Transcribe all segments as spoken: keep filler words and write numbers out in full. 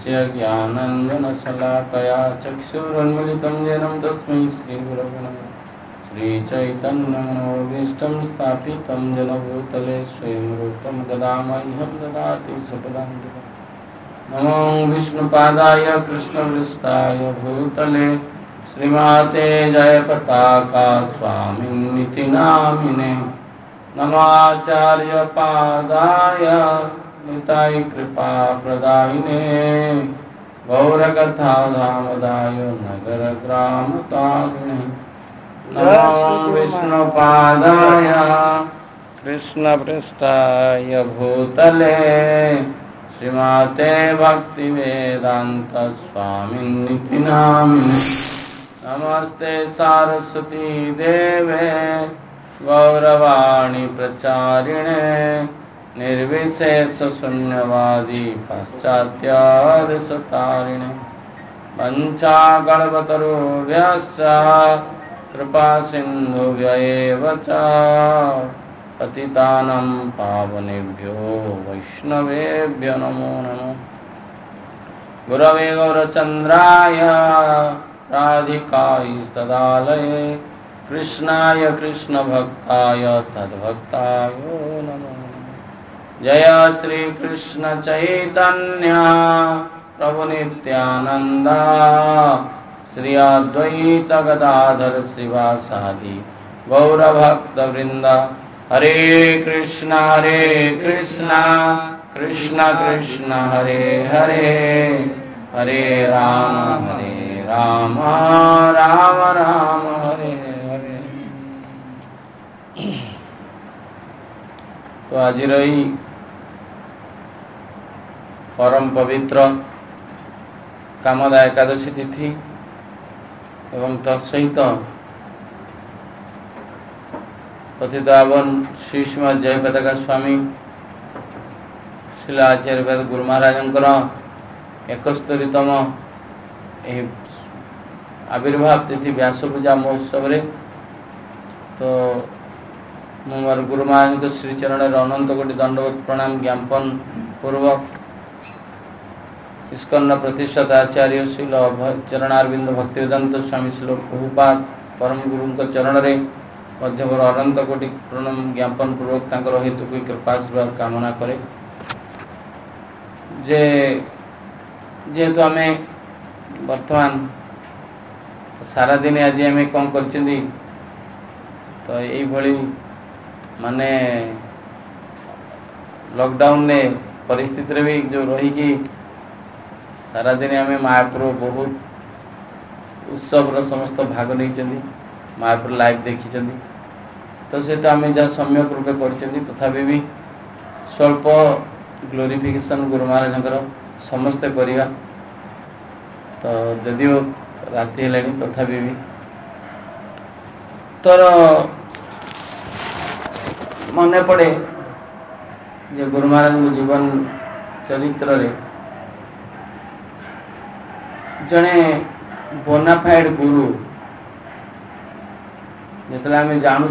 तस्य ज्ञानाञ्जनशलाकया चक्षुरुन्मिलितं येन तस्मै श्रीगुरवे नमः। श्रीचैतन्यमनोभीष्टं स्थापितं येन भूतले स्वयं रूपं ददामह्यं ददाति स्वपदान्तिकम्। नमो विष्णुपादाय कृष्णपृष्ठाय भूतले श्रीमाते जयपताका स्वामिन्निति नामिने। नमाचार्यपादाय निताय कृपाप्रदायिने गौरकथाधामदाय नगरग्रामतारिणे। नमो विष्णुपादाय कृष्णपृष्ठाय भूतले श्रीमाते भक्तिवेदान्त स्वामिन्निति नामिने। नमस्ते सारस्वती देवे गौरवाणी प्रचारिणे निर्विशेष शून्यवादी पाश्चात्यार्षतारिणे। वंचाकल्पतरुभ्यश्च कृपा सिन्धुभ्यैव च पतितानं पावनेभ्यो वैष्णवेभ्यो नमो नमः। गुरवे गौरचन्द्राय राधिकायै कृष्णाय कृष्णभक्ताय तद्भक्ताय नमो नमः। जय श्री कृष्ण चैतन्य प्रभु नित्यानंद श्री अद्वैत गदाधर शिवासादि गौरभक्त वृंद। हरे कृष्ण हरे कृष्ण कृष्ण कृष्ण हरे हरे हरे राम हरे राम राम राम हरे हरे। तो आज रही परम पवित्र कामदा एकादशी तिथि एवं तत्सहित पतित पावन श्री श्रीमद जयपताका स्वामी शिला आचार्य वेद गुरु महाराजंकर एकस्तरीतम आविर्भाव तिथि व्यास पूजा महोत्सव रे तो मु मोर गुरु महाराज श्री चरण अनंत कोटि दंडवत प्रणाम ज्ञापन पूर्वक इस्कन प्रतिष्ठित आचार्य श्री चरणारविंद भक्तिवेदांत स्वामी श्री प्रभुपाद परम गुरु चरण रे मध्य मोर अनंत कोटि प्रणाम ज्ञापन पूर्वक तांकर हेतु को कृपाशीर्वाद कामना करे। जे जेहेतु आम बर्तमान सारा दिन आज आम कौन कर तो यही माने लॉकडाउन ने परिस्थिति रे भी जो रही कि सारा दिन आम महापुर बहुत उत्सव समस्त भाग नहीं महापुर लाइव देखी तो से तो आम जहाँ सम्यक रूपे कर तथापि भी स्वल्प ग्लोरिफिकेशन गुरु महाराज समस्ते करिया तो जदि राति है तथापि भी तोर मन पड़े जे गुरु महाराज जीवन चरित्र रे जड़े बोनाफाइड गुरु जो आम जानू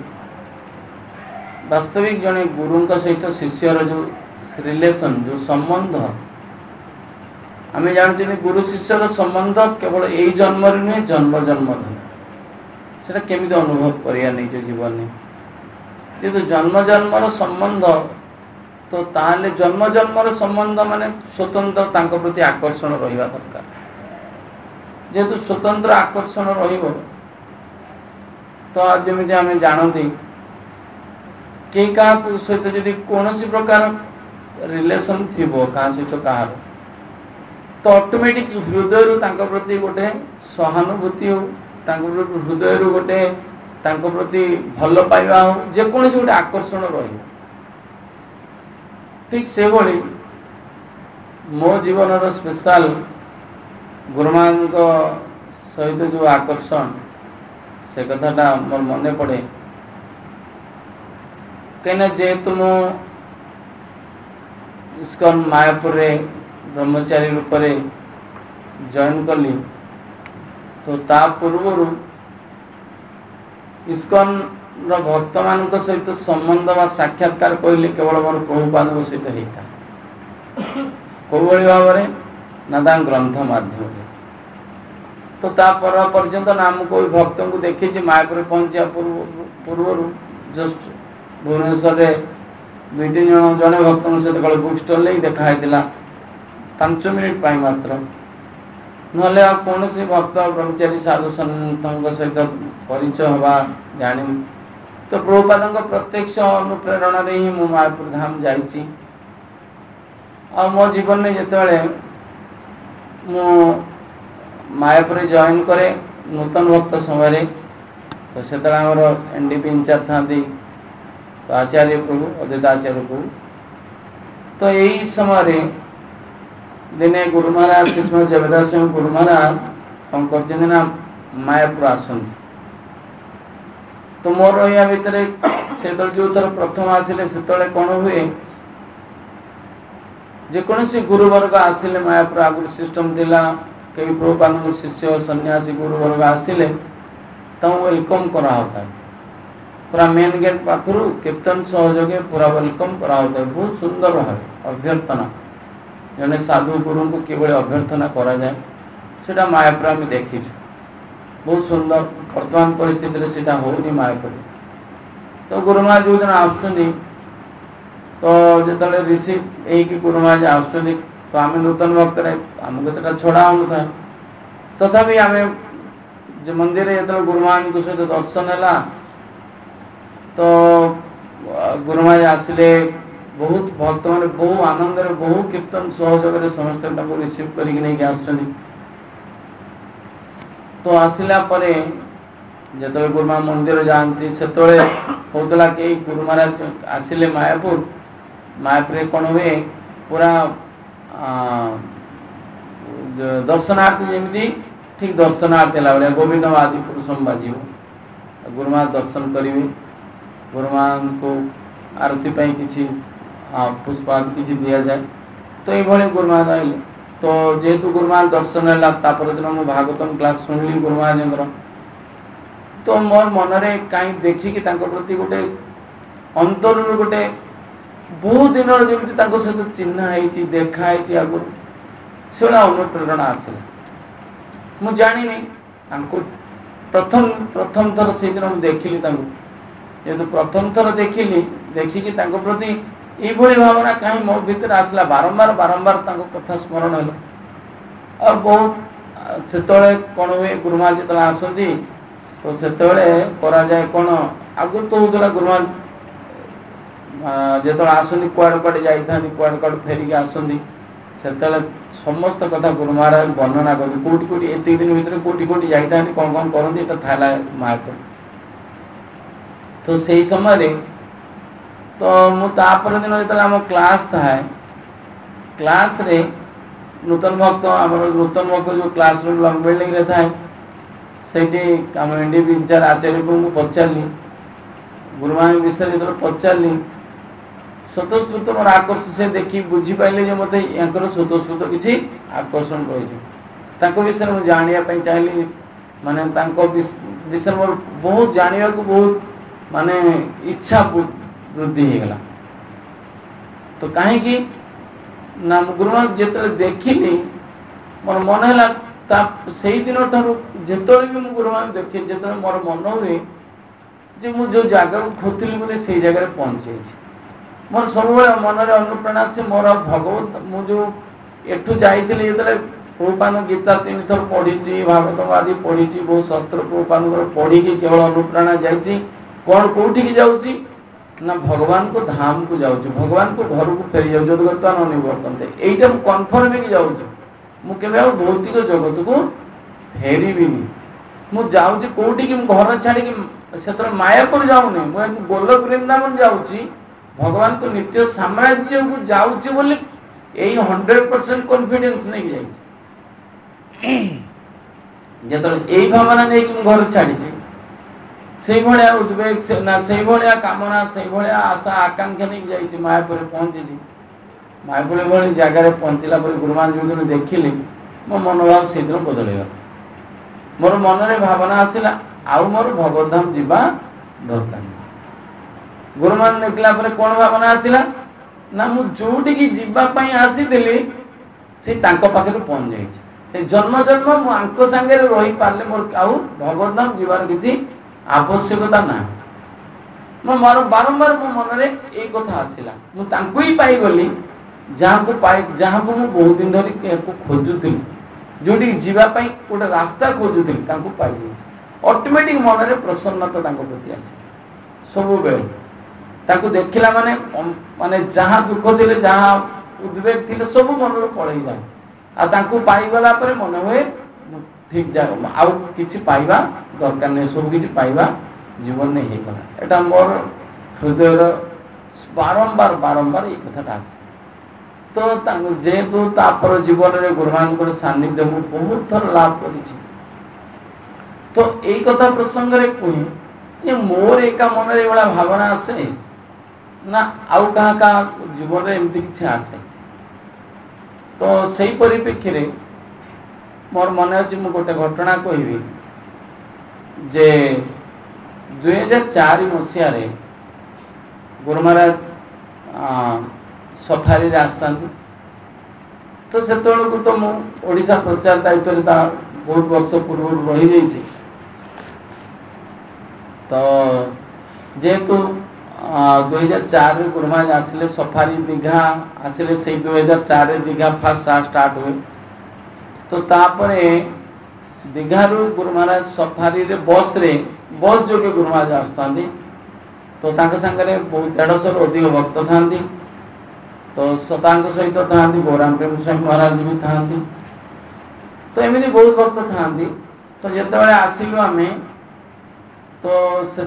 वास्तविक जड़े गुरु सहित शिष्यर जो रिलेशन जो संबंध आम जानते गुरु शिष्यर संबंध केवल यही जन्म नुहे जन्म जन्म से केमी अनुभव करिया निज जीवन में जेहेतु जन्म जन्मर संबंध तो ताले जन्म जन्मर संबंध माने स्वतंत्र तांको प्रति आकर्षण रहिबा दरकार। जेहेतु स्वतंत्र आकर्षण रहिबो तो आज जमी आम जानती के क्या सहित जदि कौन प्रकार रिलेशन थी क्या सहित कहार तो ऑटोमेटिक हृदय प्रति गोटे सहानुभूति हो हृदय गोटे प्रति भल पाइबा हो जेकोसी गोटे आकर्षण रही ठीक से भली मो जीवन स्पेशल गुरुमान सहित जो आकर्षण से कथाटा मोर मन पड़े कहीं जेहेतु मु इस्कन मायापुर रे ब्रह्मचारी रूप से जॉइन कली तो ता पूर्व इस्कन भक्त मान सहित संबंध व साक्षात्कार कहले केवल मोर प्रभुपाद सहित होता कौ भाव ना ता ग्रंथ माध्यम। तो तापर पर्यंत नाम कोई भक्त को देखी मायापुर पहुंचा पूर्व जस्ट भुवनेश्वर दुई तीन जन जड़े भक्त सहित बुक स्टल नहीं देखाई पांच मिनिट मात्र ना कौन भक्त ब्रह्मचारी साधु सन्त सहित परिचय हवा जानी। तो प्रभुपाद प्रत्यक्ष अनुप्रेरणा ही मु मायापुर धाम जाइछि। आ मो जीवन में जिते मु मायापुर जॉइन करे नूतन भक्त समय तो से एनडीपी इंचार्ज था तो आचार्य प्रभु अद्वैत आचार्य प्रभु। तो यही समय दिने गुरु महाराज कृष्ण जगदास गुरु महाराज कौन कर मायापुर आसन। तो मोर या भितर से जो थर प्रथम आसिले से कौन हुए जेकोसी गुरुवर्ग आसिले मायापुर आगुरी सिस्टम थिला कई प्रभुपाद शिष्य सन्यासी गुरुवर्ग आसिले तो वेलकम करा होता है पूरा मेन गेट पाखरु कीर्तन सहयोगे पूरा वेलकम करा होता है। बहुत सुंदर भाव अभ्यर्थना जने साधु गुरु को किभली अभ्यर्थना करा जाए सेटा मायापुर आम देखी बहुत सुंदर। वर्तमान परिस्थिति से होनी मायापुर। तो गुरु महाराज जो दिन आसुनी तो जो रिसीव यही गुरु महाराज आसुनी तो आम नूतन भक्त आमको तो छड़ा हो था तथापि आम जो मंदिर जो गुरु महाराज सहित दर्शन है तो गुरु महाराज आसिले बहुत भक्त मैंने बहु आनंद बहु कीर्तन सहयोग समस्त रिसीव कर तो आसिला परे जो गुरु महाराज मंदिर जाती से होता कि गुरु महाराज आसिले मायापुर मायापुर कौन हुए पूरा दर्शनार्थी जमी ठीक दर्शनार्थी है गोविंद आदि पुरुषम बाजी गुरु महाराज दर्शन करेंगे गुरु महाराज को आरती पाई किसी पुष्पाद किसी दिया जाए। तो ये गुरु महाराज आइले तो जेहेतु गुरु महाराज दर्शन है तापर दिन मुझे भागवतम क्लास शुणिली गुरु महाराज तो मोर मनरे कहीं देखिकी प्रति गोटे अंतर गोटे बहुत दिन जमी सहित चिन्ह देखाई आगु से अनुप्रेरणा आसला मु जानी प्रथम प्रथम थर से दिन मुझे देखिली जेहेतु प्रथम थर देखिली देखिकी प्रति ये भावना कहीं मो भीतर आसला बारंबार बारंबार कथा स्मरण है। और बहुत से कौन हुए गुरु महाराज जो आसती तो से करा जाए कौन आगु तो होता गुरु महाराज जो आसती कुआड़े कुआड़े जाता कुआड़े कुआड़े फेरिकी आसती से समस्त कथा गुरु महाराज वर्णना करते कौटी कौटी एत दिन भर कौटी कौटी जाता कौन कौन करती था मायापुर। तो से समय तो मुझे दिन जो आम क्लास था क्लास रे नूतन भक्त आम नूतन भक्त जो क्लास रूम लंग बिल्डिंग रे था से एनडीपी इंचार्ज आचार्य को मुझे पचारि गुरु महाराज विषय जो पचारि स्वतःस्फूर्त मोर आकर्षण से देखी बुझीपारे जो मत यहाँ स्वतःस्फूर्त किसी आकर्षण रही विषय मुझे जानापी चाहिए माने विषय मोर बहुत जाना को बहुत माने इच्छा वृद्धि होगला। तो कहीं ना गुरु महाराज जो देखिली मोर मन है से दिन ठार जो भी मुझे गुरु महाराज देखे जो मोर मन हुए जे मुझे जो जगह को खोजली बोले से जगह पहुंचे मोर सब मन में अनुप्रेरणा अच्छे मोर भगवत मुझे एठू जाइली जो प्रभुपाद गीता तीन थर पढ़ी भागवत आदि पढ़ी बहुत शस्त्र प्रभुपाद पढ़ी केवल अनुप्रेरणा जाइए कौन कौटी की जाऊँगी ना भगवान को धाम को जाऊँ भगवान को घर को फेरी जाऊँ जगत निवर्तन यहीटा मुझे कन्फर्म है कि जाऊँ मुझे भौतिक जगत को फेरबी मुझे जाऊँगी कौटी की घर छाड़ी से मायापुर जाऊनी मुझे गोलोक वृंदावन जाऊँगी भगवान को नित्य साम्राज्य को जाऊँगी बोली यही हंड्रेड परसेंट कॉन्फिडेंस नहीं जाए जो यही भावना नहीं घर छाड़ी से भाया उद्वेग से ना से भाया कामना से भाया आशा आकांक्षा नहीं जाइए मायापुर पहुंची मायापुर भाई जगार पहुंचला गुरु महाराज जो दिन देखिली मो मनोभाव से दिन बदलगला मोर मन में भावना आसला आउ मोर भगवतधाम जीवा दरकार गुरु महाराज देखला कौन भावना आसला ना मुझे जोटी जीवाई आसी से पाखे पहुंच जाए जन्म जन्म मुझे सांगे रही पारे मोर आउ भगवत धाम जीवार किसी आवश्यकता ना मोर बारंबार मो मन में कथा आसला मुझे पाईगली जहाँ को पाई जहाँ को मुझे बहुत दिन धरी खोजुली जो जीवाई गोटे रास्ता खोजुली पाई ऑटोमेटिक मन में प्रसन्नता प्रति आस सब बेले देखला माने माने जहाँ दुख थे जहाँ उद्वेग थे सब मन पलि जाए आगे पाईगला मन हुए ठीक जाए आउ कि पाइबा दरकार नहीं सब किसी पाइबा जीवन में होगा एटा मोर हृदय बारंबार बारंबार ये कथाटा आसे तो जेहेतु तापर जीवन में गुरुमान सान्निध्य मु बहुत थर लाभ कर तो यही कथा प्रसंग रे कही ये मोर एका मन रे वाला भावना आसे ना आउ कहा का जीवन रे एमती किछि आसे तो सही परिप्रेक्षी रे मोर मन अछि मु गोटे घटना कहबी जे दुई हजार चार मसीह रे गुरु महाराज सफारी आसता तो से तो मु ओडिशा प्रचार दायित्व बहुत वर्ष पूर्व रही जाइए तो जेहेतु दुई हजार चार गुरु महाराज आसिले सफारी दीघा आसिले से दुई हजार चार दीघा फास्ट स्टार्ट हुए तो तापरे दीघारू गुरु महाराज सफारी रे बस रे बस जोगे गुरु महाराज आसता तो तांके संगे बहुत देढ़ सौ अधिक भक्त था तो सहित था गौरांग प्रेम स्वामी महाराज भी था तो एमती बहुत भक्त था तो जिते आसिलु आम तो से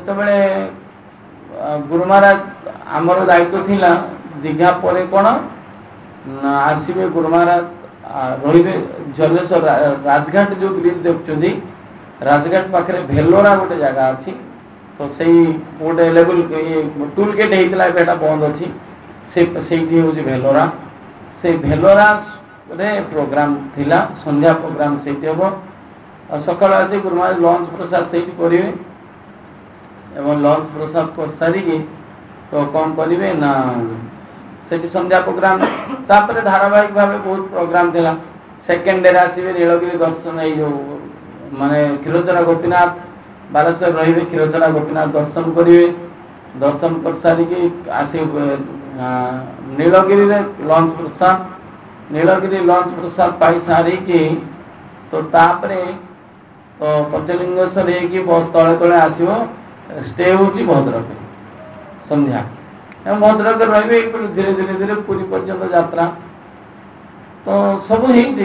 गुरु महाराज आमर दायित्व थिला दीघा पर कौन आसवे गुरु महाराज रे जलेश्वर राजघाट जो ब्रिज देखुं राजघाट पाखे भेलोरा गोटे जगह अच्छी तो सही गोटे लेवल टूल गेट होता बंद अच्छी से हूँ भेलोरा से भेलोरा रे प्रोग्राम थिला संध्या प्रोग्राम से हम सकाल आसी गुरु महाराज लंच प्रसाद से करेंगे एवं लंच प्रसाद कर सारी तो कौन करेंगे ना से संध्या प्रोग्राम तापर धारावाहिक भाव बहुत प्रोग्राम थिला सेकेंड डे आसवे नीलगिरी दर्शन ये जो माने क्षीरचोरा गोपीनाथ बालेश्वर रे क्षीरचोरा गोपीनाथ दर्शन करेंगे दर्शन कर सारी आसी नीलगिरी लंच प्रसाद नीलगिरी लंच प्रसाद पाई सारी की तो तापरे तो पंचलिंगेश्वर की बस तले तले आसो स्टे होची भद्रक संध्या भद्रक रे धीरे धीरे धीरे पूरी पर्यंत यात्रा तो सब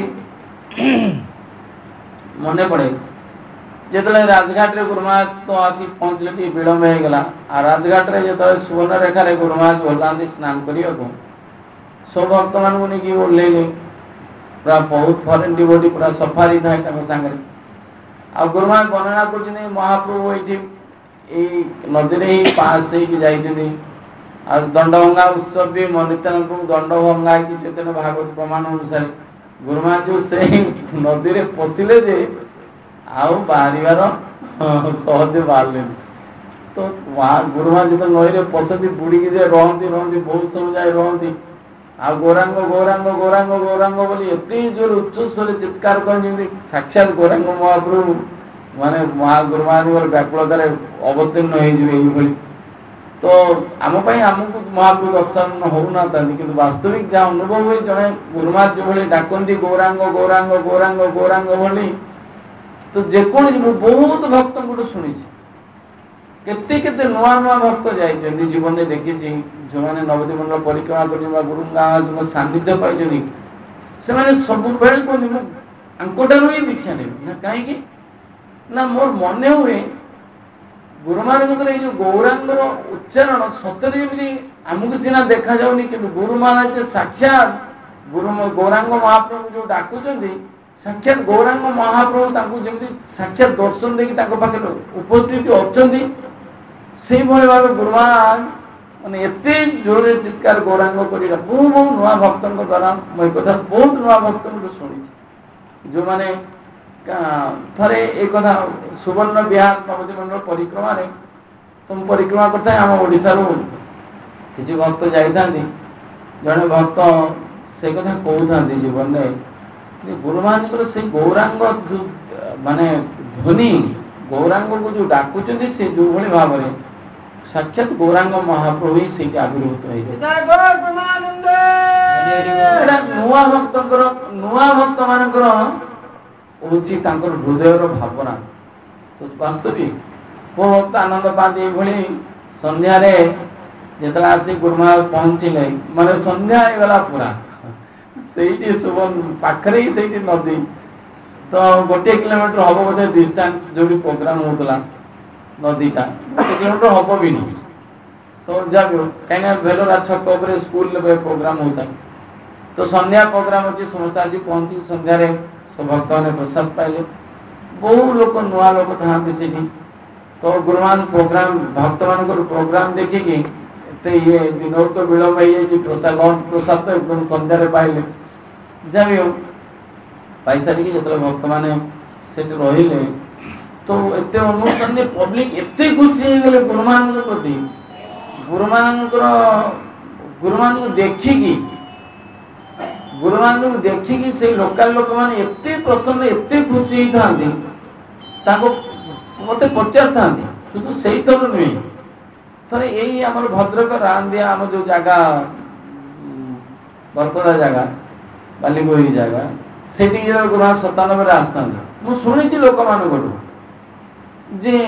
मन पड़े जिते राजघाट रे गुरु महाराज तो आसी पहुंचले टी विलंब हो गला आ राजघाट रे जो सुवर्ण रेखा रे गुरु महाराज बोलता स्नान करिया को सब भक्त मान नहीं ओल्ले पूरा बहुत फरेन डिवोटी पूरा सफारी था सागर आ गुरु महाराज वर्णना कर महाप्रभु ये नदी में ही पास होती आ दंडभंगा उत्सव भी नित्यानंद प्रभु दंडभंगा की चैतन्य भागवत प्रमाण अनुसार गुरु महाराज जो से नदी में पशिले जे आउ बाहर सहज बाहर तो वहाँ गुरु महाराज जो नई में पशती बुड़ी की रहती रहती बहुत समय जाए रहती आ गौरांग गौरांग गौरांग गौरांग बोली एत जोर उच्च स्वर चित्कार कर साक्षात गौरांग महाप्रभु माने गुरु महाराज व्याकुलतार अवतीर्ण हो तो आम आमको महाप्रभु दर्शन होना कि वास्तविक जहाँ अनुभव हुए जड़े गुरु महाराज जो भाई डाकती गौरांग गौरांग गौरांग गौरांग भली तो जेकोसी बहुत भक्त को शुणी केते केते नुआ नुआ भक्त जाइछन्ति जीवन में देखी जो मैंने नवद्वीप मंडल परिक्रमा कर गुरु सान्निध्य पाई से सब आंकोटारू ही दीक्षा ने ना कहीं ना मोर मन हुए गुरु महाराज ये गौरांग उच्चारण सतरे आमको सीना देखा जाऊनी कि गुरु महाराज साक्षात गुरु गौरांग महाप्रभु जो डाकुचंदी साक्षात गौरांग महाप्रभु जमी साक्षात दर्शन देखिए पाखे उपस्थित अच्छी से भाव गुरु महाराज माने एत जोर चित्कार गौरांग कर बहुत बहुत नुआ भक्त द्वारा मैं कथा बहुत नुआ भक्त शुणी जो मैंने थरे एक कथा सुवर्ण विहार नवद्वीप मंडल परिक्रमा तुम परिक्रमा करता आम ओडिशा किसी भक्त जाता जड़े भक्त से कथा कहते जीवन में गुरु मान से गौरांग माने ध्वनि गौरांग को जो डाकुच से जो भाई भाव में साक्षात गौरांग महाप्रभु ही से आविर्भूत नुआ भक्त नुआ भक्त मान हूँ हृदय भावना तो वास्तविक वो भक्त आनंद पाते ये संध्यारे जिते आसी गुरुमा पहुंचले माने संध्या गला पूरा से सुबन पाखरे ही से नदी तो गोटे किलोमीटर हम बोधे डिस्टेंस जो भी प्रोग्राम होता नदीटा गोटे किलोमीटर हम भी नहीं तो जब कहीं भेलोरा छक स्कूल प्रोग्राम होता तो संध्या प्रोग्राम अच्छी समस्त आज पहुंची संध्यार सब भक्त मैंने प्रसाद पाइले बहु लोक नुआ लोक था तो गुरुमान प्रोग्राम भक्त मान प्रोग्राम देखिकी ये विनोद तो विलम्ब हो प्रसाद प्रसाद तो एकदम संध्यारे पाइले जब पाई सारिकी जो भक्त मैंने रहिले तो एत अनुष्ठान पब्लिक एत खुशी हो गले गुरुमान प्रति गुरुमान गुरुमान को देखिकी गुरुमान को देखिकी से लोकल लोक मैंने एत प्रसन्न एत खुशी होता मत पचार था शुद्ध से थर नुहे थे यही आम भद्रक रांदिया आम जो जगह बरकड़ा जगह बालीगोही जगह से गुरुमा सतानबे आसता मुझे शुणी लोक मान जे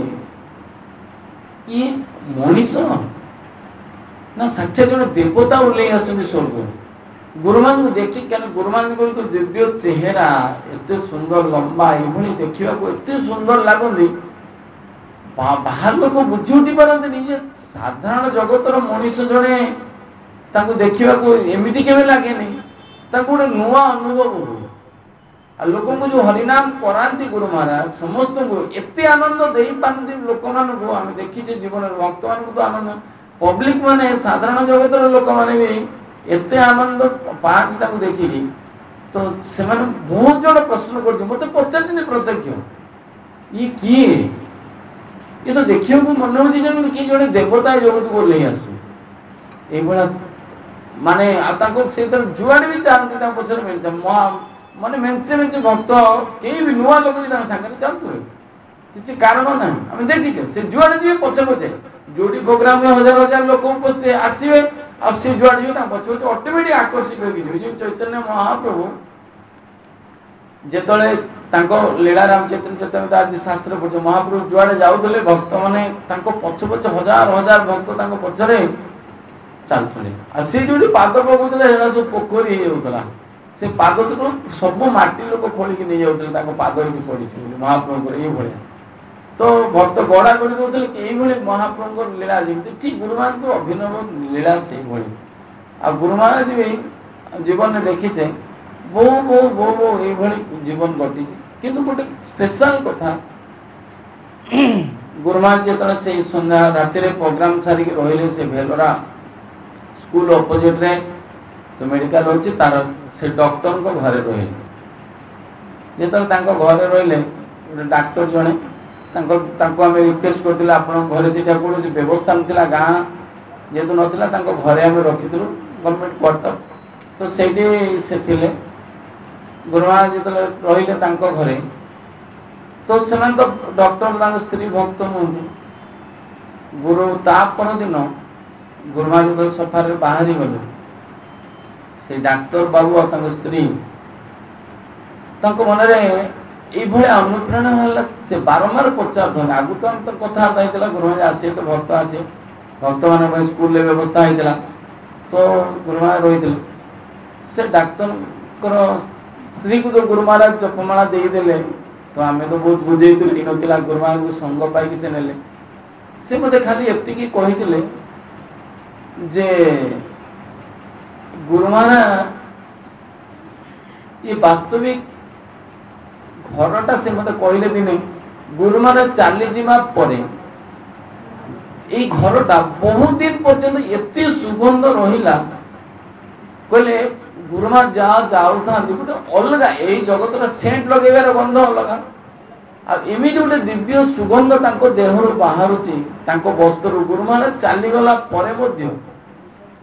ये मनीष ना साक्षात जो देवता ओल्लई आछन स्वर्ग गुरुमान को देखी क्या गुरुमान को दिव्य चेहरा एत सुंदर लंबा ये देखा एत सुंदर लगती बाहर लोक बुझी उठी पारती साधारण जगतर मनीष जड़े देखा एमती के लगे गोटे नुआ अनुभव हुए लोक जो हरिनाम कराती गुरु महाराज समस्त एत आनंद दे पारती लोक मान आम देखीचे जीवन भक्त मान तो आनंद पब्लिक माने साधारण जगतर लोक मैंने भी एत आनंद पाती देखिकी तो से बहुत जन प्रश्न कर मत पचार प्रत्यक्ष ये किए ये तो देखा मन हो किए जड़े देवता जगत को ले आसू माने से जुआड़े भी चाहते पचर मिलता माने मेचे मेचे भक्त कई भी नुआ लोग भी सागर चलते किसी कारण ना आम देखीचे से जुआड़े जी पचे पचे जो प्रोग्राम में हजार हजार लोक उपस्थित आसवे और सी जुआड़े जी पचे पचे अटोमेटिक आकर्षित हो चैतन्य महाप्रभु जिते लीला राम चैतन्य चैतन्य आदि शास्त्र पढ़े महाप्रभु जुआड़े जाऊे भक्त मैंने पछ पछ हजार हजार भक्त पछरे चलते सी जो पाद पकाउते सब पोखरी होता से पाद सब माटी लोक खोलिकी नहीं जाते पाद पड़ी महाप्रभु ये भाया तो भक्त गड़ा गड़ी दौले ये महाप्रभु लीला जमी ठीक गुरुमान को अभिनव लीला से भाई आ गुरु महाराज भी जीवन में देखीचे बहु बहु बहु बहु ये जीवन घटी किंतु गोटे स्पेशल कथा गुरुमान जो से सन्ध्या राति प्रोग्राम सारिक रही से भेलोरा स्कूल अपोजिट रे जो मेडिकल अच्छी तार से डॉक्टर को घरे रही जो घरे रही डाक्टर जड़े आम रिक्वेस्ट करते आप घरे से कौन व्यवस्था ना गाँ जेहतु नाला घरे आम रखीलु गवर्नमेंट क्वार्टर तो से गुरुमा जो रही घरे तो से तो डॉक्टर स्त्री भक्त नुहति गुरु तापर दिन गुरुमा जो सफार बाहरी गले से डाक्तर बाबू और स्त्री मन ये अनुप्रेरणा है से बारंबार पचार आगु तो आम तो कथबार्ता होता गुरुमा आसे तो भक्त आसे भक्त मान स्कूल व्यवस्था होता तो गुरुमा रही से डाक्तर स्त्री को जो गुरु महाराज जपमाला देदेले तो आम तो बहुत बुझे नला गुरु महाराज को संग पाई से नेले से मत खाली एति कही जे गुरु महाराज ये वास्तविक घरटा से मत कहले दिने गुरु महाराज चली जावा पर ये घरटा बहुत दिन पर्यंत एत सुगंध रहा कहले गुरुमा जहाँ जाऊ गोटे अलग यही जगत सेंट लगेबार गंध अलग आमि गोटे दिव्य सुगंध देहर बाहर वस्त्र गुरु महाराज चलीगला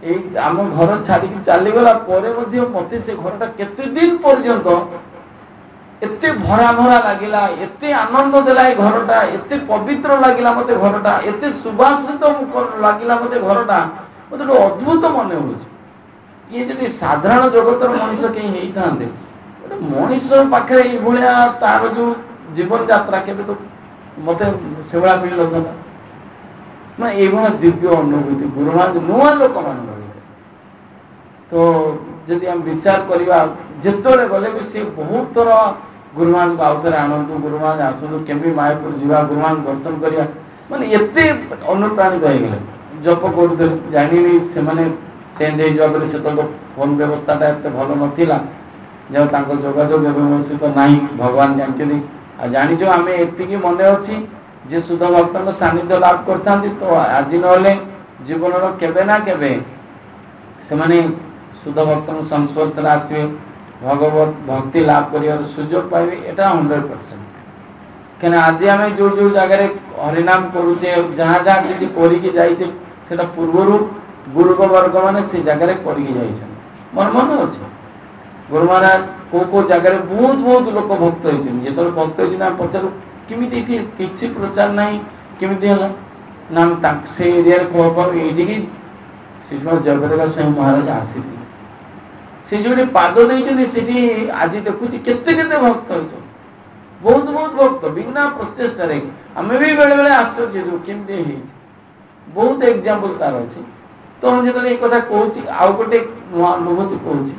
ଏଇ ଆମ ଘର ଛାଡ଼ିକି ଚାଲିଗଲା ପରେ ମଧ୍ୟ ମତେ ସେ ଘରଟା କେତେ ଦିନ ପର୍ଯ୍ୟନ୍ତ ଏତେ ଭରା ଭରା ଲାଗିଲା, ଏତେ ଆନନ୍ଦ ଦେଲା ଏ ଘରଟା, ଏତେ ପବିତ୍ର ଲାଗିଲା ମତେ ଘରଟା, ଏତେ ସୁବାସିତ ଲାଗିଲା ମତେ ଘରଟା, ମତେ ଗୋଟେ ଅଦ୍ଭୁତ ମନେ ହଉଛି। ଇଏ ଯଦି ସାଧାରଣ ଜଗତର ମଣିଷ କେହି ହେଇଥାନ୍ତେ, ଗୋଟେ ମଣିଷ ପାଖରେ ଏଇଭଳିଆ ତାର ଯୋଉ ଜୀବନ ଯାତ୍ରା କେବେ ତ ମତେ ସେଭଳିଆ ମିଳିନଥାନ୍ତା ନା। ଏଇଭଳିଆ ଦିବ୍ୟ ଅନୁଭୂତି ଗୁରୁମା ନୂଆ ଲୋକମାନଙ୍କ ଭିତରେ। ତ ଯଦି ଆମେ ବିଚାର କରିବା, ଯେତେବେଳେ ଗଲେ ବି ସେ ବହୁତ ଥର ଗୁରୁମାନଙ୍କୁ ଆଉଥରେ ଆଣନ୍ତୁ, ଗୁରୁମାନ ଆସନ୍ତୁ, କେମିତି ମାୟାପୁର ଯିବା, ଗୁରୁମାନଙ୍କୁ ଦର୍ଶନ କରିବା, ମାନେ ଏତେ ଅନୁପ୍ରାଣିତ ହେଇଗଲେ। ଜପ କରୁଥିଲେ, ଜାଣିନି ସେମାନେ ଚେଞ୍ଜ ହେଇଯିବା ବୋଲି। ସେତେବେଳେ ଫୋନ ବ୍ୟବସ୍ଥାଟା ଏତେ ଭଲ ନଥିଲା, ଯାହା ତାଙ୍କ ଯୋଗାଯୋଗ ଏବେ ମୋ ସହିତ ନାହିଁ, ଭଗବାନ ଜାଣିଛନ୍ତି। ଆଉ ଜାଣିଛୁ ଆମେ ଏତିକି ମନେ ଅଛି ଯେ ଶୁଦ୍ଧ ଭକ୍ତଙ୍କ ସାନ୍ନିଧ୍ୟ ଲାଭ କରିଥାନ୍ତି, ତ ଆଜି ନହେଲେ ଜୀବନର କେବେ ନା କେବେ ସେମାନେ ଶୁଦ୍ଧ ଭକ୍ତଙ୍କ ସଂସ୍ପର୍ଶରେ ଆସିବେ, ଭଗବତ ଭକ୍ତି ଲାଭ କରିବାର ସୁଯୋଗ ପାଇବେ, ଏଟା ହଣ୍ଡ୍ରେଡ ପରସେଣ୍ଟ। କାହିଁକିନା ଆଜି ଆମେ ଯୋଉ ଯୋଉ ଜାଗାରେ ହରିନାମ କରୁଛେ, ଯାହା ଯାହା କିଛି କରିକି ଯାଇଛେ, ସେଟା ପୂର୍ବରୁ ଗୁରୁଙ୍କ ବର୍ଗ ମାନେ ସେ ଜାଗାରେ କରିକି ଯାଇଛନ୍ତି। ମୋର ମନେ ଅଛି ଗୁରୁ ମହାରାଜ କୋଉ କୋଉ ଜାଗାରେ ବହୁତ ବହୁତ ଲୋକ ଭକ୍ତ ହେଇଛନ୍ତି। ଯେତେବେଳେ ଭକ୍ତ ହେଇଛନ୍ତି ଆମେ ପଚାରୁ କେମିତି ଏଠି କିଛି ପ୍ରଚାର ନାହିଁ, କେମିତି ହେଲା ନା ସେ ଏରିଆରେ ଖବର ଏଇଠିକି ଶିଶୁ ଜଗନ୍ନାଥ ସ୍ୱାମୀ ମହାରାଜ ଆସିଥିଲେ। ସେ ଯୋଉଠି ପାଦ ଦେଇଛନ୍ତି ସେଠି ଆଜି ଦେଖୁଛି କେତେ କେତେ ଭକ୍ତ ହେଇଛନ୍ତି, ବହୁତ ବହୁତ ଭକ୍ତ ବିନା ପ୍ରଚେଷ୍ଟାରେ। ଆମେ ବି ବେଳେ ବେଳେ ଆଶ୍ଚର୍ଯ୍ୟ ହେଉ କେମିତି ହେଇଛି। ବହୁତ ଏକ୍ସାମ୍ପଲ ତାର ଅଛି। ତ ମୁଁ ଯେତେବେଳେ ଏଇ କଥା କହୁଛି, ଆଉ ଗୋଟେ ନୂଆ ଅନୁଭୂତି କହୁଛି।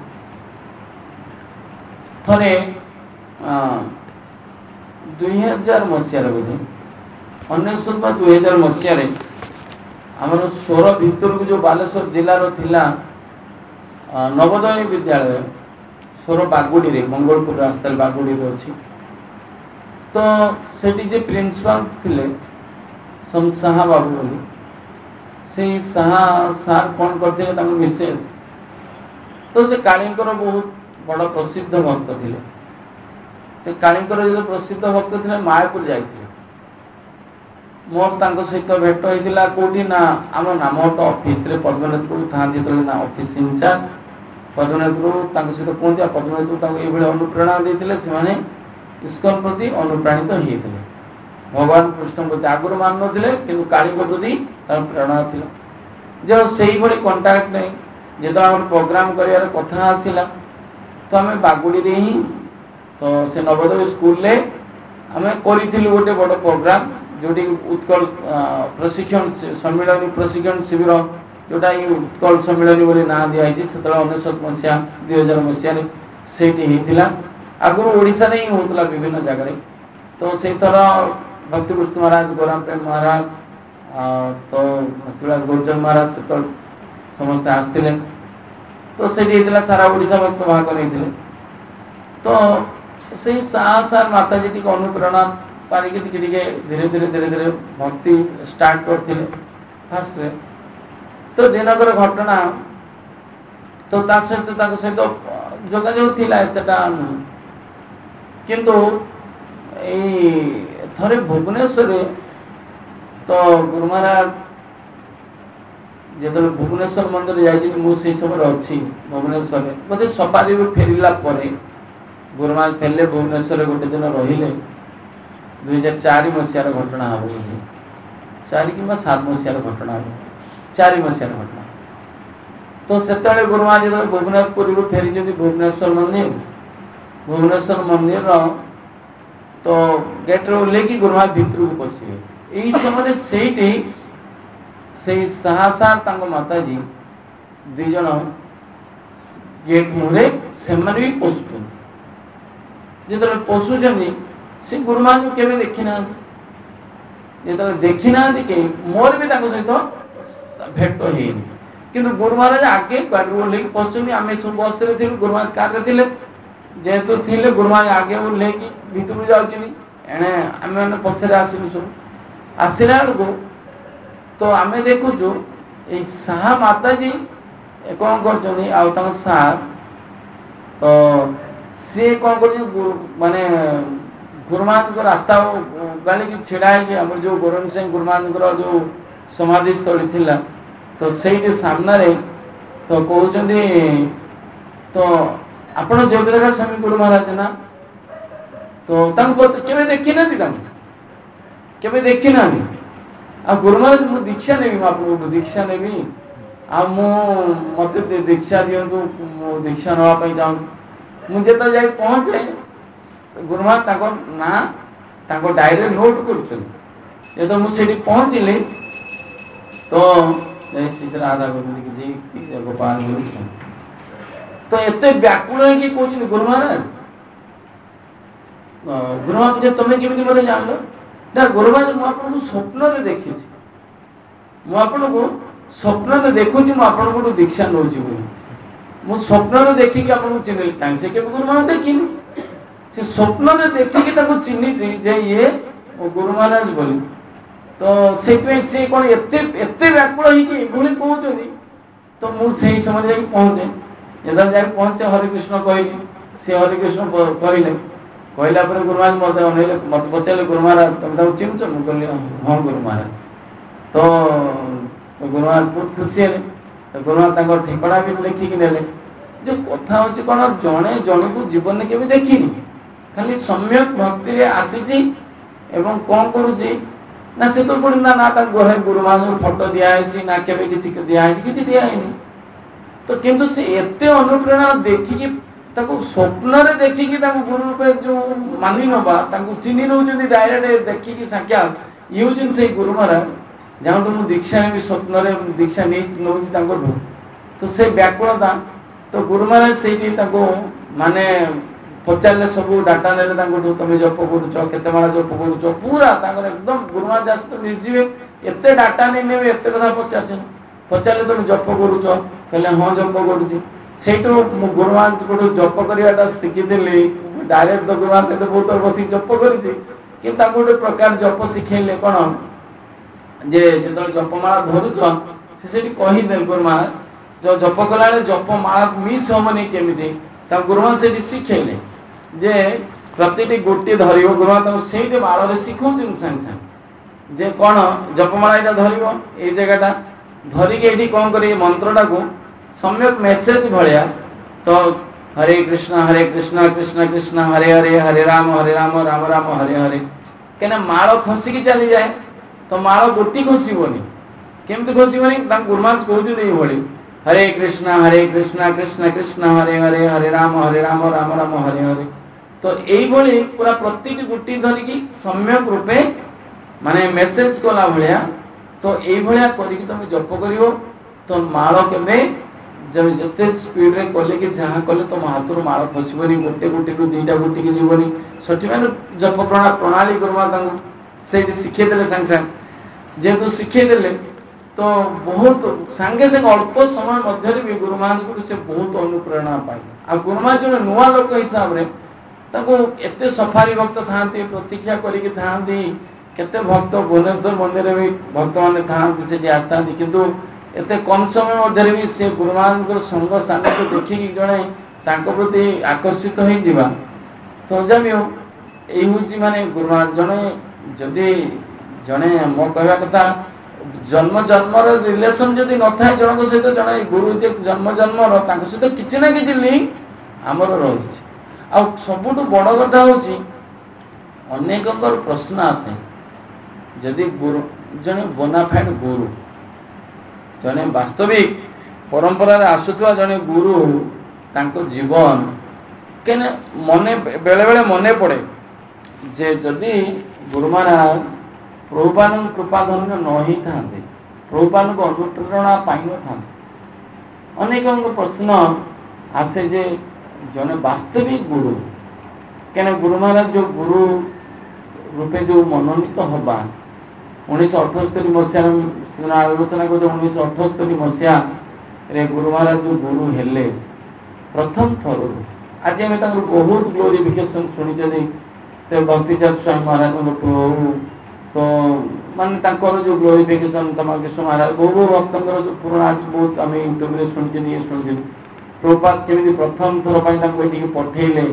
ଥରେ ଦୁଇ ହଜାର ମସିହାରେ ବୋଧେ ଅନେଶ୍ୱତ ବା ଦୁଇ ହଜାର ମସିହାରେ ଆମର ସ୍ୱର ଭିତରକୁ ଯୋଉ ବାଲେଶ୍ୱର ଜିଲ୍ଲାର ଥିଲା ନବୋଦୟ ବିଦ୍ୟାଳୟ, ସ୍ୱର ବାଗୁଡିରେ, ମଙ୍ଗଳପୁର ରାସ୍ତାରେ ବାଗୁଡିରେ ଅଛି। ତ ସେଠି ଯେ ପ୍ରିନ୍ସିପାଲ ଥିଲେ ସାହା ବାବୁ ବୋଲି, ସେଇ ସାହା ସାର୍ କଣ କରିଥିଲେ, ତାଙ୍କ ମିସେସ୍ ତ ସେ କାଳୀଙ୍କର ବହୁତ ବଡ଼ ପ୍ରସିଦ୍ଧ ଭକ୍ତ ଥିଲେ। ସେ କାଳୀଙ୍କର ଯେତେବେଳେ ପ୍ରସିଦ୍ଧ ଭକ୍ତ ଥିଲେ ମାୟାପୁର ଯାଇଥିଲେ। ମୋର ତାଙ୍କ ସହିତ ଭେଟ ହେଇଥିଲା କୋଉଠି ନା ଆମ ନାମହଟ ଅଫିସରେ, ପଦ୍ମନାଭପୁର ଥାନ୍ତି ଯେତେବେଳେ ନା ଅଫିସ ଇନଚାର୍ଜ ପଦ୍ମନାଭପୁର, ତାଙ୍କ ସହିତ କୁହନ୍ତି। ଆଉ ପଦ୍ମନାଭପୁର ତାଙ୍କୁ ଏଇଭଳି ଅନୁପ୍ରେରଣା ଦେଇଥିଲେ, ସେମାନେ ଇସ୍କନ ପ୍ରତି ଅନୁପ୍ରାଣିତ ହେଇଥିଲେ। ଭଗବାନ କୃଷ୍ଣଙ୍କ ପ୍ରତି ଆଗରୁ ମାନ ନଥିଲେ, କିନ୍ତୁ କାଳୀଙ୍କ ପ୍ରତି ତାଙ୍କ ପ୍ରେରଣା ଥିଲା। ଯେ ସେଇଭଳି କଣ୍ଟାକ୍ଟ ନେଇ ଯେତେବେଳେ ଆମର ପ୍ରୋଗ୍ରାମ କରିବାର କଥା ଆସିଲା, ତ ଆମେ ବାଗୁଡିରେ ହିଁ, ତ ସେ ନବୋଦୟ ସ୍କୁଲରେ ଆମେ କରିଥିଲୁ ଗୋଟେ ବଡ଼ ପ୍ରୋଗ୍ରାମ, ଯୋଉଠି ଉତ୍କଳ ପ୍ରଶିକ୍ଷଣ ସମ୍ମିଳନୀ ପ୍ରଶିକ୍ଷଣ ଶିବିର, ଯୋଉଟା ଏଇ ଉତ୍କଳ ସମ୍ମିଳନୀ ବୋଲି ନାଁ ଦିଆଯାଇଛି। ସେତେବେଳେ ଅନେଶ୍ୱତ ମସିହା ଦୁଇ ହଜାର ମସିହାରେ ସେଇଠି ହେଇଥିଲା। ଆଗରୁ ଓଡ଼ିଶାରେ ହିଁ ହଉଥିଲା ବିଭିନ୍ନ ଜାଗାରେ। ତ ସେଇଥର ଭକ୍ତିକୃଷ୍ଣ ମହାରାଜ, ଗୌରାମ ପ୍ରେମ ମହାରାଜ, ତ ଭକ୍ତିବିଳାସ ଗୌରଚନ୍ଦ୍ର ମହାରାଜ ସେତେବେଳେ ସମସ୍ତେ ଆସିଥିଲେ। ତ ସେଇଠି ହେଇଥିଲା, ସାରା ଓଡ଼ିଶା ଭକ୍ତ ଭାଗ ନେଇଥିଲେ। ତ ସେଇ ସାହା ସାର୍ ମାତାଜୀ ଟିକେ ଅନୁପ୍ରେରଣା ପାଇକି ଟିକେ ଟିକେ ଧୀରେ ଧୀରେ ଧୀରେ ଧୀରେ ଭକ୍ତି ଷ୍ଟାର୍ଟ କରିଥିଲେ ଫାଷ୍ଟରେ। ତ ଦିନକର ଘଟଣା, ତ ତା ସହିତ ତାଙ୍କ ସହିତ ଯୋଗାଯୋଗ ଥିଲା ଏତେଟା ନୁହେଁ। କିନ୍ତୁ ଏଇ ଥରେ ଭୁବନେଶ୍ୱରରେ ତ ଗୁରୁ ମହାରାଜ ଯେତେବେଳେ ଭୁବନେଶ୍ୱର ମନ୍ଦିର ଯାଇଛନ୍ତି, ମୁଁ ସେଇ ସମୟରେ ଅଛି ଭୁବନେଶ୍ୱରରେ, ବୋଧେ ସଫାରିରୁ ଫେରିଲା ପରେ ଗୁରୁ ମହାରାଜ ଫେରିଲେ, ଭୁବନେଶ୍ୱରରେ ଗୋଟେ ଦିନ ରହିଲେ। ଦୁଇ ହଜାର ଚାରି ମସିହାର ଘଟଣା ହବ, ଚାରି କିମ୍ବା ସାତ ମସିହାର ଘଟଣା ହବ, ଚାରି ମସିହାର ଘଟଣା। ତ ସେତେବେଳେ ଗୁରୁ ମହାରାଜ ଯେତେବେଳେ ଭୁବନେଶ୍ୱରରୁ ଫେରିଛନ୍ତି ଭୁବନେଶ୍ୱର ମନ୍ଦିର, ଭୁବନେଶ୍ୱର ମନ୍ଦିରର ତ ଗେଟ୍ରେ ଓହ୍ଲେଇକି ଗୁରୁ ମହାରାଜ ଭିତରକୁ ପଶିବେ। ଏଇ ସମୟରେ ସେଇଠି ସେଇ ସାହା ସାର୍ ତାଙ୍କ ମାତାଜୀ ଦି ଜଣ ଗେଟ୍ ମୁହଁରେ ସେମାନେ ବି ପଶୁଛନ୍ତି। ଯେତେବେଳେ ପଶୁଛନ୍ତି, ସେ ଗୁରୁ ମହାରାଜଙ୍କୁ କେବେ ଦେଖିନାହାନ୍ତି। ଯେତେବେଳେ ଦେଖିନାହାନ୍ତି କେହି, ମୋର ବି ତାଙ୍କ ସହିତ ଭେଟ ହେଇନି। କିନ୍ତୁ ଗୁରୁ ମହାରାଜ ଆଗେ ଗାଡିରୁ ଓହ୍ଲେଇକି ପଶୁଛନ୍ତି। ଆମେ ସବୁ ବସରେ ଥିଲୁ, ଗୁରୁ ମହାରାଜ କାରରେ ଥିଲେ। ଯେହେତୁ ଥିଲେ, ଗୁରୁ ମହାରାଜ ଆଗେ ଓହ୍ଲେଇକି ଭିତରକୁ ଯାଉଛନ୍ତି, ଏଣେ ଆମେ ମାନେ ପଛରେ ଆସିଲୁ ସବୁ। ଆସିଲା ବେଳକୁ ତ ଆମେ ଦେଖୁଛୁ ଏଇ ସାହା ମାତାଜୀ କଣ କରୁଛନ୍ତି, ଆଉ ତାଙ୍କ ସାର୍ ତ ସିଏ କଣ କରୁଛନ୍ତି, ମାନେ ଗୁରୁ ମହାରାଜଙ୍କ ରାସ୍ତା ଗାଳିକି ଛିଡା ହେଇକି, ଆମର ଯୋଉ ଗୋରଖ ସିଂ ଗୁରୁ ମହାରାଜଙ୍କର ଯୋଉ ସମାଧି ସ୍ଥଳୀ ଥିଲା, ତ ସେଇଠି ସାମ୍ନାରେ तो कहते तो आपण जयप्रकाश स्वामी गुरु महाराज ना तो केवे देखी ना केवे देखी ना आ गुरु महाराज मु दीक्षा नेबी आपको दीक्षा नेबी आ मु मत दीक्षा दिंतु दीक्षा नापी जाऊँ मुझे तो जाए पहुंचे गुरु महाराज ना डायरी नोट कर तो मुझे पहुंचली तो शिष्य राधा गुरु गोपाल गुरु तो एत व्याकुल है कहते गुरु महाराज गुरु महाराज तुम्हें केमी मत जान ना गुरु महाराज मुझे स्वप्न देखी मुझे को स्वप्न देखुची मुझे दीक्षा नौ मु स्वप्न देखिकी आपको चिन्हली कहीं से गुरु महाराज देखनी से स्वप्न देखिकी चिन्ही जे ये गुरु महाराज बोली तो से कौन एत व्याकुल होगी कहते तो मुझे समय जा पहुंचे जब जा पहुंचे हरिकृष्ण कह सी हरिकृष्ण कहले कहला गुरु महाराज मत अनैले मत पचारे गुरु महाराज तुम चिन्हच मुझे कहली हाँ गुरु महाराज तो, तो गुरु महाराज बहुत खुशी है तो गुरु महाराज ठेकड़ा भी लिखिकी ने जो कथा हूँ कौन जड़े जन को जीवन में केवे देखनी खाली सम्यक भक्ति आसी एवं कौन करुच्ची ना से तो पड़ी ना ना घर गुरु महाराज फोटो दिखाई ना केवे किसी दिखाई किसी दिखाई तो किंतु से एते अनुप्रेरणा देखिकी स्वप्न देखिकी गुरु रूपे जो मानि नवा चिन्ह नौ डायरेक्ट देखिकी साक्षात ये हूँ से गुरु महाराज जहाँ तो दीक्षा ने स्वप्न दीक्षा नहीं नौ तो से व्याकुलता तो गुरु महाराज से माने पचारे सब डाटा ने तुम जप कर केतमाला जप कर पूरा एकदम गुरु महाराज आस तो निर्जीवे एत डाटा नहीं ने एत कथा पचार पचारे तुम जप करुच कहले हाँ जप करुच्ची से गुरु महाराज को जप करवाटा शिखी डायरेक्ट तो गुरु महाराज सहित बहुत बस जप कर गोटे प्रकार जप शिखेले कौन जे जो जपमाला धरुच से कहीदे गुरु महाराज जो जप कला जप माला मिस हमनी केमी गुरु महाराज से शिखेले जे प्रति गोटे धर गुरु महाराज से माल शिखुन सागे सागे जे कौन जपमाला यहाँ धर ये जगह धरिकी ये कौन कर मंत्रटा को सम्यक मेसेज भाया तो हरे कृष्ण हरे कृष्ण कृष्ण कृष्ण हरे हरे हरे राम हरे राम राम राम हरे हरे क्या माल खसिकी चली जाए तो माल गोटी खसबनी केमती खसबनी गुरु महाराज कहते हरे कृष्ण हरे कृष्ण कृष्ण कृष्ण हरे हरे हरे राम हरे राम राम राम हरे हरे तो यही पूरा प्रति गोटी धरिकी सम्यक रूपे माने मेसेज कला भाया तो ये तुम जप कर तो माल के जब जिते स्पीड रे कले कि जहाँ कले तुम हाथ माल खसबनी गोटे गोटी रू दुईटा गोटी की जीवनी सठी मैंने जप प्रणा प्रणाली गुरुमा से शिखेदे सागे सागे जेहेतु शिखेदे तो बहुत सांगे सांगे अल्प समय मध्य भी गुरु महाराज को से बहुत अनुप्रेरणा पाए आ गुरु महाराज जो नुआ लोक हिसाब से एत सफारी भक्त था प्रतीक्षा करके केते भक्त भुवनेश्वर मंदिर भी भक्त मैंने था आसता किंतु एते कम समय मध्य भी से गुरु महाराज संग सानिध्य देखिकी जड़े प्रति आकर्षित हो तो जब यही हूँ माने गुरु महाराज जड़े जदि जड़े मो कहवा कथा जन्म जन्मर रिलेसन जदि न था जनक सहित जड़े गुरु जे जन्म जन्मर सहित किसी ना कि लिंक आमर रही आ सबुठ बड़ कथा हूँ अनेक प्रश्न आसे जदि गुरु जड़े बोनाफाइड गुरु जड़े वास्तविक परंपरा आसुवा जड़े गुरु तांको जीवन के मने बेले बेले मने पड़े जे जदि गुरु महाराज प्रभुपान कृपा धन्य न ही था प्रभुपान को अनुप्रेरणा पाई न था अनेक प्रश्न आसे जे जने वास्तविक गुरु क्या गुरु महाराज जो गुरु रूपे जो मनोनीत हवा उन्नीस अठस्तरी मसीहा आलोचना कर उन्नीस अठस्तरी मसीहा गुरु महाराज जो गुरु हेले प्रथम थर आज आम बहुत ग्लोरिफिकेशन शुणी भक्तिचार स्वामी महाराज तो मानने जो ग्लोरिफिकेशन कृष्ण महाराज बहु भक्त जो पुराणा बहुत आम यूट्यूब शुणी शुणी प्रभुपाद केमी प्रथम थर पर पठेले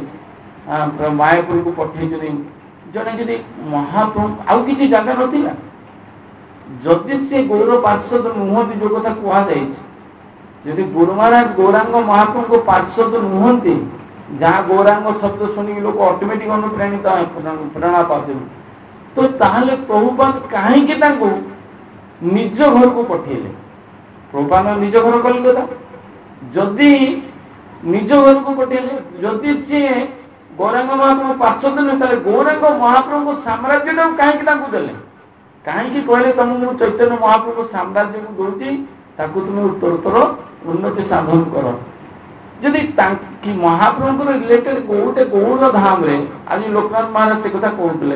मायापुर को पठे जड़े जी महाप्रभु आउ कि जगह नाला जदि से गुरुर पार्षद नुहति जो कथा कहुई ଯଦି ଗୁରୁ ମହାରାଜ ଗୌରାଙ୍ଗ ମହାପ୍ରଭୁଙ୍କ ପାର୍ଶ୍ୱଦ ନୁହନ୍ତି, ଯାହା ଗୌରାଙ୍ଗ ଶବ୍ଦ ଶୁଣିକି ଲୋକ ଅଟୋମେଟିକ ଅନୁପ୍ରାଣିତ ପ୍ରେରଣା ପାଉଛନ୍ତି, ତ ତାହେଲେ ପ୍ରଭୁପାଦ କାହିଁକି ତାଙ୍କୁ ନିଜ ଘରକୁ ପଠେଇଲେ? ପ୍ରଭୁପାଦ ନିଜ ଘର କଲିକତା, ଯଦି ନିଜ ଘରକୁ ପଠେଇଲେ, ଯଦି ସିଏ ଗୌରାଙ୍ଗ ମହାପ୍ରଭୁ ପାର୍ଶ୍ୱଦ ନୁହେଁ, ତାହେଲେ ଗୌରାଙ୍ଗ ମହାପ୍ରଭୁଙ୍କ ସାମ୍ରାଜ୍ୟଟାକୁ କାହିଁକି ତାଙ୍କୁ ଦେଲେ? କାହିଁକି କହିଲେ ତମକୁ ମୁଁ ଚୈତନ୍ୟ ମହାପ୍ରଭୁ ସାମ୍ରାଜ୍ୟକୁ ଦଉଛି, ତାକୁ ତୁମେ ଉତ୍ତରୋତ୍ତର ଉନ୍ନତି ସାଧନ କର। ଯଦି ତାଙ୍କି ମହାପ୍ରଭୁଙ୍କର ରିଲେଟେଡ ଗୋଟେ ଗୌର ଧାମରେ, ଆଜି ଲୋକନାଥ ମହାରାଜ ସେ କଥା କହୁଥିଲେ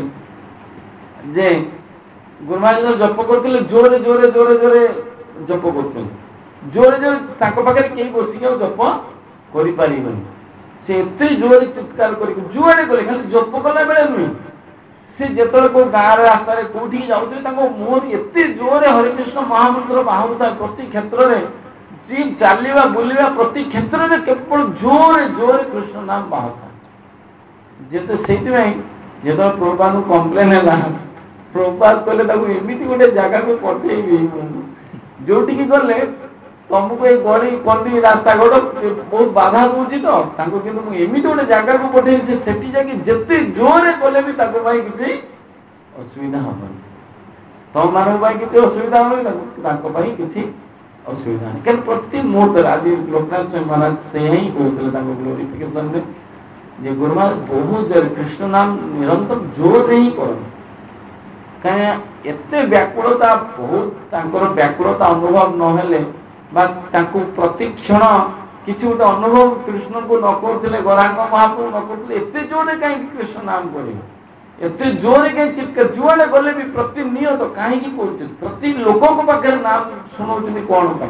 ଯେ ଗୁରୁ ମହାରାଜ ଜପ କରୁଥିଲେ, ଜୋରେ ଜୋରେ ଜୋରେ ଜୋରେ ଜପ କରୁଛନ୍ତି, ଜୋରେ ଜୋରେ ତାଙ୍କ ପାଖରେ କେହି ବସିକି ଆଉ ଜପ କରିପାରିବନି। ସେ ଏତେ ଜୋରେ ଚିତ୍କାର କରିକି ଯୁଆଡେ ଗଲେ, ଖାଲି ଜପ କଲା ବେଳେ ନୁହେଁ, ସେ ଯେତେବେଳେ କୋଉ ଗାଁର ରାସ୍ତାରେ କୋଉଠିକି ଯାଉଥିଲେ ତାଙ୍କ ମୁହଁରେ ଏତେ ଜୋରେ ହରିକୃଷ୍ଣ ମହାମନ୍ତ୍ର ବାହୁଥାଏ, ପ୍ରତି କ୍ଷେତ୍ରରେ ଚାଲିବା ବୁଲିବା ପ୍ରତି କ୍ଷେତ୍ରରେ କେବଳ ଜୋରେ ଜୋରେ କୃଷ୍ଣ ନାମ ବାହୁଥାଏ। ଯେତେ ସେଇଥିପାଇଁ ଯେତେବେଳେ ପ୍ରଭୁପାଦଙ୍କୁ କମ୍ପ୍ଲେନ ହେଲା, ପ୍ରଭୁପାଦ କହିଲେ ତାକୁ ଏମିତି ଗୋଟେ ଜାଗାକୁ ପଠେଇବି ଯୋଉଠିକି ଗଲେ ତମକୁ ଏଇ ଗଳି କନ୍ଦି ରାସ୍ତା ଘାଟ ବହୁତ ବାଧା ଦଉଛି, ତ ତାଙ୍କୁ କିନ୍ତୁ ମୁଁ ଏମିତି ଗୋଟେ ଜାଗାକୁ ପଠେଇବି, ସେ ସେଠି ଯାଇକି ଯେତେ ଜୋରେ ଗଲେ ବି ତାଙ୍କ ପାଇଁ କିଛି ଅସୁବିଧା ହବନି। ତମମାନଙ୍କ ପାଇଁ କିଛି ଅସୁବିଧା ହବନି, ତାଙ୍କ ପାଇଁ କିଛି ଅସୁବିଧା ନାହିଁ। କିନ୍ତୁ ପ୍ରତି ମୁହୂର୍ତ୍ତରେ ଆଜି ଲୋକନାଥ ମହାରାଜ ସେ ହିଁ କହୁଥିଲେ ତାଙ୍କ ଗ୍ଲୋରିଫିକେସନରେ ଯେ ଗୁରୁ ମହାରାଜ ବହୁତ ଜୋରେ କୃଷ୍ଣ ନାମ ନିରନ୍ତର ଜୋରରେ ହିଁ କରନ୍ତି। କାହିଁକିନା ଏତେ ବ୍ୟାକୁଳତା, ବହୁତ ତାଙ୍କର ବ୍ୟାକୁଳତା ଅନୁଭବ ନହେଲେ ବା ତାଙ୍କୁ ପ୍ରତିକ୍ଷଣ କିଛି ଗୋଟେ ଅନୁଭବ କୃଷ୍ଣଙ୍କୁ ନ କରୁଥିଲେ, ଗୌରାଙ୍ଗ ମହାପ୍ରଭୁ ନ କରୁଥିଲେ, ଏତେ ଜୋରରେ କାହିଁକି କୃଷ୍ଣ ନାମ କରିବେ? ଏତେ ଜୋରରେ କାହିଁ ଚିତ୍କାର? ଯୁଆଡେ ଗଲେ ବି ପ୍ରତିନିୟତ କାହିଁକି କରୁଛନ୍ତି? ପ୍ରତି ଲୋକଙ୍କ ପାଖରେ ନାମ ଶୁଣଉଛନ୍ତି କଣ ପାଇଁ?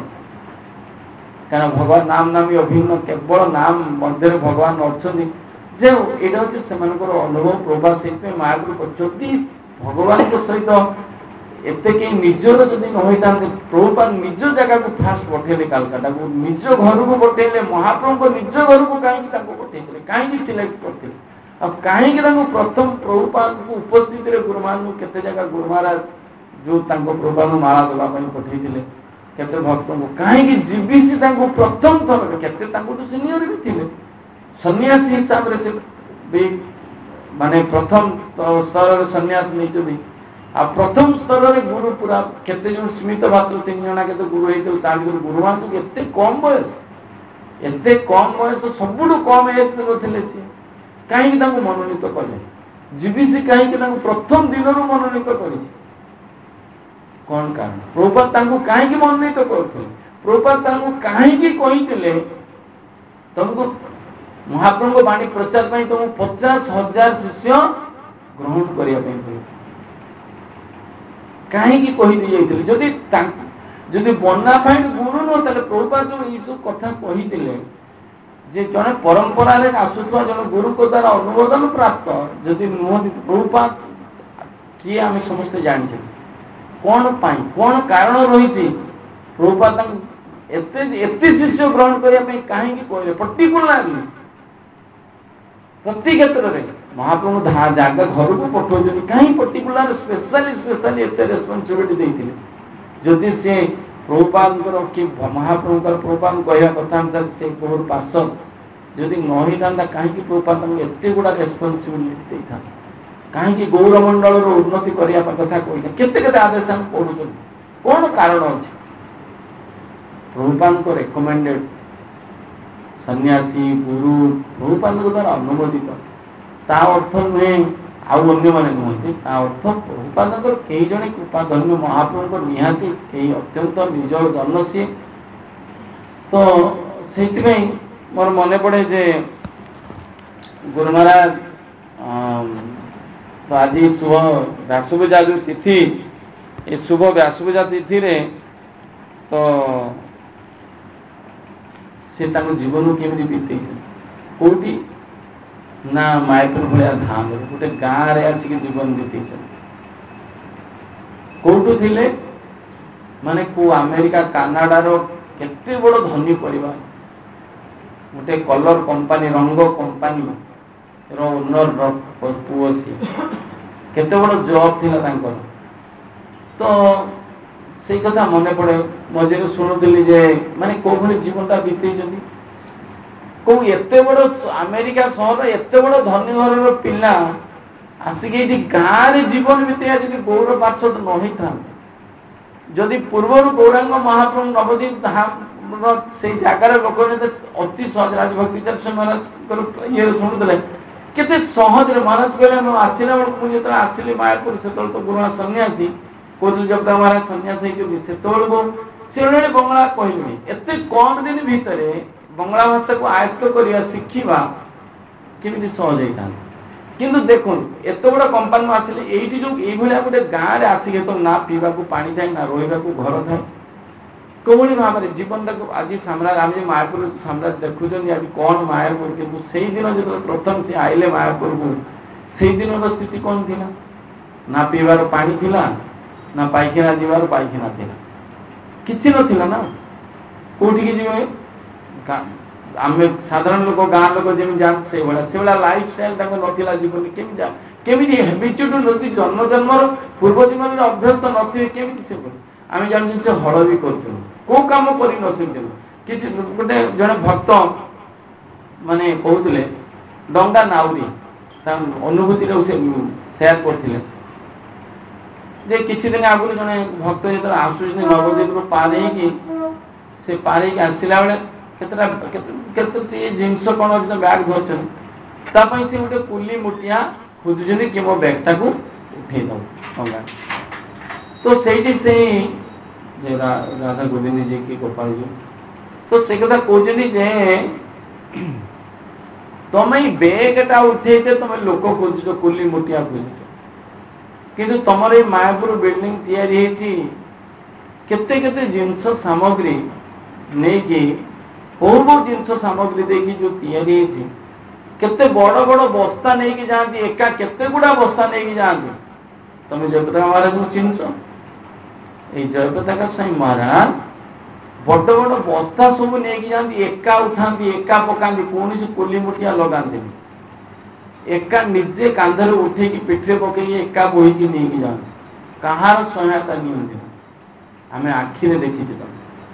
କାରଣ ଭଗବାନ ନାମ ନାମୀ ଅଭିନ୍ନ, କେବଳ ନାମ ମଧ୍ୟରେ ଭଗବାନ ଅଛନ୍ତି। ଯେ ଏଇଟା ହଉଛି ସେମାନଙ୍କର ଅନୁଭବ ପ୍ରଭାବ। ସେଇଥିପାଇଁ ମାୟାପୁର ଯଦି ଭଗବାନଙ୍କ ସହିତ ଏତେ କେହି ନିଜର ଯଦି ନ ହୋଇଥାନ୍ତେ, ପ୍ରଭୁପାଦ ନିଜ ଜାଗାକୁ ଫାଷ୍ଟ ପଠେଇଲେ, କାଲକାଟାକୁ ନିଜ ଘରକୁ ପଠେଇଲେ, ମହାପ୍ରଭୁଙ୍କ ନିଜ ଘରକୁ କାହିଁକି ତାଙ୍କୁ ପଠେଇଥିଲେ, କାହିଁକି ସିଲେକ୍ଟ କରିଥିଲେ, ଆଉ କାହିଁକି ତାଙ୍କୁ ପ୍ରଥମ ପ୍ରଭୁପାଦଙ୍କୁ ଉପସ୍ଥିତିରେ ଗୁରୁମାନଙ୍କୁ କେତେ ଜାଗା ଗୁରୁ ମହାରାଜ ଯୋଉ ତାଙ୍କ ପ୍ରଭୁପାଦଙ୍କୁ ମାଳା ଦେବା ପାଇଁ ପଠେଇଥିଲେ, କେତେ ଭକ୍ତଙ୍କୁ କାହିଁକି ଜିବିସି ତାଙ୍କୁ ପ୍ରଥମ ଥରରେ, କେତେ ତାଙ୍କଠୁ ସିନିୟର ବି ଥିଲେ, ସନ୍ନ୍ୟାସୀ ହିସାବରେ ସେ ବି ମାନେ ପ୍ରଥମ ସ୍ତରରେ ସନ୍ନ୍ୟାସ ନେଇଛନ୍ତି। ଆଉ ପ୍ରଥମ ସ୍ତରରେ ଗୁରୁ ପୁରା କେତେ ଜଣ ସ୍ମିତ ଭାତୃ ତିନି ଜଣ କେତେ ଗୁରୁ ହେଇଥିଲେ, ତା ଭିତରୁ ଗୁରୁମାନଙ୍କୁ ଏତେ କମ ବୟସ, ଏତେ କମ ବୟସ, ସବୁଠୁ କମ ଏଜରେ ଥିଲେ ସିଏ, କାହିଁକି ତାଙ୍କୁ ମନୋନୀତ କଲେ? ଜିବିସି କାହିଁକି ତାଙ୍କୁ ପ୍ରଥମ ଦିନରୁ ମନୋନୀତ କରିଛି? କଣ କାରଣ? ପ୍ରଭୁପାଦ ତାଙ୍କୁ କାହିଁକି ମନୋନୀତ କରୁଥିଲେ? ପ୍ରଭୁପାଦ ତାଙ୍କୁ କାହିଁକି କହିଥିଲେ ତମକୁ ମହାପ୍ରଭୁଙ୍କ ବାଣୀ ପ୍ରଚାର ପାଇଁ ତମକୁ ପଚାଶ ହଜାର ଶିଷ୍ୟ ଗ୍ରହଣ କରିବା ପାଇଁ ପଡିବ? କାହିଁକି କହିଦେଇ ଯାଇଥିଲେ? ଯଦି ଯଦି ବନାଫାଇଡ ଗୁରୁ ନ ତାହେଲେ ପ୍ରଭୁପାଦ ଯୋଉ ଏଇସବୁ କଥା କହିଥିଲେ ଯେ ଜଣେ ପରମ୍ପରାରେ ଆସୁଥିବା ଜଣେ ଗୁରୁଙ୍କ ଦ୍ୱାରା ଅନୁମୋଦନ ପ୍ରାପ୍ତ ଯଦି ନୁହନ୍ତି, ପ୍ରଭୁପାଦ କିଏ ଆମେ ସମସ୍ତେ ଜାଣିଛୁ। କଣ ପାଇଁ, କଣ କାରଣ ରହିଛି ପ୍ରଭୁପାଦ ତାଙ୍କୁ ଏତେ ଏତେ ଶିଷ୍ୟ ଗ୍ରହଣ କରିବା ପାଇଁ କାହିଁକି କହିଲେ? ପର୍ଟିକୁଲାରଲି ପ୍ରତି କ୍ଷେତ୍ରରେ ମହାପ୍ରଭୁ ଜାଗା ଘରକୁ ପଠାଉଛନ୍ତି, କାହିଁ ପର୍ଟିକୁଲାର ସ୍ପେଶାଲି ସ୍ପେଶାଲି ଏତେ ରେସ୍ପନ୍ସିବିଲିଟି ଦେଇଥିଲେ? ଯଦି ସେ ପ୍ରଭୁପାଦଙ୍କର କି ମହାପ୍ରଭୁଙ୍କର ପ୍ରଭୁପାଦ କହିବା କଥା ଅନୁସାରେ ସେ ଗୌର ପାର୍ଶ୍ୱଦ ଯଦି ନ ହେଇଥାନ୍ତା, କାହିଁକି ପ୍ରଭୁପାଦ ତାଙ୍କୁ ଏତେ ଗୁଡା ରେସ୍ପନ୍ସିବିଲିଟି ଦେଇଥାନ୍ତା? କାହିଁକି ଗୌରମଣ୍ଡଳର ଉନ୍ନତି କରିବା କଥା କହିଲେ? କେତେ କେତେ ଆଦେଶ ଆମେ ପଢୁଛନ୍ତି, କଣ କାରଣ ଅଛି? ପ୍ରଭୁପାଦଙ୍କ ରେକମେଣ୍ଡେଡ ସନ୍ନ୍ୟାସୀ ଗୁରୁ ପ୍ରଭୁପାଦଙ୍କ ଦ୍ୱାରା ଅନୁମୋଦିତ। ତା ଅର୍ଥ ନୁହେଁ ଆଉ ଅନ୍ୟମାନେ ନୁହନ୍ତି, ତା ଅର୍ଥ ପ୍ରଭୁପାଦଙ୍କର କେହି ଜଣେ କୃପା ଧନ୍ୟ ମହାପ୍ରଭୁଙ୍କର ନିହାତି କେହି ଅତ୍ୟନ୍ତ ନିଜ ଜନ୍ମ ସିଏ। ତ ସେଇଥିପାଇଁ ମୋର ମନେ ପଡେ ଯେ ଗୁରୁ ମହାରାଜ ତ ଆଜି ଶୁଭ ବ୍ୟାସପୂଜା ଯୋଉ ତିଥି, ଏ ଶୁଭ ବ୍ୟାସପୂଜା ତିଥିରେ ତ ସେ ତାଙ୍କ ଜୀବନକୁ କେମିତି ବିତେଇଛନ୍ତି? କୋଉଠି ନା ମାୟାପୁର ଭଳିଆ ଧାମରେ ଗୋଟେ ଗାଁରେ ଆସିକି ଜୀବନ ବିତେଇଛନ୍ତି। କୋଉଠୁ ଥିଲେ? ମାନେ କୋଉ ଆମେରିକା କାନାଡାର କେତେ ବଡ ଧନୀ ପରିବାର, ଗୋଟେ କଲର କମ୍ପାନୀ, ରଙ୍ଗ କମ୍ପାନୀର ଓନର ପୁଅ ସିଏ, କେତେ ବଡ ଜବ୍ ଥିଲା ତାଙ୍କର। ତ ସେଇ କଥା ମନେ ପଡେ। ମଝିରେ ଶୁଣୁଥିଲି ଯେ ମାନେ କୋଉ ଭଳି ଜୀବନଟା ବିତେଇଛନ୍ତି। କୋଉ ଏତେ ବଡ ଆମେରିକା ସହର ଏତେ ବଡ ଧନୀ ଘରର ପିଲା ଆସିକି ଏଇଠି ଗାଁରେ ଜୀବନ ବିତେଇବା ଯଦି ଗୌର ପାର୍ଷଦ ନ ହେଇଥାନ୍ତେ, ଯଦି ପୂର୍ବରୁ ଗୌରାଙ୍ଗ ମହାପ୍ରଭୁ ନବଦୀପ ଧାମର ସେଇ ଜାଗାରେ ଲୋକ ଯେତେ ଅତି ସହଜ ରାଜଭକ୍ତି ମହାରାଜଙ୍କର ଇଏରେ ଶୁଣୁଥିଲେ କେତେ ସହଜରେ ମହାରାଜ କହିଲେ ମୁଁ ଆସିଲା ବେଳକୁ ମୁଁ ଯେତେବେଳେ ଆସିଲି ମାୟାପୁର ସେତେବେଳେ ତ ପୁରୁଣା ସନ୍ନ୍ୟାସୀ କହୁଥିଲି ଜଗଦା ମହାରାଜ ସନ୍ନ୍ୟାସ ହେଇଛନ୍ତି ସେତେବେଳକୁ ସେ ଗୋଟେ ବଙ୍ଗଳା କହିଲେଣି। ଏତେ କମ ଦିନ ଭିତରେ ବଙ୍ଗଳା ଭାଷାକୁ ଆୟତ୍ତ କରିବା ଶିଖିବା କେମିତି ସହଜ ହେଇଥାନ୍ତା। କିନ୍ତୁ ଦେଖନ୍ତୁ ଏତେ ବଡ କମ୍ପାନୀ ଆସିଲେ ଏଇଠି ଯୋଉ ଏଇଭଳିଆ ଗୋଟେ ଗାଁରେ ଆସିକି ତ ନା ପିଇବାକୁ ପାଣି ଥାଏ ନା ରହିବାକୁ ଘର ଥାଏ, କୋଭଳି ଭାବରେ ଜୀବନଟାକୁ ଆଜି ସାମ୍ରାଜ୍ୟ ଆମେ ମାୟାପୁର ସାମ୍ରାଜ୍ୟ ଦେଖୁଛନ୍ତି ଆଜି କଣ ମାୟାପୁର, କିନ୍ତୁ ସେଇଦିନ ଯେତେବେଳେ ପ୍ରଥମ ସେ ଆଇଲେ ମାୟାପୁରକୁ ସେଇଦିନର ସ୍ଥିତି କଣ ଥିଲା? ନା ପିଇବାର ପାଣି ଥିଲା, ନା ପାଇଖାନା ଯିବାର ପାଇଖାନା ଥିଲା, କିଛି ନଥିଲା ନା। କୋଉଠିକି ଯିବେ? ଆମେ ସାଧାରଣ ଲୋକ ଗାଁ ଲୋକ ଯେମିତି ଯାଆନ୍ତି ସେଇଭଳିଆ ସେଇଭଳିଆ ଲାଇଫ ଷ୍ଟାଇଲ ତାଙ୍କ ନଥିଲା ଜୀବନ। କେମିତି ଯା କେମିତି ହେବିଚୁଡ ନଦୀ ଜନ୍ମ ଜନ୍ମର ପୂର୍ବ ଜୀବନରେ ଅଭ୍ୟସ୍ତ ନଥିବେ କେମିତି ସେ ଆମେ ଜାଣୁଛୁ ସେ ହଳ ବି କରୁଥିଲୁ, କୋଉ କାମ କରି ନ ଶିଖିଥିଲୁ କିଛି। ଗୋଟେ ଜଣେ ଭକ୍ତ ମାନେ କହୁଥିଲେ ଡଙ୍ଗା ନାଉରୀ ତା ଅନୁଭୂତିଟାକୁ ସେ ସେୟାର କରିଥିଲେ ଯେ କିଛି ଦିନ ଆଗରୁ ଜଣେ ଭକ୍ତ ଯେତେବେଳେ ଆସୁଛନ୍ତି ନବଦ୍ୱୀପରୁ ପାର ହେଇକି ସେ ପାର ହେଇକି ଆସିଲା ବେଳେ କେତେଟା କେତେ ଜିନିଷ କଣ ଅଛି ବ୍ୟାଗ ଧରିଛନ୍ତି, ତା ପାଇଁ ସେ ଗୋଟେ କୁଲି ମୁଟିଆ ଖୋଜୁଛନ୍ତି କି ମୋ ବ୍ୟାଗଟାକୁ ଉଠେଇ ଦବ ଡଙ୍ଗା। ତ ସେଇଠି ସେଇ ରାଧା ଗୋବିନ୍ଦ ଜି କି ଗୋପାଳ ଜି ତ ସେ କଥା କହୁଛନ୍ତି ଯେ ତମେ ଏଇ ବେଗଟା ଉଠେଇଛ ତମେ ଲୋକ ଖୋଜୁଛ କୁଲି ମୁଟିଆ ଖୋଜୁଛ, କିନ୍ତୁ ତମର ଏଇ ମାୟାପୁର ବିଲ୍ଡିଂ ତିଆରି ହେଇଛି କେତେ କେତେ ଜିନିଷ ସାମଗ୍ରୀ ନେଇକି ବହୁ ବହୁ ଜିନିଷ ସାମଗ୍ରୀ ଦେଇକି ଯୋଉ ତିଆରି ହେଇଛି, କେତେ ବଡ ବଡ ବସ୍ତା ନେଇକି ଯାଆନ୍ତି, ଏକା କେତେ ଗୁଡା ବସ୍ତା ନେଇକି ଯାଆନ୍ତି। ତମେ ଜୟପ୍ରତାପ ମହାରାଜଙ୍କୁ ଚିହ୍ନିଛ? ଏଇ ଜୟପ୍ରତାପ ସ୍ୱାଇଁ ମହାରାଜ ବଡ ବଡ ବସ୍ତା ସବୁ ନେଇକି ଯାଆନ୍ତି, ଏକା ଉଠାନ୍ତି, ଏକା ପକାନ୍ତି, କୌଣସି କୋଲି ମୁଠିଆ ଲଗାନ୍ତିନି, ଏକା ନିଜେ କାନ୍ଧରେ ଉଠେଇକି ପିଠିରେ ପକେଇକି ଏକା ବୋହିକି ନେଇକି ଯାଆନ୍ତି, କାହାର ସହାୟତା ନିଅନ୍ତି। ଆମେ ଆଖିରେ ଦେଖିଛୁ ତମେ।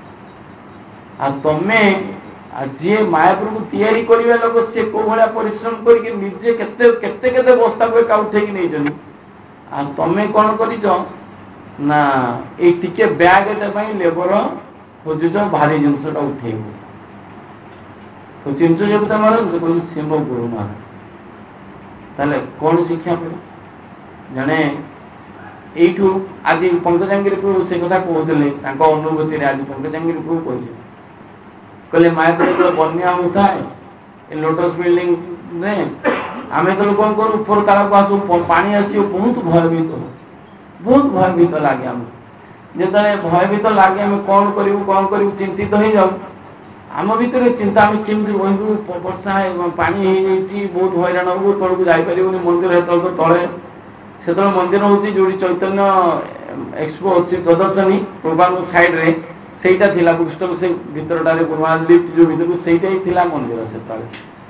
ଆଉ ତମେ ଯିଏ ମାୟାପୁରକୁ ତିଆରି କରିବା ଲୋକ ସିଏ କୋଉ ଭଳିଆ ପରିଶ୍ରମ କରିକି ନିଜେ କେତେ କେତେ କେତେ ବସ୍ତାକୁ ଏକା ଉଠେଇକି ନେଇଛନ୍ତି, ଆଉ ତମେ କଣ କରିଛ ନା ଏଇ ଟିକେ ବ୍ୟାଗ ପାଇଁ ଲେବର ଖୋଜୁଛ ଭାରି ଜିନିଷଟା ଉଠେଇବ। ତ ଚିହ୍ନିଛ ଯେମିତି ଆମର କହୁଛି ସିଂହ ଗୁରୁ ମହାରାଜ। ତାହେଲେ କଣ ଶିକ୍ଷା ମିଳେ? ଜଣେ ଏଇଠୁ ଆଜି ପଙ୍କଜାଙ୍ଗିରିକୁ ସେ କଥା କହୁଥିଲେ ତାଙ୍କ ଅନୁଭୂତିରେ, ଆଜି ପଙ୍କଜାଙ୍ଗିରିକୁ କହିଲେ କହିଲେ ମାୟାପୁର ଯେତେବେଳେ ବନ୍ୟା ହଉଥାଏ ଏ ଲୋଟସ୍ ବିଲ୍ଡିଂ ରେ ଆମେ ଯେତେବେଳେ କଣ କରୁ ଉପର ତାଳକୁ ଆସୁ ପାଣି ଆସିବ ବହୁତ ଭୟଭୀତ ବହୁତ ଭୟଭୀତ ଲାଗେ ଆମକୁ। ଯେତେବେଳେ ଭୟଭୀତ ଲାଗେ ଆମେ କଣ କରିବୁ କଣ କରିବୁ ଚିନ୍ତିତ ହେଇଯାଉ। ଆମ ଭିତରେ ଚିନ୍ତା ଆମେ କେମିତି ରହିବୁ, ବର୍ଷା ପାଣି ହେଇଯାଇଛି ବହୁତ ହଇରାଣ ହବୁ, ତଳକୁ ଯାଇପାରିବୁନି, ମନ୍ଦିର ହେତେବେଳେ ତଳେ ସେତେବେଳେ ମନ୍ଦିର ହଉଛି ଯୋଉଠି ଚୈତନ୍ୟ ଏକ୍ସପୋ ଅଛି ପ୍ରଦର୍ଶନୀ ପୂର୍ବାଙ୍ଗ ସାଇଡରେ ସେଇଟା ଥିଲା ବୁକଷ୍ଟଲ ସେ ଭିତରଟାରେ ପୂର୍ବାଙ୍ଗ ଲିଫ୍ଟ ଯୋଉ ଭିତରକୁ ସେଇଟା ହିଁ ଥିଲା ମନ୍ଦିର ସେତେବେଳେ।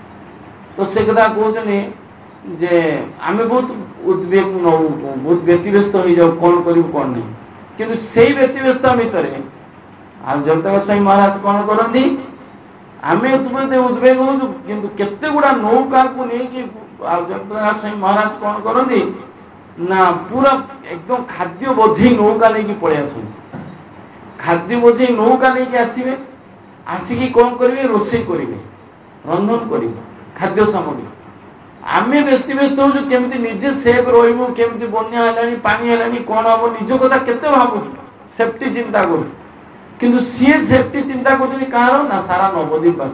ତ ସେ କଥା କହୁଛନ୍ତି ଯେ ଆମେ ବହୁତ ଉଦ୍ବେଗ ନଉ, ବହୁତ ବ୍ୟତିବ୍ୟସ୍ତ ହେଇଯାଉ କଣ କରିବୁ କଣ ନାହିଁ, କିନ୍ତୁ ସେଇ ବ୍ୟତିବ୍ୟସ୍ତ ଭିତରେ ଆଉ ଜଗନ୍ନାଥ ସ୍ୱାମୀ ମହାରାଜ କଣ କରନ୍ତି, ଆମେ ଉଦ୍ବେଗ ହଉଛୁ କିନ୍ତୁ କେତେ ଗୁଡା ନୌକାକୁ ନେଇକି ଆଉ ଜଗନ୍ନାଥ ସ୍ୱାମୀ ମହାରାଜ କଣ କରନ୍ତି ନା ପୁରା ଏକଦମ ଖାଦ୍ୟ ବୋଝେଇ ନୌକା ନେଇକି ପଳେଇ ଆସନ୍ତି। ଖାଦ୍ୟ ବୋଝେଇ ନୌକା ନେଇକି ଆସିବେ, ଆସିକି କଣ କରିବେ ରୋଷେଇ କରିବେ, ରନ୍ଧନ କରିବେ ଖାଦ୍ୟ ସାମଗ୍ରୀ। ଆମେ ବ୍ୟସ୍ତ ହଉଛୁ କେମିତି ନିଜେ ସେଫ୍ ରହିବୁ, କେମିତି ବନ୍ୟା ହେଲାଣି ପାଣି ହେଲାଣି କଣ ହବ, ନିଜ କଥା କେତେ ଭାବୁଛୁ, ସେଫ୍ଟି ଚିନ୍ତା କରୁଛୁ। କିନ୍ତୁ ସିଏ ସେଫ୍ଟି ଚିନ୍ତା କରୁଛନ୍ତି କାହାର ନା ସାରା ନବଦ୍ୱୀପବାସୀ।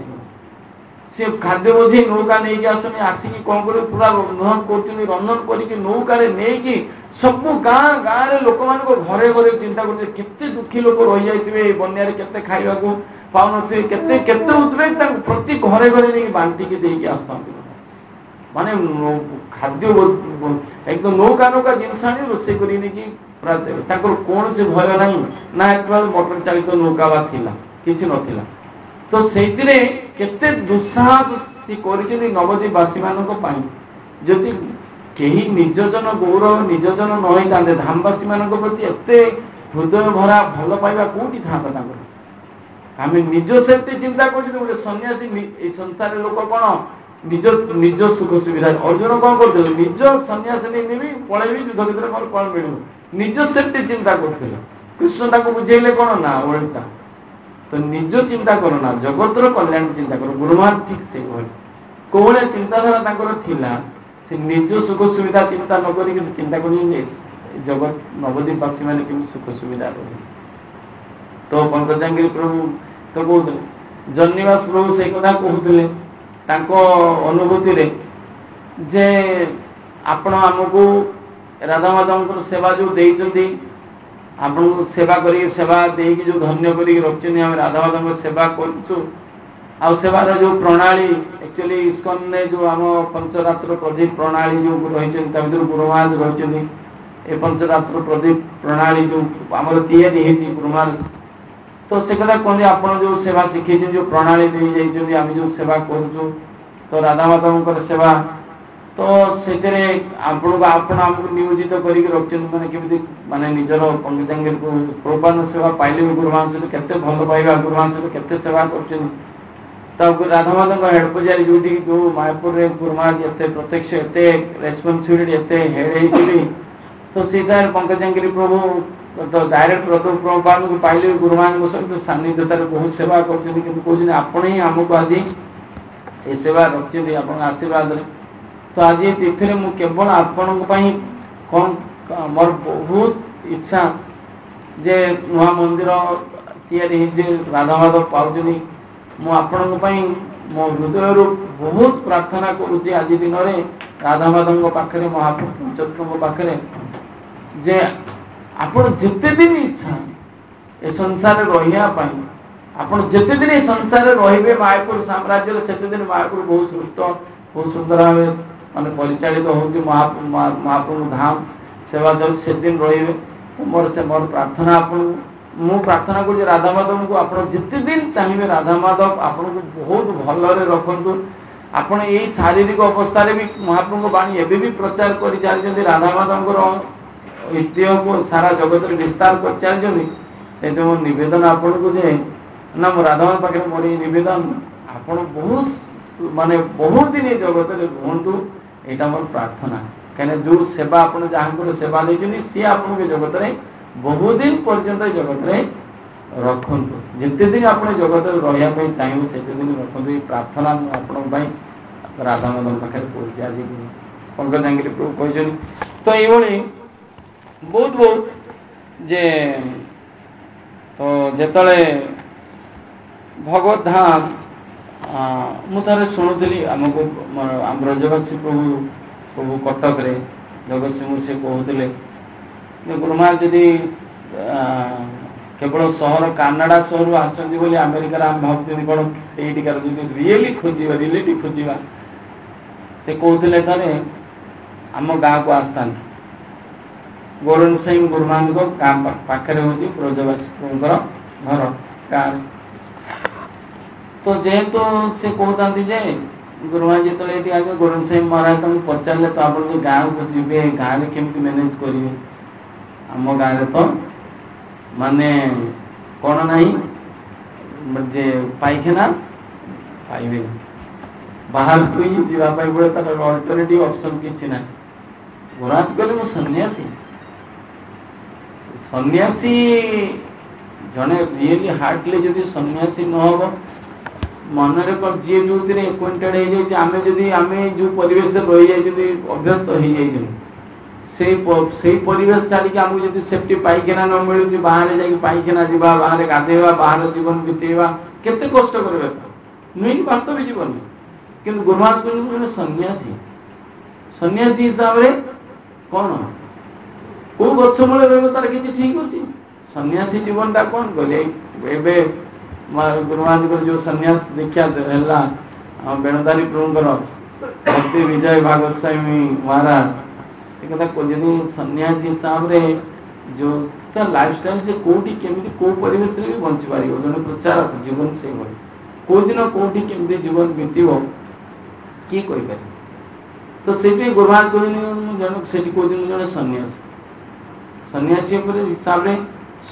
ସିଏ ଖାଦ୍ୟ ବୋଝେଇ ନୌକା ନେଇକି ଆସୁଛନ୍ତି, ଆସିକି କଣ କରିବେ ପୁରା ରନ୍ଧନ କରୁଛନ୍ତି, ରନ୍ଧନ କରିକି ନୌକାରେ ନେଇକି ସବୁ ଗାଁ ଗାଁରେ ଲୋକମାନଙ୍କ ଘରେ ଘରେ ଚିନ୍ତା କରୁଛନ୍ତି କେତେ ଦୁଃଖୀ ଲୋକ ରହିଯାଇଥିବେ ଏଇ ବନ୍ୟାରେ, କେତେ ଖାଇବାକୁ ପାଉନଥିବେ, କେତେ କେତେ ଉଦ୍ବେଗ ତାଙ୍କୁ ପ୍ରତି ଘରେ ଘରେ ନେଇକି ବାଣ୍ଟିକି ଦେଇକି ଆସୁଛନ୍ତି। ମାନେ ଖାଦ୍ୟ ଏକଦମ ନୌକା ନୌକା ଜିନିଷ ଆଣି ରୋଷେଇ କରି ନେଇକି ପୁରା ଦେବେ, ତାଙ୍କର କୌଣସି ଭୟ ନାହିଁ ନା ଏତେବେଳେ ମଟର ଚାଳିତ ନୌକା ବା ଥିଲା କିଛି ନଥିଲା। ତ ସେଇଥିରେ କେତେ ଦୁଃସାହସ ସେ କରିଛନ୍ତି ନବଦ୍ୱୀପବାସୀ ମାନଙ୍କ ପାଇଁ। ଯଦି କେହି ନିଜଜନ ଗୌରବ ନିଜଜନ ନ ହେଇଥାନ୍ତେ, ଧାମବାସୀ ମାନଙ୍କ ପ୍ରତି ଏତେ ହୃଦୟ ଭରା ଭଲ ପାଇବା କୋଉଠି ଥାନ୍ତା ତାଙ୍କର? ଆମେ ନିଜ ସେମିତି ଚିନ୍ତା କରୁଛୁ। ଗୋଟେ ସନ୍ନ୍ୟାସୀ ଏଇ ସଂସାରରେ ଲୋକ କଣ ନିଜ ନିଜ ସୁଖ ସୁବିଧା, ଅର୍ଜୁନ କଣ କରୁଥିଲେ? ନିଜ ସନ୍ନ୍ୟାସୀ ନେଇ ନେବି ପଳେଇବି, ଯୁଦ୍ଧ ଭିତରେ ମୋର କଣ ମିଳିବ, ନିଜ ସେମିତି ଚିନ୍ତା କରୁଥିଲେ। କୃଷ୍ଣ ତାକୁ ବୁଝେଇଲେ କଣ ନା ଓଲଟା, ତ ନିଜ ଚିନ୍ତା କର ନା, ଜଗତର କଲ୍ୟାଣ ଚିନ୍ତା କର। ଗୁରୁମା ଠିକ ସେଇଭଳି କୋଉଭଳିଆ ଚିନ୍ତାଧାରା ତାଙ୍କର ଥିଲା, ସେ ନିଜ ସୁଖ ସୁବିଧା ଚିନ୍ତା ନ କରିକି ସେ ଚିନ୍ତା କରିବେ ଜଗତ ନବଦ୍ୱୀପବାସୀ ମାନେ କେମିତି ସୁଖ ସୁବିଧା ରହିବେ। ତ ପଙ୍କଜାଙ୍ଗିରି ପ୍ରଭୁ ତ କହୁଥିଲେ, ଜନ୍ନିବାସ ପ୍ରଭୁ ସେଇ କଥା କହୁଥିଲେ ତାଙ୍କ ଅନୁଭୂତିରେ ଯେ ଆପଣ ଆମକୁ ରାଧାମାଧବଙ୍କର ସେବା ଯୋଉ ଦେଇଛନ୍ତି, ଆପଣଙ୍କୁ ସେବା କରିକି ସେବା ଦେଇକି ଯୋଉ ଧନ୍ୟ କରିକି ରଖିଛନ୍ତି, ଆମେ ରାଧାମାଧବଙ୍କ ସେବା କରୁଛୁ। ଆଉ ସେବାର ଯୋଉ ପ୍ରଣାଳୀ, ଆକ୍ଚୁଆଲି ଇସ୍କନରେ ଯୋଉ ଆମ ପଞ୍ଚରାତ୍ର ପ୍ରଦୀପ ପ୍ରଣାଳୀ ଯୋଉ ରହିଛନ୍ତି, ତା ଭିତରୁ ଗୁରୁ ମହାରାଜ ରହିଛନ୍ତି। ଏ ପଞ୍ଚରାତ୍ର ପ୍ରଦୀପ ପ୍ରଣାଳୀ ଯୋଉ ଆମର ତିଆରି ହେଇଛି ଗୁରୁ ମହାରାଜ, ତ ସେ କଥା କୁହନ୍ତି ଆପଣ ଯୋଉ ସେବା ଶିଖେଇଛନ୍ତି, ଯୋଉ ପ୍ରଣାଳୀ ଦେଇ ଯାଇଛନ୍ତି, ଆମେ ଯୋଉ ସେବା କରୁଛୁ, ତ ରାଧାମାଧବଙ୍କର ସେବା, ତ ସେଥିରେ ଆପଣଙ୍କୁ ଆପଣ ଆମକୁ ନିୟୋଜିତ କରିକି ରଖିଛନ୍ତି। ମାନେ କେମିତି ମାନେ ନିଜର ପଣ୍ଡିତାଙ୍ଗୀର ପ୍ରଭୁପାଦ ସେବା ପାଇଲେ ବି ଗୁରୁମାନଙ୍କ ସହିତ କେତେ ଭଲ ପାଇବା, ଗୁରୁମାନଙ୍କ ସହିତ କେତେ ସେବା କରୁଛନ୍ତି। ତାକୁ ରାଧାମାଧବଙ୍କ ହେଡ ପୂଜାରୀ ଯୋଉଠି ଯୋଉ ମାୟାପୁରରେ ଗୁରୁମହାରାଜ ଏତେ ପ୍ରତ୍ୟକ୍ଷ, ଏତେ ରେସ୍ପନ୍ସିବିଲିଟି, ଏତେ ହେଡ ହେଇଛନ୍ତି, ତ ସେଇ ସାର୍ ପଙ୍କଜାଙ୍ଗିରି ପ୍ରଭୁ ତ ଡାଇରେକ୍ଟ ପ୍ରଭୁପାଦଙ୍କୁ ପାଇଲେ ବି ଗୁରୁମାନଙ୍କ ସହିତ ସାନ୍ନିଧ୍ୟତାରେ ବହୁତ ସେବା କରୁଛନ୍ତି। କିନ୍ତୁ କହୁଛନ୍ତି ଆପଣ ହିଁ ଆମକୁ ଆଜି ଏ ସେବା ରଖିଛନ୍ତି ଆପଣଙ୍କ ଆଶୀର୍ବାଦରେ। ତ ଆଜି ଏ ତିଥିରେ ମୁଁ କେବଳ ଆପଣଙ୍କ ପାଇଁ କଣ, ମୋର ବହୁତ ଇଚ୍ଛା ଯେ ନୂଆ ମନ୍ଦିର ତିଆରି ହେଇଛି, ରାଧାମାଧବ ପାଉଛନ୍ତି, ମୁଁ ଆପଣଙ୍କ ପାଇଁ ମୋ ହୃଦୟରୁ ବହୁତ ପ୍ରାର୍ଥନା କରୁଛି ଆଜି ଦିନରେ ରାଧାମାଧବଙ୍କ ପାଖରେ, ମହାପ୍ରଭୁ ପଞ୍ଚତତ୍ତ୍ୱଙ୍କ ପାଖରେ, ଯେ ଆପଣ ଯେତେ ଦିନ ଇଚ୍ଛା ଏ ସଂସାରରେ ରହିବା ପାଇଁ, ଆପଣ ଯେତେ ଦିନ ଏ ସଂସାରରେ ରହିବେ ମାୟାପୁର ସାମ୍ରାଜ୍ୟରେ, ସେତେ ଦିନ ମାୟାପୁର ବହୁତ ସୁସ୍ଥ ବହୁତ ସୁନ୍ଦର ଭାବେ ମାନେ ପରିଚାଳିତ ହଉଛି। ମହାପ୍ରଭୁ ଧାମ ସେବା ଚାଲୁଛି, ସେଦିନ ରହିବେ। ତ ମୋର ସେ ମୋର ପ୍ରାର୍ଥନା ଆପଣଙ୍କୁ, ମୁଁ ପ୍ରାର୍ଥନା କରୁଛି ରାଧାମାଧବଙ୍କୁ ଆପଣ ଯେତେ ଦିନ ଚାହିଁବେ ରାଧାମାଧବ ଆପଣଙ୍କୁ ବହୁତ ଭଲରେ ରଖନ୍ତୁ। ଆପଣ ଏଇ ଶାରୀରିକ ଅବସ୍ଥାରେ ବି ମହାପ୍ରଭୁଙ୍କ ବାଣୀ ଏବେ ବି ପ୍ରଚାର କରି ଚାଲିଛନ୍ତି, ରାଧାମାଧବଙ୍କର ଐତିହ୍ୟକୁ ସାରା ଜଗତରେ ବିସ୍ତାର କରି ଚାଲିଛନ୍ତି। ସେଇଠି ମୋ ନିବେଦନ ଆପଣଙ୍କୁ ଯେ ନା, ମୁଁ ରାଧାମାଧବ ପାଖରେ ମୋର ଏଇ ନିବେଦନ, ଆପଣ ବହୁତ ମାନେ ବହୁତ ଦିନ ଏ ଜଗତରେ ରୁହନ୍ତୁ, ଏଇଟା ମୋର ପ୍ରାର୍ଥନା। କାହିଁକିନା ଯୋଉ ସେବା ଆପଣ ଯାହାଙ୍କର ସେବା ଦେଇଛନ୍ତି, ସିଏ ଆପଣଙ୍କୁ ଏ ଜଗତରେ ବହୁ ଦିନ ପର୍ଯ୍ୟନ୍ତ ଏ ଜଗତରେ ରଖନ୍ତୁ। ଯେତେ ଦିନ ଆପଣ ଜଗତରେ ରହିବା ପାଇଁ ଚାହିଁବେ ସେତେ ଦିନ ରଖନ୍ତୁ। ଏଇ ପ୍ରାର୍ଥନା ମୁଁ ଆପଣଙ୍କ ପାଇଁ ରାଧାମାଧବ ପାଖରେ କରୁଛି ଆଜି ପଙ୍କଜାଙ୍ଗିରି ପ୍ରଭୁ କହିଛନ୍ତି। ତ ଏଇଭଳି ବହୁତ ବହୁତ ଯେ ତ ଯେତେବେଳେ ଭଗବତ ଧାମ ମୁଁ ଥରେ ଶୁଣୁଥିଲି, ଆମକୁ ଆମ ବ୍ରଜବାସୀ ପ୍ରଭୁ ପ୍ରଭୁ କଟକରେ ଜଗତସିଂହପୁର ସେ କହୁଥିଲେ ଯେ ଗୁରୁମା ଯଦି କେବଳ ସହର କାନାଡା ସହରରୁ ଆସୁଛନ୍ତି ବୋଲି ଆମେରିକାରେ ଆମେ ଭାବୁଛନ୍ତି କଣ, ସେଇଠିକାର ଯଦି ରିଏଲି ଖୋଜିବା ରିଲେଟିଭ ଖୋଜିବା, ସେ କହୁଥିଲେ ଥରେ ଆମ ଗାଁକୁ ଆସିଥାନ୍ତି। ଗୋରନ ସିଂ ଗୁରୁମାଙ୍କ ଗାଁ ପାଖରେ ହଉଛି ବ୍ରଜବାସୀ ପ୍ରଭୁଙ୍କର ଘର ଗାଁରେ। ତ ଯେହେତୁ ସେ କହୁଥାନ୍ତି ଯେ ଗୁରୁମା ଯେତେବେଳେ ଏଠି ଆଗେ ଗୋରନ ସିଂ ମହାରାଜ ତାଙ୍କୁ ପଚାରିଲେ, ତ ଆପଣ ଯୋଉ ଗାଁକୁ ଯିବେ ଗାଁରେ କେମିତି ମ୍ୟାନେଜ କରିବେ? ଆମ ଗାଁରେ ତ ମାନେ କଣ ନାହିଁ ଯେ ପାଇଖାନା ପାଇବେ, ବାହାରକୁ ହିଁ ଯିବା ପାଇଁ ପଡେ, ତାର ଅଲ୍ଟରନେଟିଭ ଅପସନ କିଛି ନାହିଁ। ଗୁରୁମା କହିଲେ ମୁଁ ସନ୍ନ୍ୟାସୀ, ସନ୍ନ୍ୟାସୀ ଜଣେ ରିଏଲି ହାର୍ଟଲି ଯଦି ସନ୍ନ୍ୟାସୀ ନ ହବ, ମନରେ ଯିଏ ଯୋଉଥିରେ ଏକ୍ୱେଣ୍ଟେଡ ହେଇଯାଇଛି, ଆମେ ଯଦି ଆମେ ଯୋଉ ପରିବେଶରେ ରହିଯାଇଛନ୍ତି, ଅଭ୍ୟସ୍ତ ହେଇଯାଇଛନ୍ତି, ସେଇ ସେଇ ପରିବେଶ ଛାଡ଼ିକି ଆମକୁ ଯଦି ସେଫ୍ଟି ପାଇଖାନା ନ ମିଳୁଛି, ବାହାରେ ଯାଇକି ପାଇଖାନା ଯିବା, ବାହାରେ ଗାଧେଇବା, ବାହାର ଜୀବନ ବିତେଇବା କେତେ କଷ୍ଟ କରିବା ନୁହେଁ କି ବାସ୍ତବ ଜୀବନ। କିନ୍ତୁ ଗୁରୁମା ଜଣେ ସନ୍ନ୍ୟାସୀ, ସନ୍ନ୍ୟାସୀ ହିସାବରେ କଣ କୋଉ ଗଛ ମୂଳେ ରହିବ ତାର କିଛି ଠିକ ଅଛି? ସନ୍ନ୍ୟାସୀ ଜୀବନଟା କଣ କଲେ? ଏବେ ଗୁରୁମହାରାଜଙ୍କର ଯୋଉ ସନ୍ନ୍ୟାସ ଦୀକ୍ଷା ହେଲା ଆମ ବେଣୁଧାରୀ ପ୍ରଭୁଙ୍କର ଭକ୍ତି ବିଜୟ ଭାଗବତ ସ୍ୱାମୀ ମହାରାଜ, ସେ କଥା ଯଦି ସନ୍ନ୍ୟାସୀ ହିସାବରେ ଯୋଉ ତା ଲାଇଫଷ୍ଟାଇଲ ସେ କୋଉଠି କେମିତି କୋଉ ପରିବେଶରେ ବି ବଞ୍ଚି ପାରିବ। ଜଣେ ପ୍ରଚାରକ ଜୀବନ ସେଇଭଳି, କୋଉ ଦିନ କୋଉଠି କେମିତି ଜୀବନ ବିତିବ କିଏ କହିପାରିବ? ତ ସେଇଥିପାଇଁ ଗୁରୁମହାରାଜ କହିଲେ ମୁଁ ଜଣେ ସେଠି କହୁଛି ମୁଁ ଜଣେ ସନ୍ନ୍ୟାସୀ। ସନ୍ନ୍ୟାସୀ ଉପରେ ହିସାବରେ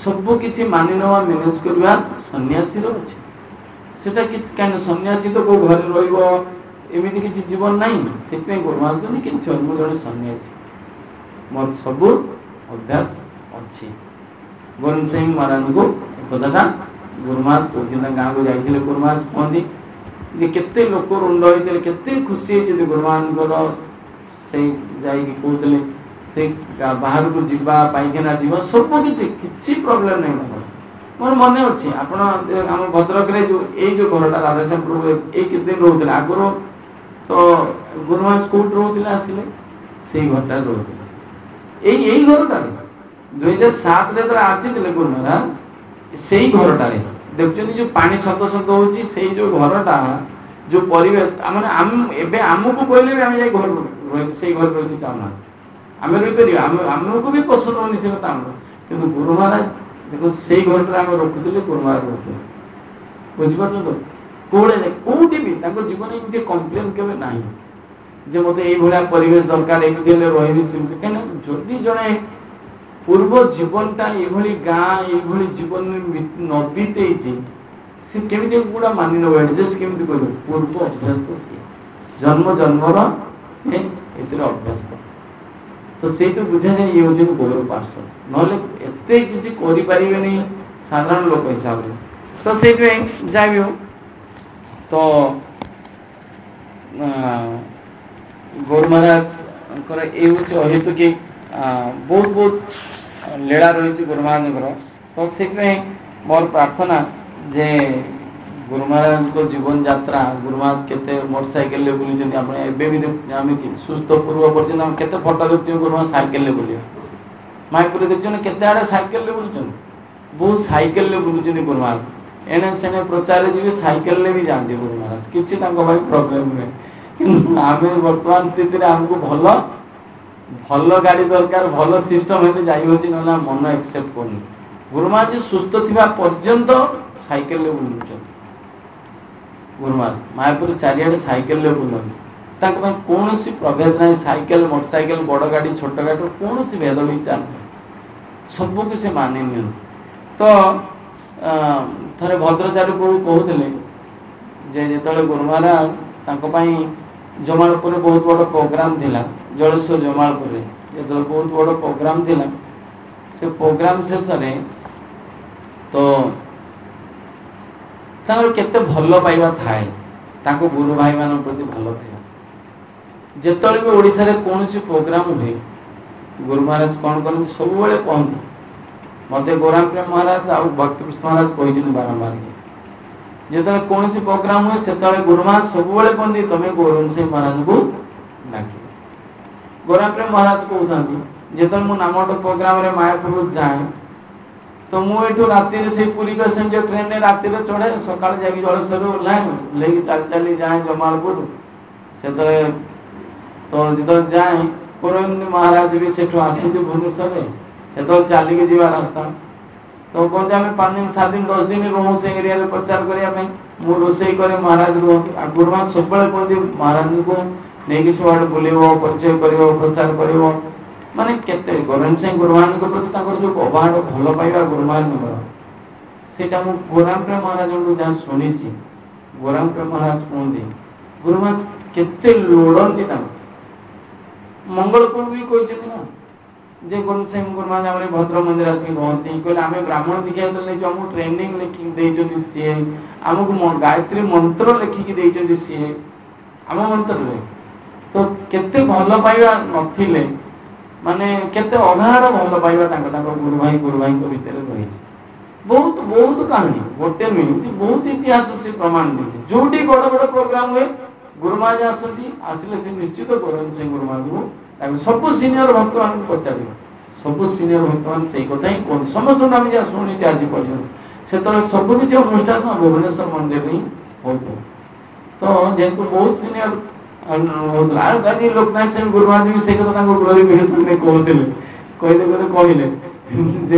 ସବୁ କିଛି ମାନି ନେବା ମ୍ୟାନେଜ କରିବା ସନ୍ନ୍ୟାସୀର ଅଛି। ସେଟା କିଛି କାହିଁକି ସନ୍ନ୍ୟାସୀ ତ କୋଉ ଘରେ ରହିବ ଏମିତି କିଛି ଜୀବନ ନାହିଁ। ସେଥିପାଇଁ ଗୁରୁମା କହୁଛନ୍ତି କି ମୁଁ ଜଣେ ସନ୍ନ୍ୟାସୀ, ମୋର ସବୁ ଅଭ୍ୟାସ ଅଛି। ଗୋବିନ୍ଦ ସିଂ ମହାରାଜଙ୍କୁ ଏ କଥାଟା ଗୁରୁମା କହୁଛନ୍ତି। ଗାଁକୁ ଯାଇଥିଲେ ଗୁରୁମା କୁହନ୍ତି ଯେ କେତେ ଲୋକ ରୁଣ୍ଡ ହେଇଥିଲେ, କେତେ ଖୁସି ହେଇଛନ୍ତି ଗୁରୁମାଙ୍କର। ସେଇ ଯାଇକି କହୁଥିଲେ ସେ ବାହାରକୁ ଯିବା, ପାଇଖାନା ଯିବା, ସବୁ କିଛି କିଛି ପ୍ରୋବ୍ଲେମ ନାହିଁ ତାଙ୍କର। ମୋର ମନେ ଅଛି ଆପଣ ଆମ ଭଦ୍ରକରେ ଯୋଉ ଏଇ ଯୋଉ ଘରଟା ରାଧାଶ୍ୟାମପୁର ଏଇ କେତେ ଦିନ ରହୁଥିଲେ ଆଗରୁ, ତ ଗୁରୁମା କୋଉଠି ରହୁଥିଲେ ଆସିଲେ ସେଇ ଘରଟା ରହୁଥିଲେ। ଏଇ ଏଇ ଘରଟାରେ ଦୁଇ ହଜାର ସାତରେ ଯେତେବେଳେ ଆସିଥିଲେ ଗୁରୁମା ସେଇ ଘରଟାରେ ଦେଖୁଛନ୍ତି ଯୋଉ ପାଣି ଶବ୍ଦ ଶବ୍ଦ ହଉଛି, ସେଇ ଯୋଉ ଘରଟା ଯୋଉ ପରିବେଶ ମାନେ ଏବେ ଆମକୁ କହିଲେ ବି ଆମେ ଯାଇ ଘର ସେଇ ଘରେ ରହିକି ଚାହୁଁନାହାନ୍ତି, ଆମେ ରହିପାରିବା, ଆମେ ଆମକୁ ବି ପସନ୍ଦ ହଉନି ସେ କଥା ଆମର। କିନ୍ତୁ ଗୁରୁ ମହାରାଜ ଦେଖୁ ସେଇ ଘରଟାରେ ଆମେ ରଖୁଥିଲେ, ଗୁରୁ ମହାରାଜ ରଖୁଥିଲେ। ବୁଝିପାରୁଛ ତ? କୋଉଠି କୋଉଠି ବି ତାଙ୍କ ଜୀବନରେ ଏମିତି କମ୍ପ୍ଲେନ କେବେ ନାହିଁ ଯେ ମତେ ଏଇଭଳିଆ ପରିବେଶ ଦରକାର, ଏମିତି ହେଲେ ରହିବି ସେମିତି। କାହିଁକିନା ଯଦି ଜଣେ ପୂର୍ବ ଜୀବନଟା ଏଇଭଳି ଗାଁ ଏଇଭଳି ଜୀବନରେ ନ ବିତେଇଛି, ସେ କେମିତି ଗୁଡା ମାନି ନେବ, ଆଡଜଷ୍ଟ କେମିତି କରିବ? ପୂର୍ବ ଅଭ୍ୟସ୍ତ ସିଏ, ଜନ୍ମ ଜନ୍ମର ସେ ଏଥିରେ ଅଭ୍ୟସ୍ତ। ତ ସେଇଠୁ ବୁଝାଯାଏ ଇଏ ହଉଛି ଗୌର ପାର୍ଶ୍ୱ, ନହେଲେ ଏତେ କିଛି କରିପାରିବେନି ସାଧାରଣ ଲୋକ ହିସାବରେ। ତ ସେଇଥିପାଇଁ ଯାହା ବି ହଉ, ତ ଗୌର ମହାରାଜଙ୍କର ଏଇ ହଉଛି ଅହେତୁ କି ବହୁତ ବହୁତ ଲୀଳା ରହିଛି ଗୁରୁ ମହାରାଜଙ୍କର। ତ ସେଥିପାଇଁ ମୋର ପ୍ରାର୍ଥନା ଯେ ଗୁରୁ ମହାରାଜଙ୍କ ଜୀବନ ଯାତ୍ରା, ଗୁରୁ ମହାରାଜ କେତେ ମୋଟର ସାଇକେଲରେ ବୁଲିଛନ୍ତି ଆପଣ ଏବେ ବି ଆମେ ସୁସ୍ଥ ପୂର୍ବ ପର୍ଯ୍ୟନ୍ତ ଆମେ କେତେ ଫଟୋ ଦେଖୁଛୁ ଗୁରୁ ମହାରାଜ ସାଇକେଲରେ ବୁଲିବା। ମାଇପୁରରେ ଦେଖୁଛନ୍ତି କେତେ ଆଡେ ସାଇକେଲରେ ବୁଲୁଛନ୍ତି, ବହୁତ ସାଇକେଲରେ ବୁଲୁଛନ୍ତି ଗୁରୁ ମହାରାଜ। ଏଣେ ସେଣେ ପ୍ରଚାର ଯିବେ ସାଇକେଲରେ ବି ଯାଆନ୍ତି ଗୁରୁ ମହାରାଜ, କିଛି ତାଙ୍କ ପାଇଁ ପ୍ରୋବ୍ଲେମ ନୁହେଁ। କିନ୍ତୁ ଆମେ ବର୍ତ୍ତମାନ ସ୍ଥିତିରେ ଆମକୁ ଭଲ ଭଲ ଗାଡି ଦରକାର, ଭଲ ସିଷ୍ଟମ ହେଲେ ଯାଇ ହଉଛି, ନହେଲେ ମନ ଏକ୍ସେପ୍ଟ କରୁନି। ଗୁରୁ ମହାରାଜ ସୁସ୍ଥ ଥିବା ପର୍ଯ୍ୟନ୍ତ ସାଇକେଲରେ ବୁଲୁଛନ୍ତି ଗୁରୁ ମହାରାଜ, ମାୟାପୁର ଚାରିଆଡେ ସାଇକେଲରେ ବୁଲନ୍ତି। ତାଙ୍କ ପାଇଁ କୌଣସି ପ୍ରଭେଦ ନାହିଁ, ସାଇକେଲ ମୋଟର ସାଇକେଲ ବଡ ଗାଡି ଛୋଟ ଗାଡିର କୌଣସି ଭେଦ ବି ଚାଲେ, ସବୁକୁ ସେ ମାନି ନିଅନ୍ତି। ତ ଥରେ ଭଦ୍ରଚାରୀକୁ କହୁଥିଲେ ଯେ ଯେତେବେଳେ ଗୁରୁ ମହାରାଜ ତାଙ୍କ ପାଇଁ ଜମାଳପୁରରେ ବହୁତ ବଡ ପ୍ରୋଗ୍ରାମ ଥିଲା, ଜଳେଶ୍ୱର ଜମାଳପୁରରେ ଯେତେବେଳେ ବହୁତ ବଡ ପ୍ରୋଗ୍ରାମ ଥିଲା, ସେ ପ୍ରୋଗ୍ରାମ ଶେଷରେ ତ ତାଙ୍କର କେତେ ଭଲ ପାଇବା ଥାଏ ତାଙ୍କ ଗୁରୁ ଭାଇ ମାନଙ୍କ ପ୍ରତି ଭଲ ପାଇବା। ଯେତେବେଳେ ବି ଓଡିଶାରେ କୌଣସି ପ୍ରୋଗ୍ରାମ ହୁଏ, ଗୁରୁ ମହାରାଜ କଣ କରନ୍ତି, ସବୁବେଳେ କହନ୍ତି, ମତେ ଗୌରାଙ୍ଗ ପ୍ରେମ ମହାରାଜ ଆଉ ଭକ୍ତିକୃଷ୍ଣ ମହାରାଜ କହିଛନ୍ତି ବାରମ୍ବାର, ଯେତେବେଳେ କୌଣସି ପ୍ରୋଗ୍ରାମ ହୁଏ ସେତେବେଳେ ଗୁରୁ ମହାରାଜ ସବୁବେଳେ କହନ୍ତି ତମେ ଗୌରାଙ୍ଗ ସିଂ ମହାରାଜଙ୍କୁ ଡାକିବ। ଗୌରାଙ୍ଗ ପ୍ରେମ ମହାରାଜ କହୁଥାନ୍ତି ଯେତେବେଳେ ମୁଁ ନାମଟ ପ୍ରୋଗ୍ରାମରେ ମାୟାପୁର ଯାଏ, ତ ମୁଁ ଏଠୁ ରାତିରେ ସେଇ ପୁରୀ ପ୍ୟାସେଞ୍ଜର ଟ୍ରେନରେ ରାତିରେ ଚଢେ, ସକାଳେ ଯାଇକି ଜଳେଶ୍ୱରରେ ଓହ୍ଲାଏ, ଓହ୍ଲେଇକି ଚାଲି ଚାଲି ଯାଏ ଜମାଳପୁର। ସେତେବେଳେ ତ ଯେତେବେଳେ ଯାଏ ଗୌରାଙ୍ଗ ମହାରାଜ ବି ସେଠୁ ଆସନ୍ତି ଭୁବନେଶ୍ୱରରେ, ସେତେବେଳେ ଚାଲିକି ଯିବା ରାସ୍ତା। ତ କହନ୍ତି ଆମେ ପାଞ୍ଚ ଦିନ ସାତ ଦିନ ଦଶ ଦିନ ରହୁ ସେ ଏରିଆରେ ପ୍ରଚାର କରିବା ପାଇଁ, ମୁଁ ରୋଷେଇ କରେ, ମହାରାଜ ରୁହନ୍ତି। ଆଉ ଗୁରୁ ମହାରାଜ ସବୁବେଳେ କୁହନ୍ତି ମହାରାଜଙ୍କୁ ନେଇକି ସବୁଆଡେ ବୁଲିବ, ପରିଚୟ କରିବ, ପ୍ରଚାର କରିବ। ମାନେ କେତେ ଗୋବିନ୍ଦ ସିଂ ଗୁରୁ ମହାରାଜଙ୍କ ପ୍ରତି ତାଙ୍କର ଯୋଉ ଅବାଧ ଭଲ ପାଇବା ଗୁରୁ ମହାରାଜଙ୍କର, ସେଇଟା ମୁଁ ଗୌରାଙ୍ଗ ପ୍ରେମ ମହାରାଜଙ୍କୁ ଯାହା ଶୁଣିଛି। ଗୌରାଙ୍ଗ ପ୍ରେମ ମହାରାଜ କୁହନ୍ତି ଗୁରୁ ମହାରାଜ କେତେ ଲୋଡନ୍ତି ତାଙ୍କୁ। ମଙ୍ଗଳପୁର ବି କହିଛନ୍ତି ନା ଯେ ଗୋବିନ୍ଦ ସିଂ ଗୁରୁ ମହାରାଜ ଆମର ଭଦ୍ର ମନ୍ଦିର ଆସିକି ରୁହନ୍ତି, କହିଲେ ଆମେ ବ୍ରାହ୍ମଣ ଦୀକ୍ଷା ଯେତେବେଳେ ନେଇଛୁ ଆମକୁ ଟ୍ରେନିଂ ଲେଖିକି ଦେଇଛନ୍ତି ସିଏ, ଆମକୁ ଗାୟତ୍ରୀ ମନ୍ତ୍ର ଲେଖିକି ଦେଇଛନ୍ତି ସିଏ ଆମ ମନ୍ତ୍ରରେ। ତ କେତେ ଭଲ ପାଇବା ନଥିଲେ, ମାନେ କେତେ ଅଗାଢ ଭଲ ପାଇବା ତାଙ୍କ ତାଙ୍କ ଗୁରୁ ଭାଇ ଗୁରୁ ଭାଇଙ୍କ ଭିତରେ ରହିଛି। ବହୁତ ବହୁତ କାହାଣୀ, ଗୋଟେ ମିନିଟ୍ ବହୁତ ଇତିହାସ ସେ ପ୍ରମାଣ ଦେଇଛି। ଯୋଉଠି ବଡ ବଡ ପ୍ରୋଗ୍ରାମ ହୁଏ ଗୁରୁ ମହାରାଜ ଆସନ୍ତି, ଆସିଲେ ସେ ନିଶ୍ଚିତ ଗୋବିନ୍ଦ ସିଂ ଗୁରୁ ମହାରାଜଙ୍କୁ ସବୁ ସିନିୟର ଭକ୍ତ ମାନଙ୍କୁ ପଚାରିବ, ସବୁ ସିନିୟର ଭକ୍ତ ମାନେ ସେଇ କଥା ହିଁ କୁହନ୍ତି। ସମସ୍ତଙ୍କୁ ଆମେ ଯାହା ଶୁଣିଛେ ଆଜି ପର୍ଯ୍ୟନ୍ତ, ସେତେବେଳେ ସବୁ କିଛି ଅନୁଷ୍ଠାନ ଭୁବନେଶ୍ୱର ମନ୍ଦିରରେ ହିଁ ହଉଥିଲା। ତ ଯେହେତୁ ବହୁତ ସିନିୟର ହଉଥିଲା, ଆଉ ଗାନ୍ଧୀ ଲୋକନାଥ ସିଂ ଗୁରୁ ମହାରାଜ ବି ସେଇ କଥା ତାଙ୍କ ଗ୍ଲୋରିଫିକେସନରେ କହୁଥିଲେ। କହିଲେ କହିଲେ କହିଲେ ଯେ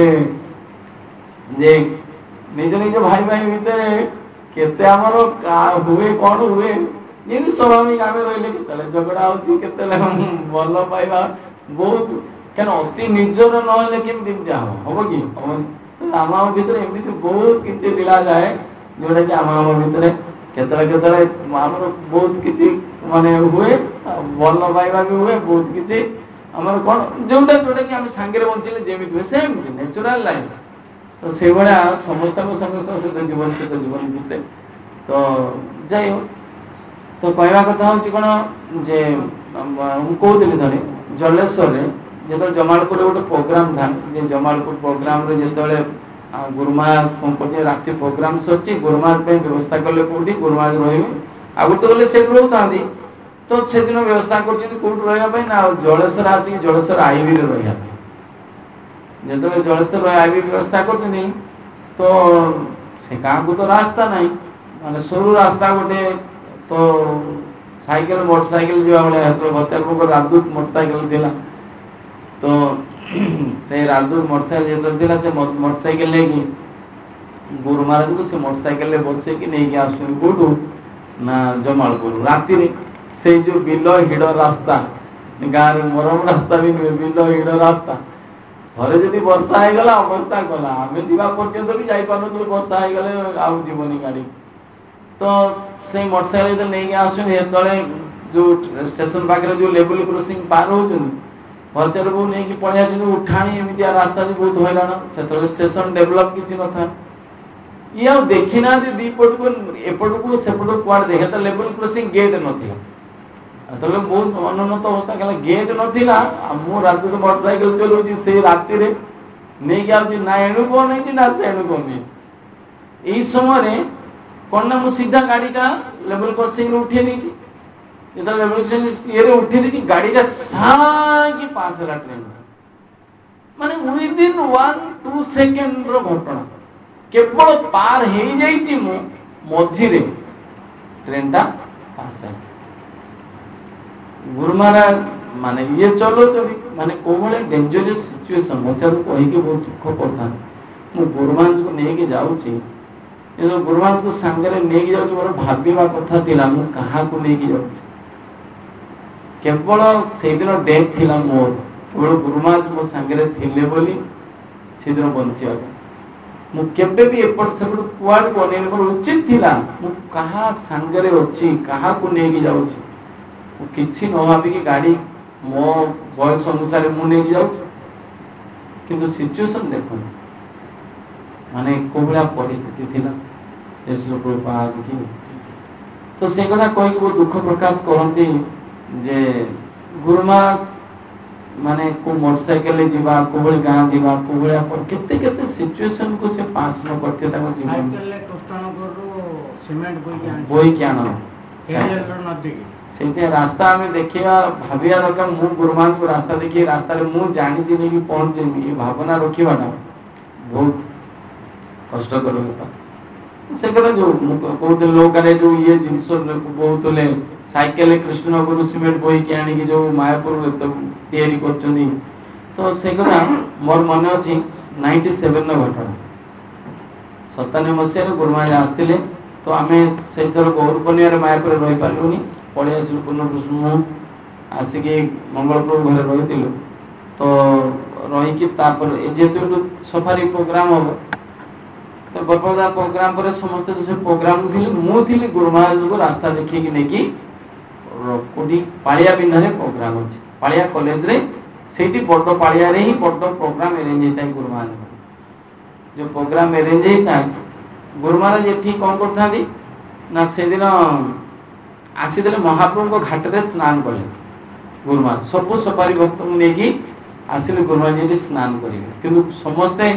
ଯେ ନିଜ ନିଜ ଭାଇ ଭାଇ ଭିତରେ କେତେ ଆମର ହୁଏ, କଣ ହୁଏ, ଯେମିତି ସ୍ୱାଭାବିକ ଆମେ ରହିଲେ କେତେବେଳେ ଝଗଡା ହଉଛି, କେତେବେଳେ ଭଲ ପାଇବା ବହୁତ, କାରଣ ଅତି ନିଜର ନହେଲେ କେମିତି ଯାହା ହବ, ହବ କି ହବନି। आम आम भितर एमती बहुत किसी लीला जाए जोटा कि आम आम भितर केतले केतले आमर बहुत किसी माने हुए भल पाइबा भी हुए बहुत किसी आमर कौन जोटा जोटा कि आम सांगे बंचिले जमी हुए सेमती नेचुराल लाइफ तो से भाया समस्त समस्त सहित जीवन सहित जीवन बीते तो जाइ हो तो कहवा कथा हूँ कौन जे कहते थे जलेश्वर जो जमालपुर गोटे प्रोग्राम था जे जमालपुर प्रोग्राम जो गुरुमा राति प्रोग्राम सरी गुरुमा व्यवस्था कले कौटी गुरुमा रही आगुट गले से रोता तो से दिन व्यवस्था कौट रहा ना जलेश्वर आसिक जलेश्वर आईबी रहा जो जलेश्वर आईबी व्यवस्था कर तो से गाँव को तो रास्ता ना माने सरू रास्ता गोटे तो साइकेल मोटरसाइकेल जो भत्यापुर राजदूत मोटरसाइकेल थिला तो से राजदूत मोटरसाइकेल जो से मोटरसाइकेल लेकिन गुरु महाराज को से मोटरसाइकेल बसे कि नहीं आसुन कौटू ना जमालपुर राति से जो बिल हिड़ रास्ता गाँव मरम रास्ता भी नुहे बिल हिड़ रास्ता घरे जदि वर्षा हो गला अवस्था गला आम जा पर्यंत भी जापार वर्षा हो गले आउ जीवनी गाड़ी तो से मोटरसाइकेल जो नहीं आसुन जो स्टेशन पाखे जो लेवल क्रॉसिंग पार हो भचर को नहीं पड़े उठाणी एमती रास्ता भी बहुत हैरान से स्टेशन डेभलप किसी न था ये आ देखी ना दीपट को एपट को सेपट कुआड़ देखे तो लेवल क्रॉसिंग गेट नाला तो बहुत अनुन्नत अवस्था कला गेट नाला मु रात मोटरसाइकेल चलाऊँगी से राति नहीं आऊँगी ना एणु कौन नहीं ना से एणु कौन नहीं यही समय कौन ना मु सीधा गाड़ी का लेवल क्रॉसिंग उठे नहीं जो लेवल क्रॉसिंग ये उठे नहीं गाड़ी का सागी पास है ट्रेन माने विदिन वन टू सेकेंड घटना केवल पार हो जाइए मु मझिरे ट्रेन टा पास है गुरु महाराज माने ये चलो माने को भाई डेंजरियस सिचुएशन मत कहीकि बहुत दुख पड़ता मु गुरु महाराज को लेकिन जाऊँगी जो गुरु महाराज को सांगे नहीं जाऊँ मोर भाविवा कथा थिला मु कहा को लेकिन जाऊँ केवल से दिन डेथ थिला मोर केवल गुरु महाराज मो सांगे थिले बोली से दिन बंचा मु केबे भी एपट सेपट कुआड़ को अनेक उचित थिला मु कहा सांगे अच्छी कहा को लेकिन जाऊँगी किसी न भाविकी गाड़ी मो बयस अनुसार मुझे जाऊँ किंतु सिचुएशन देखो माने को भाया परिस्थिति थिला तो से कथा कही बहुत दुख प्रकाश करती जे गुरुमा माने को मोटरसाइकेल जीवा को भाई गाँव जीवा को भाया केते केते सिचुएशन को से पास न करते ताको साइकेल ले कृष्णनगर रो सीमेंट बोई के आना केरियर रो नदी से रास्ता आम देखा भाविया दरकार मु गुरुमान को रास्ता देखिए रास्ता मुझे जानी कि पहुंचे ये भावना रखा बहुत कष्टकर से कथा जो कहते लोक जो ये जिन बहुत ले साइकेल कृष्णनगर सीमेंट बोई के आनी जो मायापुर तैयारी कर तो से कथा मोर मन अच्छी नाइंटी सेवेन घटना सतानवे मसीह गुरुमान आसते तो आम से थर गौरपनिया मायापुर रही पार्लुनी पड़े आसलु पुनर्भूषण आसिक मंगलपुर घरे रही तो रही जेहेतु सफारी प्रोग्राम हम तो बरपदा प्रोग्राम पर समस्त से प्रोग्राम थी मुझे गुरु महाराज को रास्ता देखी नहीं कौटी पालिया बिंधा प्रोग्राम अच्छे पालिया कॉलेज रे से बड़ पालिया ही बड़ प्रोग्राम अरेंज होता है गुरु महाराज जो प्रोग्राम अरेंज होता है गुरु महाराज ये कौन करते ना से दिन आसीदे महाप्रभु को घाट में स्नान कले गुरु महाराज सब सफारी भक्त को लेकिन आसिले गुरु महाराज ये स्नान करेंगे किंतु समस्ते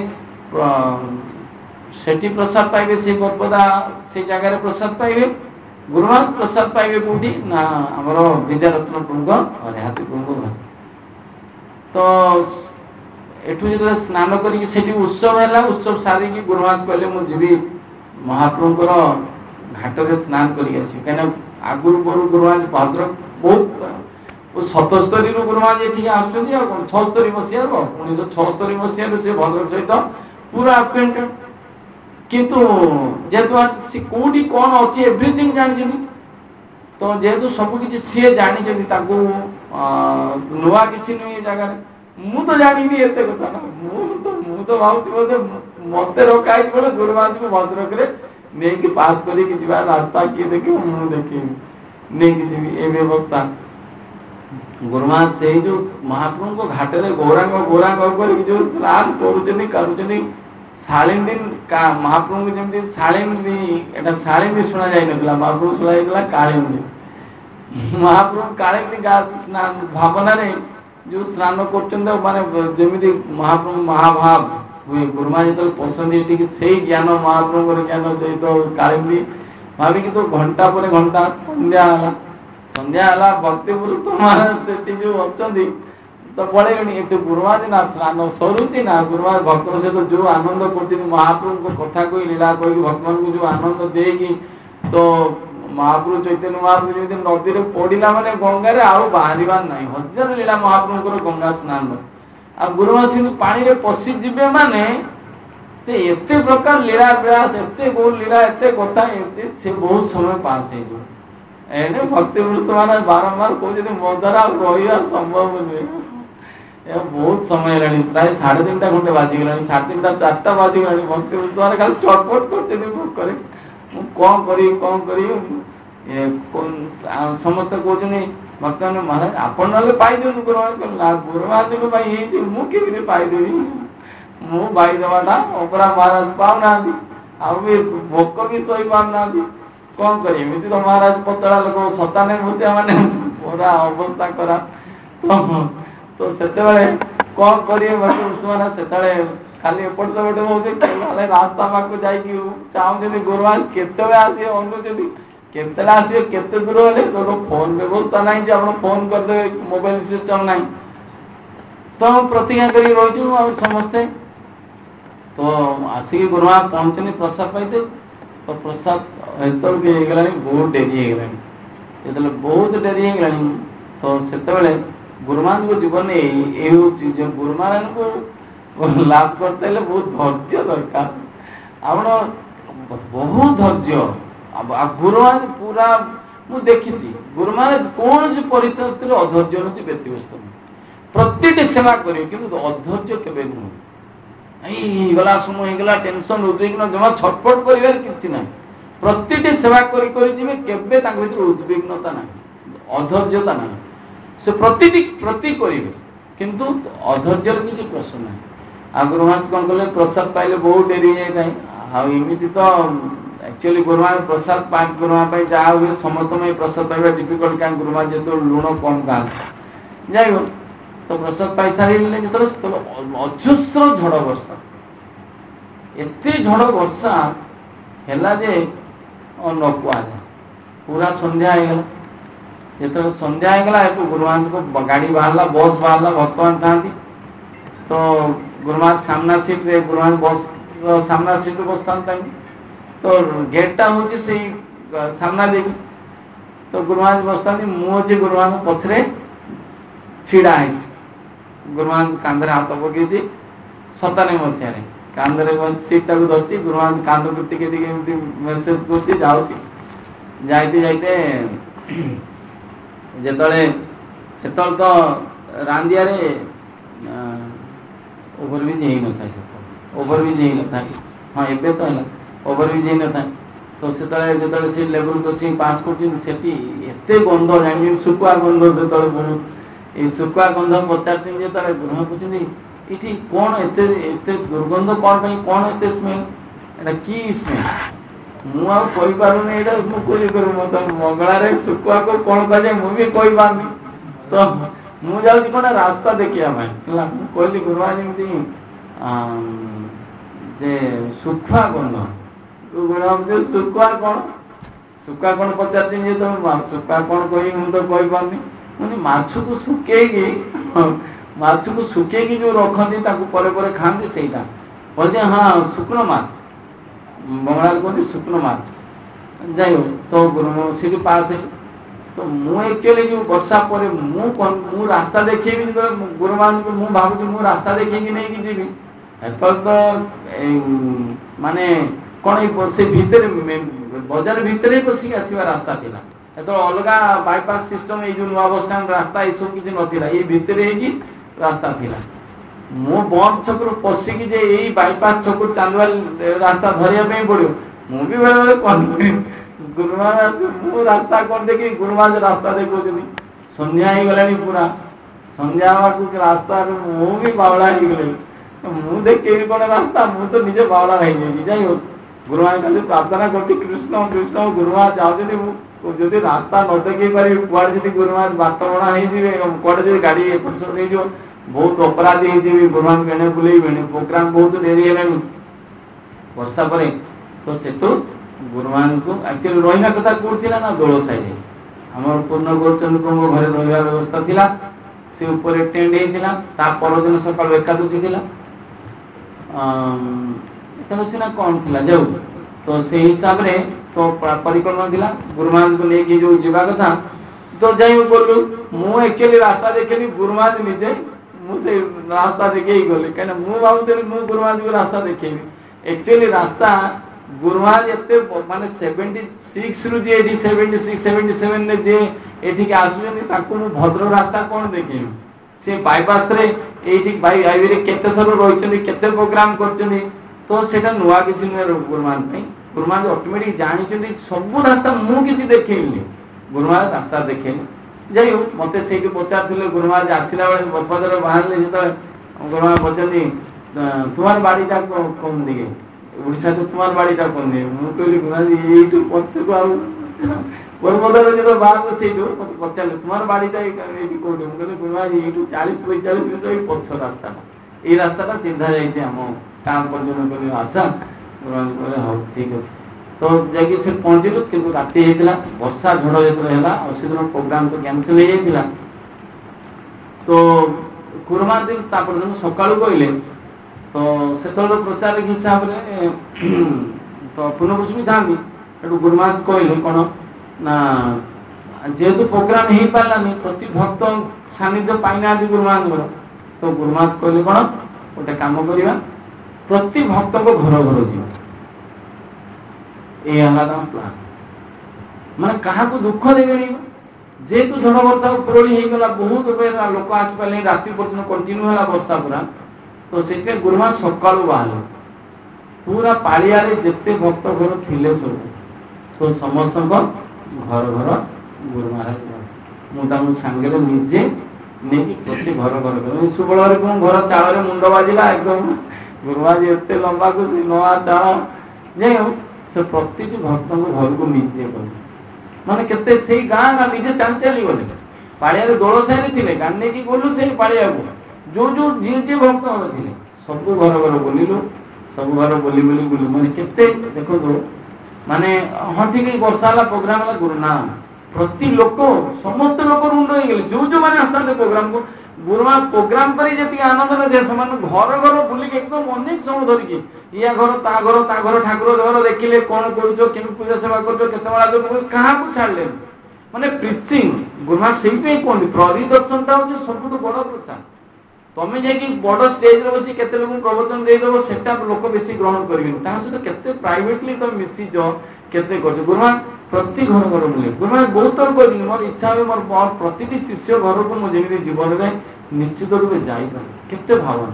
सेठी प्रसाद पाइबे से बरपदा से जगह प्रसाद पाइबे गुरु महाराज प्रसाद पाइबे कौटी ना आमर विद्यारत्न प्रभु घरे हाथी प्रभु घर तो एठू जो स्नान कर उत्सव है उत्सव सारिकी गुरु महाराज कहले मुझे महाप्रभुंर घाट में स्नान कर कहीं आगुरी गुरु गुरुमान भद्रक बहुत सतस्तरी गुरुमान ये आसुँच छस्तरी मसीह उन्नीस छस्तरी मसीह से भद्रक सहित पूरा अक्वेंटेड किंतु जेहेतु कौटी कौन अच्छी एवरीथिंग जानी तो जेहेतु सबकि सी जानी नुआ किसी नुह जगह मु तो जानी एत कथा ना मु तो मु तो भावुँ ମତେ ରଖା ହେଇଛି ବୋଲେ ଗୁରୁମାଙ୍କୁ ଭଦ୍ରକରେ ନେଇକି ପାସ୍ କରିକି ଯିବା, ରାସ୍ତା କିଏ ଦେଖିବ ମୁଁ ଦେଖିବି, ନେଇକି ଯିବି ଏ ବ୍ୟବସ୍ଥା। ଗୁରୁମା ସେଇ ଯୋଉ ମହାପ୍ରଭୁଙ୍କ ଘାଟରେ ଗୌରାଙ୍ଗ ଗୌରାଙ୍ଗ କରିକି ଯୋଉ ସ୍ନାନ କରୁଛନ୍ତି କରୁଛନ୍ତି, ଶାଳିନ୍ଦୀ ମହାପ୍ରଭୁଙ୍କୁ ଯେମିତି ଶାଳିନ୍ଦୀ, ଏଟା ଶାଳିନ୍ଦୀ ଶୁଣା ଯାଇନଥିଲା, ମହାପ୍ରଭୁ ଶୁଣା ଯାଇଥିଲା କାଳିନ୍ଦୀ। ମହାପ୍ରଭୁ କାଳିନ୍ଦୀ ସ୍ନାନ ଭାବନାରେ ଯୋଉ ସ୍ନାନ କରୁଛନ୍ତି, ମାନେ ଯେମିତି ମହାପ୍ରଭୁ ମହାଭାବ ହୁଏ, ଗୁରୁମା ଯେତେବେଳେ ପସନ୍ଦ ଏଠିକି ସେଇ ଜ୍ଞାନ ମହାପ୍ରଭୁଙ୍କର ଜ୍ଞାନ ସହିତ କାଳିନ୍ଦୀ ଭାବିକି ତ ଘଣ୍ଟା ପରେ ଘଣ୍ଟା ସନ୍ଧ୍ୟା ହେଲା, ସନ୍ଧ୍ୟା ହେଲା ଭକ୍ତି ପୁରୁଷ ସେଠି ଯୋଉ ଅଛନ୍ତି ତ ପଳେଇଲେଣି। ଏଠି ଗୁରୁମା ନା ସ୍ନାନ ସରୁଛି ନା, ଗୁରୁମା ଭକ୍ତଙ୍କ ସହିତ ଯୋଉ ଆନନ୍ଦ କରୁଛନ୍ତି, ମହାପ୍ରଭୁଙ୍କ କଥା କହି ଲୀଳା କହିକି ଭକ୍ତମାନଙ୍କୁ ଯୋଉ ଆନନ୍ଦ ଦେଇକି, ତ ମହାପ୍ରଭୁ ଚୈତନ୍ୟ ମହାପ୍ରଭୁ ଯେମିତି ନଦୀରେ ପଡିଲା ମାନେ ଗଙ୍ଗାରେ ଆଉ ବାହାରିବାର ନାହିଁ, ହଜାର ଲୀଳା ମହାପ୍ରଭୁଙ୍କର ଗଙ୍ଗା ସ୍ନାନ। ଆଉ ଗୁରୁମା ସେମିତି ପାଣିରେ ପଶିଯିବେ ମାନେ ସେ ଏତେ ପ୍ରକାର ଲୀଳା ପ୍ରୟାସ, ଏତେ ବହୁ ଲୀଳା, ଏତେ କଥା, ଏତେ ସେ ବହୁତ ସମୟ ପାସ୍ ହେଇଯିବ। ଏଣେ ଭକ୍ତି ବୃତ୍ତ ମାନେ ବାରମ୍ବାର କହୁଛନ୍ତି ମୋ ଦ୍ୱାରା ଆଉ ରହିବା ସମ୍ଭବ ନୁହେଁ। ଏ ବହୁତ ସମୟ ହେଲାଣି, ପ୍ରାୟ ସାଢେ ତିନିଟା ଖଣ୍ଡେ ବାଜିଗଲାଣି, ସାଢେ ତିନିଟା ଚାରିଟା ବାଜିଗଲାଣି। ଭକ୍ତି ବୃତ୍ତ ମାନେ ଖାଲି ଚଟପଟ କରୁଛନ୍ତି ଭୋକରେ, ମୁଁ କଣ କରିବି କଣ କରିବି। ସମସ୍ତେ କହୁଛନ୍ତି ଭକ୍ତମାନେ ମହାରାଜ ଆପଣ ନହେଲେ ପାଇଦିଅନ୍ତୁ ଗୁରୁମା। ଗୁରୁମାଙ୍କ ପାଇଁ ହେଇଛି, ମୁଁ କେମିତି ପାଇଦେବି, ମୁଁ ପାଇଦେବାଟା ଅପରା ମହାରାଜ ପାଉନାହାନ୍ତି, ଆଉ ବି ଭୋକ ବି ସହି ପାରୁନାହାନ୍ତି, କଣ କରିବି। ଏମିତି ତ ମହାରାଜ ପତଳା ଲୋକ, ସତାନେ ଭୂତିଆ ମାନେ ପୁରା ଅବସ୍ଥା କରା। ତ ସେତେବେଳେ କଣ କରିବେ ମାନେ ସେତେବେଳେ ଖାଲି ଏପଟ ସେପଟ ହଉଛି, ନହେଲେ ରାସ୍ତା ପାଖକୁ ଯାଇକି ଚାହୁଁଛନ୍ତି ଗୁରୁମା କେତେବେଳେ ଆସିବେ, ଅନୁଛନ୍ତି କେତେବେଳେ ଆସିବେ, କେତେ ଦୂର ହେଲେ। ଫୋନ ବ୍ୟବସ୍ଥା ନାହିଁ ଯେ ଆପଣ ଫୋନ କରିଦେବେ, ମୋବାଇଲ ସିଷ୍ଟମ ନାହିଁ, ତ ପ୍ରତିଜ୍ଞା କରିକି ରହିଛୁ ଆଉ ସମସ୍ତେ। ତ ଆସିକି ଗୁରୁମା ପହଞ୍ଚିନି ପ୍ରସାଦ ପାଇତେ, ତ ପ୍ରସାଦ ଏତେବେଳକୁ ହେଇଗଲାଣି ବହୁତ ଡେରି ହେଇଗଲାଣି। ଯେତେବେଳେ ବହୁତ ଡେରି ହେଇଗଲାଣି ତ ସେତେବେଳେ ଗୁରୁମାଙ୍କ ଜୀବନରେ ଏଇ ହଉଛି ଯେ ଗୁରୁମାନଙ୍କୁ ଲାଭ କରିତେ ହେଲେ ବହୁତ ଧୈର୍ଯ୍ୟ ଦରକାର। ଆପଣ ବହୁତ ଧୈର୍ଯ୍ୟ। ଆଉ ଗୁରୁମା ପୁରା ମୁଁ ଦେଖିଛି ଗୁରୁମାନେ କୌଣସି ପରିସ୍ଥିତିରେ ଅଧୈର୍ଯ୍ୟ ନୁହନ୍ତି, ବ୍ୟତିବ୍ୟସ୍ତ ନୁହଁ, ପ୍ରତିଟି ସେବା କରିବେ କିନ୍ତୁ ଅଧୈର୍ଯ୍ୟ କେବେ ନୁହଁ। ଏଇ ହେଇଗଲା ସମୟ ହେଇଗଲା ଟେନସନ ଉଦ୍ବିଗ୍ନ ଜମା ଛଟପଟ କରିବାର କିଛି ନାହିଁ। ପ୍ରତିଟି ସେବା କରି କରି ଯିବେ, କେବେ ତାଙ୍କ ଭିତରେ ଉଦ୍ବିଗ୍ନତା ନାହିଁ, ଅଧୈର୍ଯ୍ୟତା ନାହିଁ। ସେ ପ୍ରତିଟି ପ୍ରତି କରିବେ କିନ୍ତୁ ଅଧୈର୍ଯ୍ୟର କିଛି ପ୍ରଶ୍ନ ନାହିଁ। ଆଉ ଗୁରୁମା କଣ କଲେ, ପ୍ରସାଦ ପାଇଲେ ବହୁତ ଡେରି ହେଇଯାଇଥାଏ। ଆଉ ଏମିତି ତ ଆକ୍ଚୁଆଲି ଗୁରୁମା ପ୍ରସାଦ ପାଇ ଗୁରୁମା ପାଇଁ ଯାହା ହୁଏ ସମସ୍ତଙ୍କ ପାଇଁ ପ୍ରସାଦ ପାଇବା ଡିଫିକଲ୍ଟ, କାରଣ ଗୁରୁମା ଯେହେତୁ ଲୁଣ କମ ଖାଆନ୍ତି। ଯାଇ ହୋ ତ ପ୍ରସାଦ ପାଇସାରିଲେ ଯେତେବେଳେ ସେତେବେଳେ ଅଜସ୍ର ଝଡ଼ ବର୍ଷା, ଏତେ ଝଡ଼ ବର୍ଷା ହେଲା ଯେ ନ କୁହାଯାଏ। ପୁରା ସନ୍ଧ୍ୟା ହେଇଗଲା। ଯେତେବେଳେ ସନ୍ଧ୍ୟା ହେଇଗଲା ଏଠୁ ଗୁରୁମାଙ୍କ ଗାଡି ବାହାରିଲା, ବସ୍ ବାହାରିଲା, ଭକ୍ତମାନେ ଥାନ୍ତି। ତ ଗୁରୁମା ସାମ୍ନା ସିଟ୍ରେ, ଗୁରୁମା ବସ୍ ସାମ୍ନା ସିଟ୍ରେ ବସିଥାନ୍ତି। ତ ଗେଟ୍ଟା ହଉଛି ସେଇ ସାମ୍ନା ଦେଇକି, ତ ଗୁରୁମା ବସିଥାନ୍ତି। ମୁଁ ଅଛି ଗୁରୁମାଙ୍କ ପଛରେ ଛିଡା ହେଇଛି, ଗୁରୁମାଙ୍କ କାନ୍ଧରେ ହାତ ପକେଇଛି। ସତାନବେ ମସିହାରେ କାନ୍ଧରେ ସିଟ୍ଟାକୁ ଧରିଛି, ଗୁରୁମାଙ୍କ କାନ୍ଧକୁ ଟିକେ ଟିକେ ଏମିତି ମେସେଜ କରୁଛି, ଯାଉଛି। ଯାଇତେ ଯାଇତେ ଯେତେବେଳେ ସେତେବେଳେ ତ ରାନ୍ଦିଆରେ ଓଭରବ୍ରିଜ୍ ହେଇନଥାଏ, ସେତେବେଳେ ଓଭରବ୍ରିଜ୍ ହେଇନଥାଏ। ହଁ ଏବେ ତ ହେଲା, ଓଭରବ୍ରିଜ୍ ହେଇନଥାଏ। ତ ସେତେବେଳେ ଯେତେବେଳେ ସେ ଲେବୁଲ କ୍ରସିଂ ପାସ୍ କରୁଛନ୍ତି, ସେଠି ଏତେ ଗନ୍ଧ ଜାଣି, ଶୁଖୁଆ ଗନ୍ଧ ସେତେବେଳେ ବହୁତ। ଏଇ ଶୁଖୁଆ ଗନ୍ଧ ପଚାରୁଛନ୍ତି ଯେତେବେଳେ ଗୁରୁମା କହୁଛନ୍ତି ଏଠି କଣ ଏତେ ଏତେ ଦୁର୍ଗନ୍ଧ କଣ ପାଇଁ, କଣ ଏତେ ସ୍ମେଲ, ଏଟା କି ସ୍ମେଲ? ମୁଁ ଆଉ କହିପାରୁନି ଏଇଟା। ମୁଁ କହୁଛି ମତେ ମଙ୍ଗଳାରେ ଶୁଖୁଆକୁ କଣ କୁହାଯାଏ ମୁଁ ବି କହିପାରୁନି। ତ ମୁଁ ଯାଉଛି କଣ ରାସ୍ତା ଦେଖିବା ପାଇଁ ହେଲା। ମୁଁ କହିଲି ଗୁରୁମା ଯେମିତି ଯେ ଶୁଖୁଆ ଗନ୍ଧ, ଶୁଖୁଆ କଣ ଶୁଖୁଆ କଣ ପଚାରୁଛନ୍ତି ଯେ ଶୁଖୁଆ କଣ କହିବି ମୁଁ ତ କହିପାରୁନି। ମାନେ ମାଛକୁ ଶୁଖେଇକି, ମାଛକୁ ଶୁଖେଇକି ଯୋଉ ରଖନ୍ତି ତାକୁ ପରେ ପରେ ଖାଆନ୍ତି, ସେଇଟା କହିଲେ ହଁ ଶୁକ୍ଳ ମାଛ, ବଙ୍ଗଳାରେ କୁହନ୍ତି ଶୁକ୍ଳ ମାଛ। ଯାଇ ହଉ ତ ସେଠି ପାସ୍ ହେଲି। ତ ମୁଁ ଆକ୍ଚୁଆଲି ଯୋଉ ବର୍ଷା ପରେ ମୁଁ ମୁଁ ରାସ୍ତା ଦେଖେଇବି, ଗୁରୁମାନଙ୍କୁ ମୁଁ ଭାବୁଛି ମୁଁ ରାସ୍ତା ଦେଖେଇକି ନେଇକି ଯିବି। ଏତେବେଳେ ତ ମାନେ କଣ ସେ ଭିତରେ ବଜାର ଭିତରେ ବସିକି ଆସିବା ରାସ୍ତା ଥିଲା। ସେତେବେଳେ ଅଲଗା ବାଇପାସ ସିଷ୍ଟମ, ଏଇ ଯୋଉ ନୂଆ ବସଷ୍ଟାଣ୍ଡ ରାସ୍ତା ଏସବୁ କିଛି ନଥିଲା, ଏଇ ଭିତରେ ହେଇକି ରାସ୍ତା ଥିଲା। ମୁଁ ବନ୍ଦ ଛକରୁ ପଶିକି ଯେ ଏଇ ବାଇପାସ ଛକରୁ ଚାନ୍ଦୁଆଲ ରାସ୍ତା ଧରିବା ପାଇଁ ପଡିବ, ମୁଁ ବି ବେଳେ ବେଳେ କହିବି ଗୁରୁମା ମୁଁ ରାସ୍ତା କଣ ଦେଖି ଗୁରୁମା ରାସ୍ତା ଦେଖଉଛନ୍ତି। ସନ୍ଧ୍ୟା ହେଇଗଲାଣି, ପୁରା ସନ୍ଧ୍ୟା ହବାକୁ ରାସ୍ତାରୁ ମୁଁ ବି ବାଉଳା ହେଇଗଲିଣି। ମୁଁ ଦେଖେଇବି କଣ ରାସ୍ତା, ମୁଁ ତ ନିଜେ ବାଉଳା ହେଇଯାଇଛି। ଯାଇ ହଉ ଗୁରୁମା ଖାଲି ପ୍ରାର୍ଥନା କରୁଛି କୃଷ୍ଣ କୃଷ୍ଣ ଗୁରୁମା ଯାଉଛନ୍ତି, ମୁଁ ଯଦି ରାସ୍ତା ନ ଦେଖେଇ ପାରିବି, କୁଆଡେ ଯଦି ଗୁରୁମା ବାଟବଣା ହେଇଯିବେ, କୁଆଡେ ଯଦି ଗାଡି ଏପଟ ସେପଟ ହେଇଯିବ, ବହୁତ ଅପରାଧୀ ହେଇଯିବି। ଗୁରୁମାଙ୍କୁ ବେଣେ ବୁଲେଇବେଣି, ପ୍ରୋଗ୍ରାମ ବହୁତ ଡେରି ହେଲାଣି ବର୍ଷା ପରେ। ତ ସେଠୁ ଗୁରୁମାଙ୍କୁ ଆକ୍ଚୁଆଲି ରହିବା କଥା କୋଉଠି ଥିଲା ନା ଦୋଳ ସାହିରେ। ଆମର ପୂର୍ଣ୍ଣ ଗୌରଚନ୍ଦ୍ରଙ୍କ ଘରେ ରହିବା ବ୍ୟବସ୍ଥା ଥିଲା, ସେ ଉପରେ ଟେଣ୍ଟ ହେଇଥିଲା। ତା ପରଦିନ ସକାଳୁ ଏକାଦଶୀ ଥିଲା, ଏକାଦଶୀ ନା କଣ ଥିଲା ଯାଉ, ତ ସେଇ ହିସାବରେ ତ ପରିକଳ୍ପନା ଥିଲା ଗୁରୁମାଙ୍କୁ ନେଇକି ଯୋଉ ଯିବା କଥା। ତ ଯାଇ ଗଲୁ, ମୁଁ ଆକ୍ଚୁଆଲି ରାସ୍ତା ଦେଖିଲି, ଗୁରୁମା ନିଜେ ମୁଁ ସେଇ ରାସ୍ତା ଦେଖେଇ ଗଲି, କାହିଁକିନା ମୁଁ ଭାବୁଥିଲି ମୁଁ ଗୁରୁମାଙ୍କୁ ରାସ୍ତା ଦେଖେଇବି। ଆକ୍ଚୁଆଲି ରାସ୍ତା ଗୁରୁମା ଏତେ ମାନେ ସେଭେଣ୍ଟି ସିକ୍ସ ରୁ ଯେ ଏଠି ସେଭେଣ୍ଟି ସିକ୍ସ ସେଭେଣ୍ଟି ସେଭେନ ରେ ଯେ ଏଠିକି ଆସୁଛନ୍ତି, ତାଙ୍କୁ ମୁଁ ଭଦ୍ର ରାସ୍ତା କଣ ଦେଖେଇବି। ସେ ବାଇପାସ ରେ ଏଇଠି ହାଇୱେରେ କେତେ ଥର ରହିଛନ୍ତି, କେତେ ପ୍ରୋଗ୍ରାମ କରିଛନ୍ତି। ତ ସେଇଟା ନୂଆ କିଛି ନୁହେଁ ଗୁରୁମା ପାଇଁ। ଗୁରୁମା ଅଟୋମେଟିକ ଜାଣିଛନ୍ତି ସବୁ ରାସ୍ତା, ମୁଁ କିଛି ଦେଖେଇଲି, ଗୁରୁମା ରାସ୍ତା ଦେଖେଇଲି। ଯାଇ ହଉ ମତେ ସେଇଠି ପଚାରୁଥିଲେ ଗୁରୁମା ଆସିଲା ବେଳେ ବରପଦରେ ବାହାରିଲେ, ଯେତେବେଳେ ଗୁରୁମା ପଚାରନ୍ତି ତୁମାର ବାଡିଟା କौन दिखे, ओडिशा तो तुम्हार बाड़ीटा कौन दिखे। ମୁଁ କହିଲି ଗୁରୁମାଜି ଏଇଠୁ ପଛକୁ ଆଉ ବରପଦରେ ଯେତେବେଳେ ବାହାରିଲେ ସେଇଠୁ ମତେ ପଚାରିଲେ ତୁମାର ବାଡିଟା ଏଇଠି କୋଉଠି। ମୁଁ କହିଲି ଗୁରୁମାଜି ଏଇଠୁ ଚାଳିଶ ପଇଁଚାଳିଶ ମିନିଟ ଏଇ ପଛ ରାସ୍ତାଟା, ଏଇ ରାସ୍ତାଟା ସିଧା ଯାଇଛି ଆମ ଗାଁ ପର୍ଯ୍ୟନ୍ତ। କହିଲି ଆଚ୍ଛା। ଗୁରୁମାଜି କହିଲେ ହଉ ଠିକ ଅଛି। ତ ଯାଇକି ସେ ପହଞ୍ଚିଲୁ, କିନ୍ତୁ ରାତି ହେଇଥିଲା, ବର୍ଷା ଝଡ଼ ଯେତେବେଳେ ହେଲା ଆଉ ସେଦିନ ପ୍ରୋଗ୍ରାମ ତ କ୍ୟାନସେଲ ହେଇଯାଇଥିଲା। ତ ଗୁରୁମା ଦିନ ତାପର ଦିନ ସକାଳୁ କହିଲେ, ତ ସେତେବେଳେ ପ୍ରଚାରକ ହିସାବରେ ତ ପୂର୍ଣ୍ଣକୁସୁମୀ ଥାନ୍ତି। ସେଠୁ ଗୁରୁମା କହିଲେ କଣ ନା, ଯେହେତୁ ପ୍ରୋଗ୍ରାମ ହେଇପାରିଲାନି, ପ୍ରତି ଭକ୍ତ ସାନ୍ନିଧ୍ୟ ପାଇନାହାନ୍ତି ଗୁରୁମାଙ୍କର, ତ ଗୁରୁମା କହିଲେ କଣ ଗୋଟେ କାମ କରିବା, ପ୍ରତି ଭକ୍ତଙ୍କ ଘର ଘର ଯିବା। ଏଇ ହେଲା ତାଙ୍କ ପ୍ଲାନ, ମାନେ କାହାକୁ ଦୁଃଖ ଦେବେନି। ଯେହେତୁ ଝଡ଼ ବର୍ଷା ଉପରଓଳି ହେଇଗଲା, ବହୁତ ଲୋକ ଆସିପାରିଲେ, ରାତି ପର୍ଯ୍ୟନ୍ତ କଣ୍ଟିନ୍ୟୁ ହେଲା ବର୍ଷା ପୁରା। ତ ସେଥିପାଇଁ ଗୁରୁମା ସକାଳୁ ବାହାରିଲେ, ପୁରା ପାଳିଆରେ ଯେତେ ଭକ୍ତ ଘର ଥିଲେ ସବୁ, ତ ସମସ୍ତଙ୍କ ଘର ଘର ଗୁରୁମା। ମୁଁ ତାଙ୍କୁ ସାଙ୍ଗରେ ନିଜେ ନେଇକି ପ୍ରତି ଘର ଘର ଗଲି। ସୁବଳରେ କଣ ଘର ଚାଳରେ ମୁଣ୍ଡ ବାଜିଲା, ଏକଦମ ଗୁରୁମା ଏତେ ଲମ୍ବାକୁ ସେ ନୂଆ ଚାଳ, ଯାଇ ହଉ ସେ ପ୍ରତିଟି ଭକ୍ତଙ୍କ ଘରକୁ ନିଜେ ଗଲେ। ମାନେ କେତେ ସେଇ ଗାଁ ନା ନିଜେ ଚାଲି ଚାଲି ଗଲେ, ପାଳିଆରେ ଦୋଳ ସାହିରେ ଥିଲେ, ଗାଁ ନେଇକି ଗଲୁ ସେଇ ପାଳିଆକୁ, ଯୋଉ ଯୋଉ ଯିଏ ଯିଏ ଭକ୍ତ ଘର ଥିଲେ ସବୁ ଘର ଘର ବୁଲିଲୁ, ସବୁ ଘର ବୁଲି ବୁଲି ବୁଲି ମାନେ କେତେ ଦେଖନ୍ତୁ, ମାନେ ହଁ ଠିକ ବର୍ଷା ହେଲା, ପ୍ରୋଗ୍ରାମ ହେଲା, ଗୁରୁ ନା ପ୍ରତି ଲୋକ ସମସ୍ତ ଲୋକ ରୁଣ୍ଡ ହେଇଗଲେ, ଯୋଉ ଯୋଉମାନେ ଆସିଥାନ୍ତେ ପ୍ରୋଗ୍ରାମକୁ। ଗୁରୁମା ପ୍ରୋଗ୍ରାମ କରି ଯେତିକି ଆନନ୍ଦ ନେଲେ, ସେମାନେ ଘର ଘର ବୁଲିକି ଏକଦମ ଅନେକ ସମୟ ଧରିକି ଇୟା ଘର ତା ଘର ତା ଘର ଠାକୁର ଘର ଦେଖିଲେ, କଣ କରୁଛ, କେମିତି ପୂଜା ସେବା କରୁଛ, କେତେବେଳେ କାହାକୁ ଛାଡ଼ିଲେନି। ମାନେ ପ୍ରିଚିଂ ଗୁରୁମା ସେଇଥିପାଇଁ କୁହନ୍ତି, ପରିଦର୍ଶନଟା ହଉଛି ସବୁଠୁ ବଡ ପ୍ରଚାର। ତମେ ଯାଇକି ବଡ ଷ୍ଟେଜରେ ବସି କେତେ ଲୋକଙ୍କୁ ପ୍ରବଚନ ଦେଇଦବ, ସେଟା ଲୋକ ବେଶୀ ଗ୍ରହଣ କରିବେନି। ତାଙ୍କ ସହିତ କେତେ ପ୍ରାଇଭେଟଲି ତମେ ମିଶିଛ, କେତେ କରୁଛ। ଗୁରୁମା ପ୍ରତି ଘର ଘର ବୁଲେ। ଗୁରୁମା ବହୁତ ଥର କହିଛନ୍ତି, ମୋର ଇଚ୍ଛା ହୁଏ ମୋର ପ୍ରତିଟି ଶିଷ୍ୟ ଘରକୁ ମୁଁ ଯେମିତି ଜୀବନରେ ନିଶ୍ଚିତ ରୂପେ ଯାଇପାରେ। କେତେ ଭାବନା,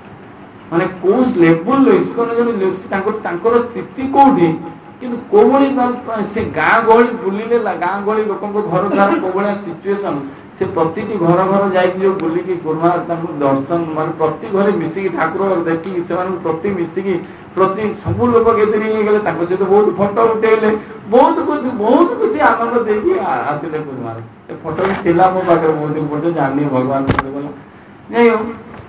ମାନେ କୋଉ ଲେବୁଲ ଇସ୍କନ ତାଙ୍କର ତାଙ୍କର ସ୍ଥିତି କୋଉଠି, କିନ୍ତୁ କୋଉଭଳି ସେ ଗାଁ ଗହଳି ବୁଲିଲେ, ଗାଁ ଗହଳି ଲୋକଙ୍କ ଘର ଦ୍ୱାରା କୋଉ ଭଳିଆ ସିଚୁଏସନ, ସେ ପ୍ରତିଟି ଘର ଘର ଯାଇକି ଯୋଉ ବୁଲିକି ଗୁରୁମା ତାଙ୍କୁ ଦର୍ଶନ, ମାନେ ପ୍ରତି ଘରେ ମିଶିକି ଠାକୁର ଦେଖିକି ସେମାନଙ୍କୁ ପ୍ରତି ମିଶିକି ପ୍ରତି ସବୁ ଲୋକ କେତେ ହେଇଗଲେ, ତାଙ୍କ ସହିତ ବହୁତ ଫଟୋ ଉଠେଇଲେ, ବହୁତ ଖୁସି ବହୁତ ଖୁସି ଆନନ୍ଦ ଦେଇକି ଆସିଲେ ଗୁରୁମା। ଏ ଫଟୋ ବି ଥିଲା ମୋ ପାଖରେ ବହୁତ ଦିନ ପର୍ଯ୍ୟନ୍ତ, ଜାଣିନି ଭଗବାନ ଗଲା। ଯାଇ ହଉ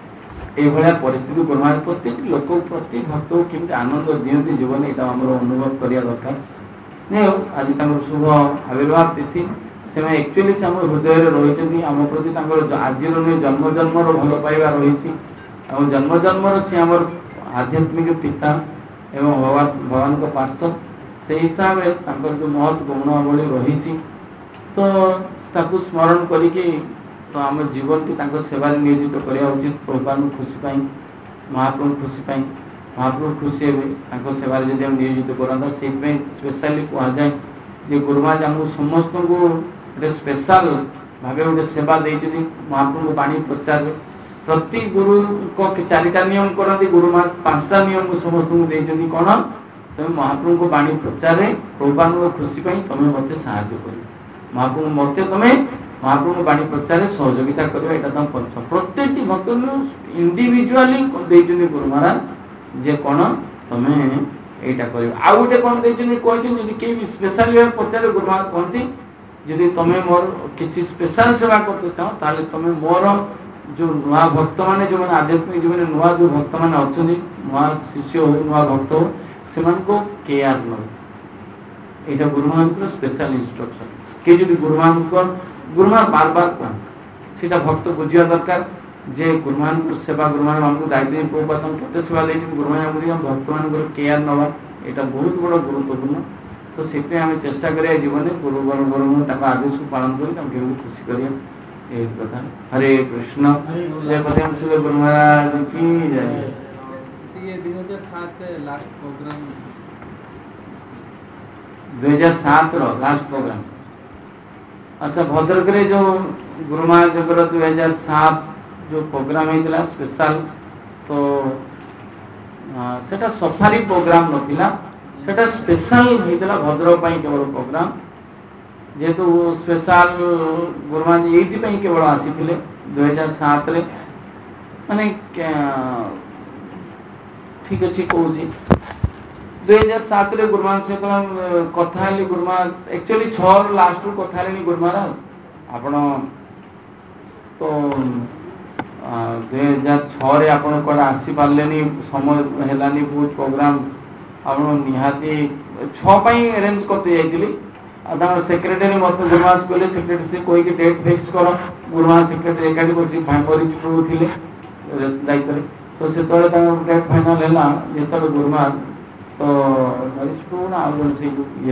ଏଇଭଳିଆ ପରିସ୍ଥିତି ଗୁରୁମା ପ୍ରତିଟି ଲୋକ ପ୍ରତି ଭକ୍ତକୁ କେମିତି ଆନନ୍ଦ ଦିଅନ୍ତି ଜୀବନ, ଏଇଟା ଆମର ଅନୁଭବ କରିବା ଦରକାର। ଯାଇ ହଉ ଆଜି ତାଙ୍କର ଶୁଭ ଆବିର୍ଭାବ ତିଥି, ସେମାନେ ଆକ୍ଚୁଆଲି ସେ ଆମ ହୃଦୟରେ ରହିଛନ୍ତି। ଆମ ପ୍ରତି ତାଙ୍କର ଆଜିର ନୁହେଁ ଜନ୍ମ ଜନ୍ମର ଭଲ ପାଇବା ରହିଛି, ଆଉ ଜନ୍ମ ଜନ୍ମର ସେ ଆମର ଆଧ୍ୟାତ୍ମିକ ପିତା ଏବଂ ଭଗବାନ ଭଗବାନଙ୍କ ପାର୍ଶ୍ୱ। ସେଇ ହିସାବରେ ତାଙ୍କର ଯେଉଁ ମହତ୍ ଗୁଣାବଳୀ ରହିଛି, ତ ତାକୁ ସ୍ମରଣ କରିକି ତ ଆମ ଜୀବନଟି ତାଙ୍କ ସେବାରେ ନିୟୋଜିତ କରିବା ଉଚିତ। ଭଗବାନଙ୍କ ଖୁସି ପାଇଁ, ମହାପ୍ରଭୁଙ୍କ ଖୁସି ପାଇଁ, ମହାପ୍ରଭୁ ଖୁସି ହେବେ ତାଙ୍କ ସେବାରେ ଯଦି ଆମେ ନିୟୋଜିତ କରନ୍ତା। ସେଇଥିପାଇଁ ସ୍ପେଶାଲି କୁହାଯାଏ ଯେ ଗୁରୁମା ଆମକୁ ସମସ୍ତଙ୍କୁ ଗୋଟେ ସ୍ପେଶାଲ ଭାବେ ଗୋଟେ ସେବା ଦେଇଛନ୍ତି ମହାପ୍ରଭୁଙ୍କ ବାଣୀ ପ୍ରଚାରରେ। प्रति गुरु को चारिटा नियम करती गुरु पांचटा नियम समस्त देती कौन तुम महाप्रभु को बाणी प्रचार प्रभुपाद खुशी तुम मत साहय कर महाप्रभु मत तुम्हें महाप्रभु बाणी प्रचार सहयोगिता करवा यहाँ तुम पंच प्रत्येक भक्त इंडिविजुआली देते गुरु महाराज जे कौन तुम्हें यहाँ कर आउ गोटे कौन कहते कहीं स्पेशल भाव पचारे गुरु महाराज कहती जदि तुम्हें मोर किसी स्पेशल सेवा करते चाहो ताले तुम्हें मोर जो नुआ भक्त मैंने जो मैंने आध्यात्मिक जो मैंने नुआ जो भक्त मैंने अच्छा नुआ शिष्य हो नुआ भक्त हो से केयर न यहाँ गुरु महाराज स्पेशल इंस्ट्रक्शन किए जो गुरु महाराज गुरु महाराज बार बार कहते सीटा भक्त बुझा दरकार जे गुरु महाराज सेवा गुरु महाराज आमको दायित्व प्रभुपाद केते सेवा देते गुरु महाराज भक्त मान केयर नवा यहाँ बहुत बड़ गुरुत्वपूर्ण तो से आम चेष्टा करिया जीवन गुरु गुरु गुरु आदेश को पालन कर खुशी करिया यही कथा हरे कृष्ण जय पदम शिव गुरु महाराज की जय दुई हजार सात लास्ट प्रोग्राम अच्छा भद्रक रे जो गुरु महाराज दुई हजार सात जो प्रोग्राम होता स्पेशल तो सेटा सफारी प्रोग्राम नथिला सेटा स्पेशल होता भद्रक केवल प्रोग्राम जेहेतु स्पेशल गुरु महाराज ये केवल आसी दुई हजार सात माने ठीक अच्छे कहूँ दुई हजार सात गुरु महाराज सहित कथा गुरु महाराज एक्चुअली छह लास्ट रू कथा गुरु महाराज आपण तो दुई हजार छे आपण कड़े आसी पारे समय है बहुत प्रोग्राम आप निहाती छपाई अरेंज करते जाइए सेक्रेटरी मत गुरु महाराज कहले सेक्रेटरी से कहीकि डेट फिक्स कर गुरु महाराज सेक्रेटरी एकाठी बस मरीजपुर थे दायित्व तो से डेट फाइनाल है जो गुरु महाराज तो मरीजपुर ना ये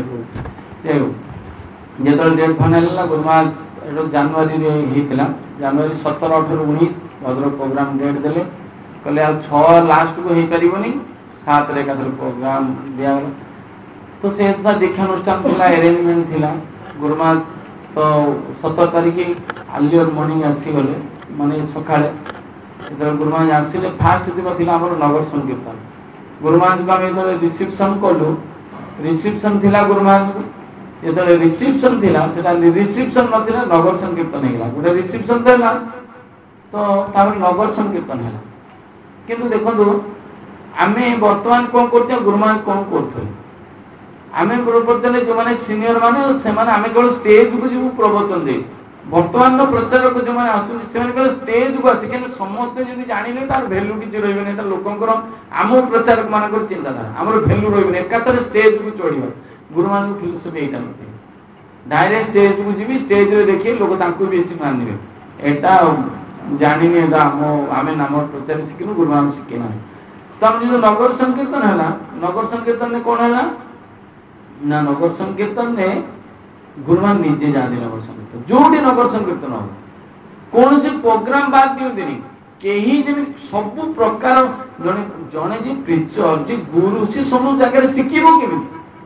जो डेट फाइनाल है गुरु महाराज जनवरी होता जनवरी सतर अठर उन्नीस भद्रक प्रोग्राम डेट देले कहले आ छह लास्ट को हो पारनी सात रे एकाधर प्रोग्राम दिगला तो से दीक्षानुष्ठान था अरेंजमेंट थिला गुरु महाराज तो सतर तारीख आलियर मॉर्निंग आसीगले माने सकाळे गुरु महाराज आसिले फास्ट दिन थिला हमर नगर संकीर्तन गुरु महाराज को आम रिसेप्शन कलु रिसेप्शन थिला गुरु महाराज जो रिसेप्शन थिला सेटा रिसेप्शन नथिला नगर संकीर्तन हेला गोटे रिसेप्शन देला तो तापर नगर संकीर्तन है किंतु देखो आमे वर्तमान कौन करते गुरु महाराज कौन करते आमे प्रवर्तन जो मैंने सीनियर माने से माने आमे केवल स्टेज को जो प्रवचन दे वर्तमान प्रचारक जो मैंने आसुन से माने केवल स्टेज को आसे कि समस्त जदि जानिले तार वैल्यू किछि रहबे नै लोकंकर आम प्रचारक मानकर चिंताधारा आमर वैल्यू रहबे एकातर स्टेज को चढ़िबा गुरु महाराज फिलोसफी एटा नथि डायरेक्ट स्टेज को जीवी स्टेज रे देखि लोक तांको बेसी मानिबे एटा जानी आम नाम प्रचार शिखिनु गुरु महाराज शिखे तो आम जो नगर संकीर्तन है नगर संकीर्तन में कौन है ना नगर संकीर्तन में गुरु महाराज निजे जाते नगर संकीर्तन जो नगर संकीर्तन हम कौन से प्रोग्राम बाद दिखती कहीं जमी सब प्रकार जड़े जड़े जी प्रीचर जी गुरु सी सब जगह शिखब केमी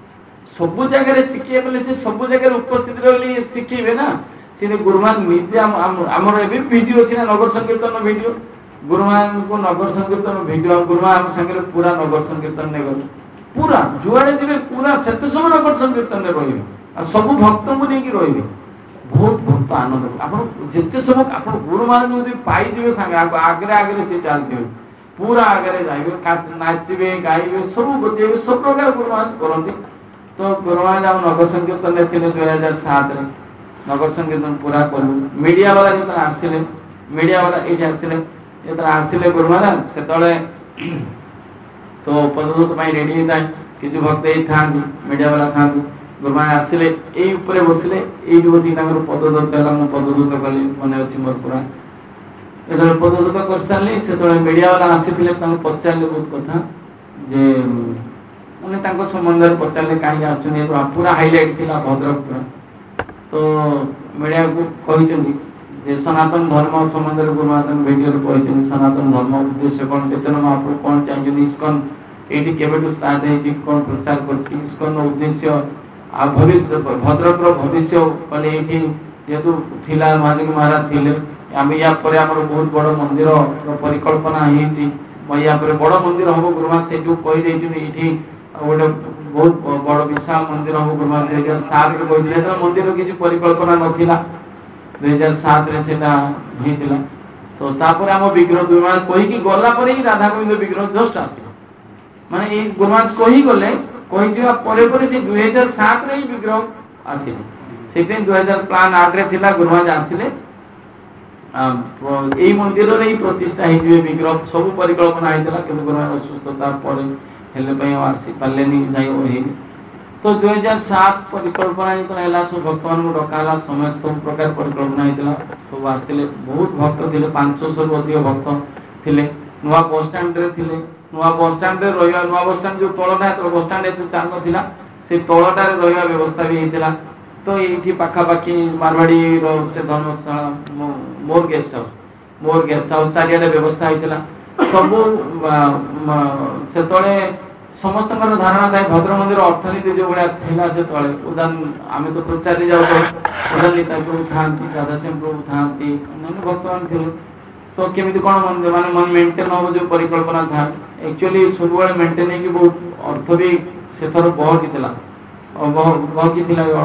सब जगह शिखे बोले से सब जगह उपस्थित रही शिखे ना से गुरु महाराज निजे आमर ए वीडियो अच्छी ना नगर संकीर्तन वीडियो गुरु महाराज को नगर संकीर्तन वीडियो गुरु महाराज संगे पूरा नगर संकीर्तन ने गले पूरा जुआड़े जी पूरा से समय नगर संकीर्तन में रही सब भक्त को लेकिन रही बहुत भक्त आनंद आप जिते समय आप गुरु महाराज यदि पाइबे सांगे आगे आगे से चलते पूरा आगे जाइए नाचे गाइबे सब बचेबे सब प्रकार गुरु महाराज करते तो गुरु महाराज आम नगर संकीर्तन में थे दुई हजार सात नगर संकीर्तन पूरा कलु मीडिया वाला जो आसिले मीडिया वाला ये आसिले जो आसिले गुरु महाराज से तो पददूत रेडी होता है किसी भक्त यही था मीडिया वाला था गुरु महाराज आसिले ये बसिले ये बस पददूत देला मुझे पददूत कली मन अच्छी मोर पूरा जो पददूत कर सारे से मीडिया वाला आसी पचारे बहुत कथा जे मैंने संबंध में पचारे कहीं आसुन पूरा हाइलाइट थी भद्रक पूरा तो मीडिया को कहते सनातन धर्म संबंध में गुरु महाराज वीडियो कहते सनातन धर्म उद्देश्य कौन चेतन महाप्रभु कौन चाहिए इस्कन ये केवल स्टार्ट है कौन प्रचार कर इस्कन उद्देश्य आ भविष्य भद्रक भविष्य कहले ये जेहेतु थिला महादेव महाराज थे आम या बहुत बड़ मंदिर परिकल्पना या बड़ मंदिर हम गुरुमा से गोटे बहुत बड़ विशाल मंदिर हम गुरुमा दुई हजार सात कहते मंदिर किसी परिकल्पना नाला दुई हजार सात होता तो तापर आम विग्रह गुरुमा कहीकि गला राधा गोविंद विग्रह जस्ट आस माने ये गुरुमा कही गले कही से दुई हजार सात विग्रह आसिले से दुई हजार प्लान आठ रे गुरुमा आसिले यही मंदिर प्रतिष्ठा होते विग्रह सब परिकल्पना होता कि गुरुमा असुस्थता आसी पारे नहीं तो दुई हजार सात परिकल्पना जो सब भक्त मान डकाला समय सब प्रकार परिकल्पना होता सब आसते बहुत भक्त थे पांचश रु अधिक भक्त थे नुआ बस स्टाण्ड नुआ बस स्टाण्ड रहा नुआ बस स्टाण्ड जो तलटा तो बस स्टाण्ड एत चाल ना से तलटार रहा व्यवस्था भी होता तो ये पाखापाखि मारवाड़ी से धर्मशाला मोर गेस्ट हाउस मोर गेस्ट हाउस चारिआडे व्यवस्था होता सब से समस्त धारणा था भद्र मंदिर अर्थनीति जो भाया से तले उदान आम तो प्रचारी जाऊ उदान नेता प्रभु था राधा सिंह प्रभु था अन्य भक्त मान थे तो केमी कौन मंदिर माने मन मेंटेन हम जो परिकल्पना था एक्चुअली सब मेंटेन हो बहुत अर्थ भी से थर बहकी बहकी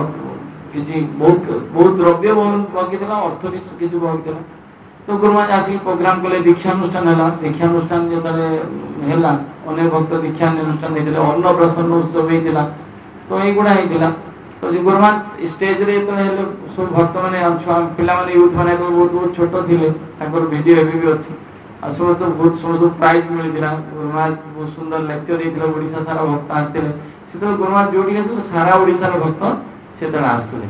किसी बहुत बहुत द्रव्य बहकी अर्थ भी किसी बहकी तो गुरुमा आसिक प्रोग्राम कले दीक्षानुष्ठान है दीक्षानुष्ठान जो है अनेक भक्त दीक्षानुष्ठान होते अन्नप्राशन उत्सव होता तो युवा होता तो गुरुमा स्टेज रे तो सब भक्त मैंने पिला यूथ मैंने बहुत बहुत छोट थे भिडियो एवं भी अच्छी आ समस्त बहुत समस्त प्राइज मिलता गुरुमा बहुत सुंदर लेक्चर होता ओडिशा सारा भक्त आसते से गुरुमा जो सारा ओडिशार भक्त से आसते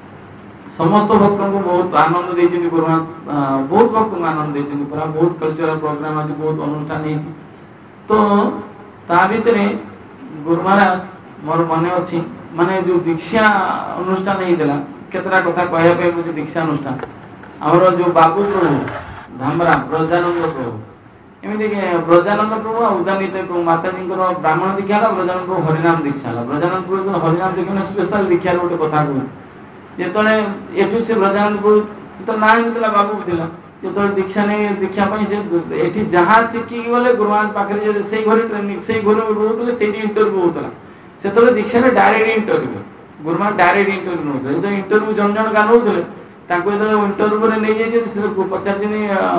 समस्त भक्त को बहुत आनंद देते गुरुमा बहुत भक्त को आनंद देते पूरा बहुत कल्चरल प्रोग्राम आज बहुत अनुष्ठान है तो ता भीतर गुरुमा मोर मन अच्छी माने जो दीक्षा अनुष्ठान होता केतरा कथा कहवाई मुझे दीक्षा अनुष्ठान आमर जो बाबू प्रभु धामरा ब्रजानंद प्रभु एमती ब्रजानंद प्रभु उदानित प्रभु माताजी ब्राह्मण दीक्षा है ब्रजानंद प्रभु हरिनाम दीक्षा है ब्रजानंद प्रभु हरिनाम दीक्षा स्पेशल दीक्षा गोटे कथा कह जो एठू से ब्रजानंद प्रभु तो ना होता बाबू था जो दीक्षा नहीं दीक्षा ये जहाँ शिखिकी गले गुरुमा पाखे से घर ट्रेनिंग से घर रोते से इंटरव्यू होता से दीक्षा डायरेक्ट इंटरव्यू गुरुमा डायरेक्ट इंटरव्यू नौ जो इंटरव्यू जन जन का नौते इंटरव्यू नहीं जाए पचार दिन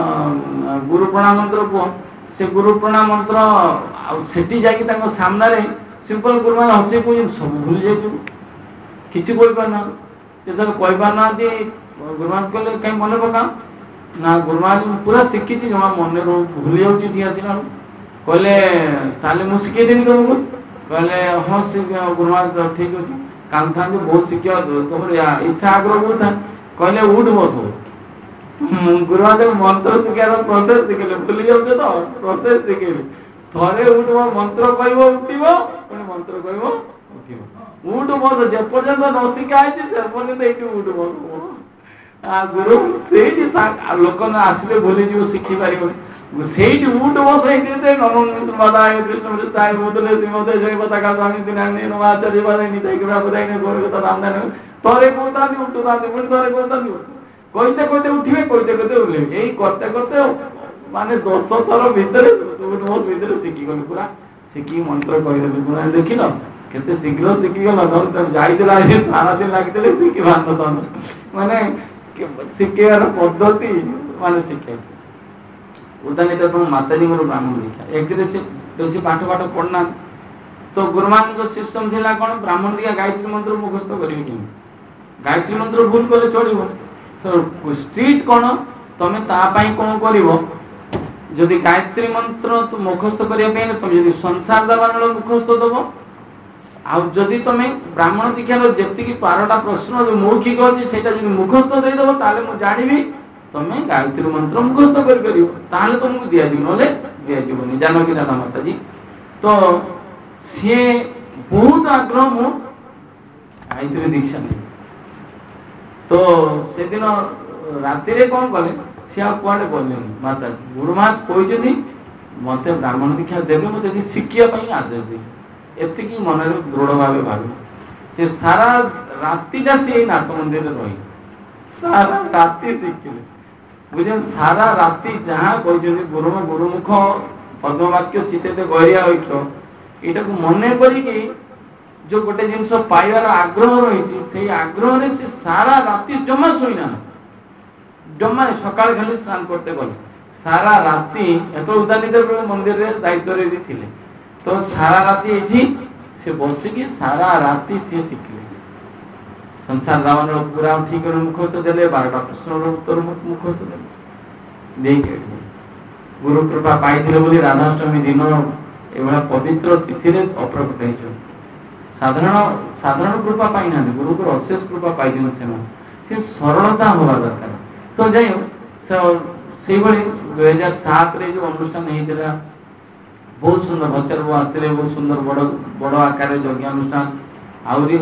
गुरु प्रणाम मंत्र कह से गुरु प्रणाम मंत्र से जाकि सामने सिंपल गुरुमा हसी कह सब भूल जाए किसी कोई पारना जो कही पारना गुरुमा कहले कहीं मन पका ना गुरुमा पूरा शिखी जमा मन भूली जाऊँगी आसला कहले ताले मुझे शिखे देनी तुमको कहले हाँ गुरुमा ठीक अच्छे काम था बहुत शिखा तुम इच्छा आग्रह बहुत था कहले उठ बस गुरुमा जब मंत्र शिखार प्रोसेस शिखेले भूली जाऊे तो प्रोसेस शिखेले थे उठ मंत्र कह उठब मंत्र कह उठब उठ बस जेपर्यंत न शिखा है उठ बस गुरु से लोक आसले भूली जीव शिखी पार से उठ बस नम मादाय कृष्ण कृष्णाय भूतले श्रीमते जय पताका स्वामी दिनांग नमाचार्य पदाय निताय कृपा पदाय गोरगत रामदान थरे कहता उठुता पुणी थरे कहता कहते कहते उठे कहते कहते उठे यही करते करते माने दस थर भितर उठ बस भितर शिखिगल पूरा शिखी मंत्र कहीदेवी देख ल केते शीघ्र शिखिगल जाइला सारा दिन लगे शिखी बांध माने शिखेवार पद्धति माने शिखे उदाहरण तुम माताजी मोर ब्राह्मण दीक्षा एक बेसी पाठ पाठ पढ़ना तो गुरुमान जो सिस्टम थी कौन ब्राह्मण दीक्षा गायत्री मंत्र मुखस्थ करेंगे कि गायत्री मंत्र भूल कले चलो तो स्ट्रीट कौन तुम तापाई कौन कर जदि गायत्री मंत्र तो मुखस्थ करने तुम संसार दबाण मुखस्थ दब आदि तुम ब्राह्मण दीक्षार जी बारटा प्रश्न जो मौखिक अच्छे से मुखस्थ देदेव ताले मुझे जानी तुम गायत्री मंत्र मुखस्थ कर तुमको दिज्व ना दिज्वनी जानकी दादा माताजी तो सी बहुत आग्रह मु गायत्री दीक्षा नहीं तो से दिन राति कौन कले सी आड़े गले माता गुरुमा कहते मत ब्राह्मण दीक्षा देवे मुझे शिखापी आदेश दे एति मन दृढ़ भाव भाव सारा रातिटा से नाथ मंदिर रही सारा राति शिखिले बुझे सारा राति जहाँ कहते गुरु गुरुमुख पद्मवाक्य चित्ते गहरिया ऐक्य यहाँ को मन करिकी जो गोटे जिनस पाइबार आग्रह रही से आग्रह से सारा राति जमा शोना जमा सका खाली स्नान करते गले सारा राति एत उदानित मंदिर में दायित्व भी थे तो सारा राति ये से बसिकी सारा राति सी शिखिले संसार रावण पूरा ठीक मुखस्त देले बारटा प्रश्न उत्तर मुखस्त देले गुरु कृपा पाई बोली राधाष्टमी दिन एभा पवित्र तिथि अप्रकट हो साधारण साधारण कृपा पाई ना गुरु को अशेष कृपा पाई से सरलता हवा दरकार तो जाए से दुई हजार सात जो अनुष्ठान होता बहुत सुंदर भचार बाबू आसते बहुत सुंदर बड़ बड़ आकार यज्ञ अनुष्ठान आहरी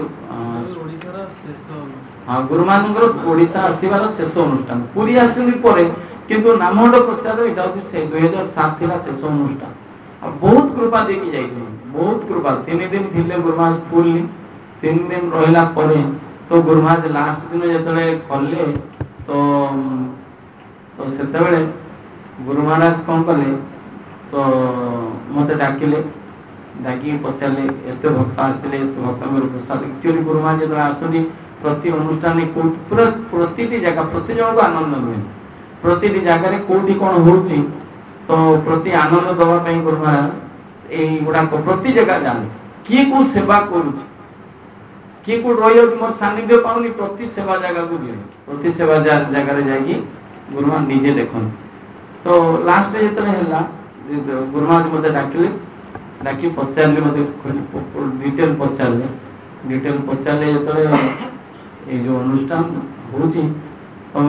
हाँ गुरु मान ओडिशा आसबार शेष अनुष्ठान पूरी आसुरी किंतु नामहंड प्रचार यहाँ हूँ दुई हजार सात थी शेष अनुष्ठान बहुत कृपा देखी जाइए बहुत कृपा तीन दिन थे गुरुमाज फुल तीन दिन रहा तो गुरुमाज लास्ट दिन जो खले तो तो से गुरु महाराज कौन कले तो मत डाकिले डाकी पचारे एत भक्त आसते भक्त प्रसाद एक्चुअली गुरु महाराज जो आसती प्रति अनुष्ठान पूरा प्रति जगह प्रति जन को आनंद नुहे प्रति जगार कौटी कौन हो तो प्रति आनंद दवाई गुरु महाराज युवा प्रति जगह जाने किए को सेवा कर किए को रही मोर सानिध्य पाऊनी प्रति सेवा जगह को दिए प्रति सेवा जगार जाकि गुरु महाराज निजे देखते तो लास्ट जो गुरु महाराज मत डाकिले डाकी पचारे मत डिटेल पचारे डिटेल पचारे जो ये जो अनुष्ठान होम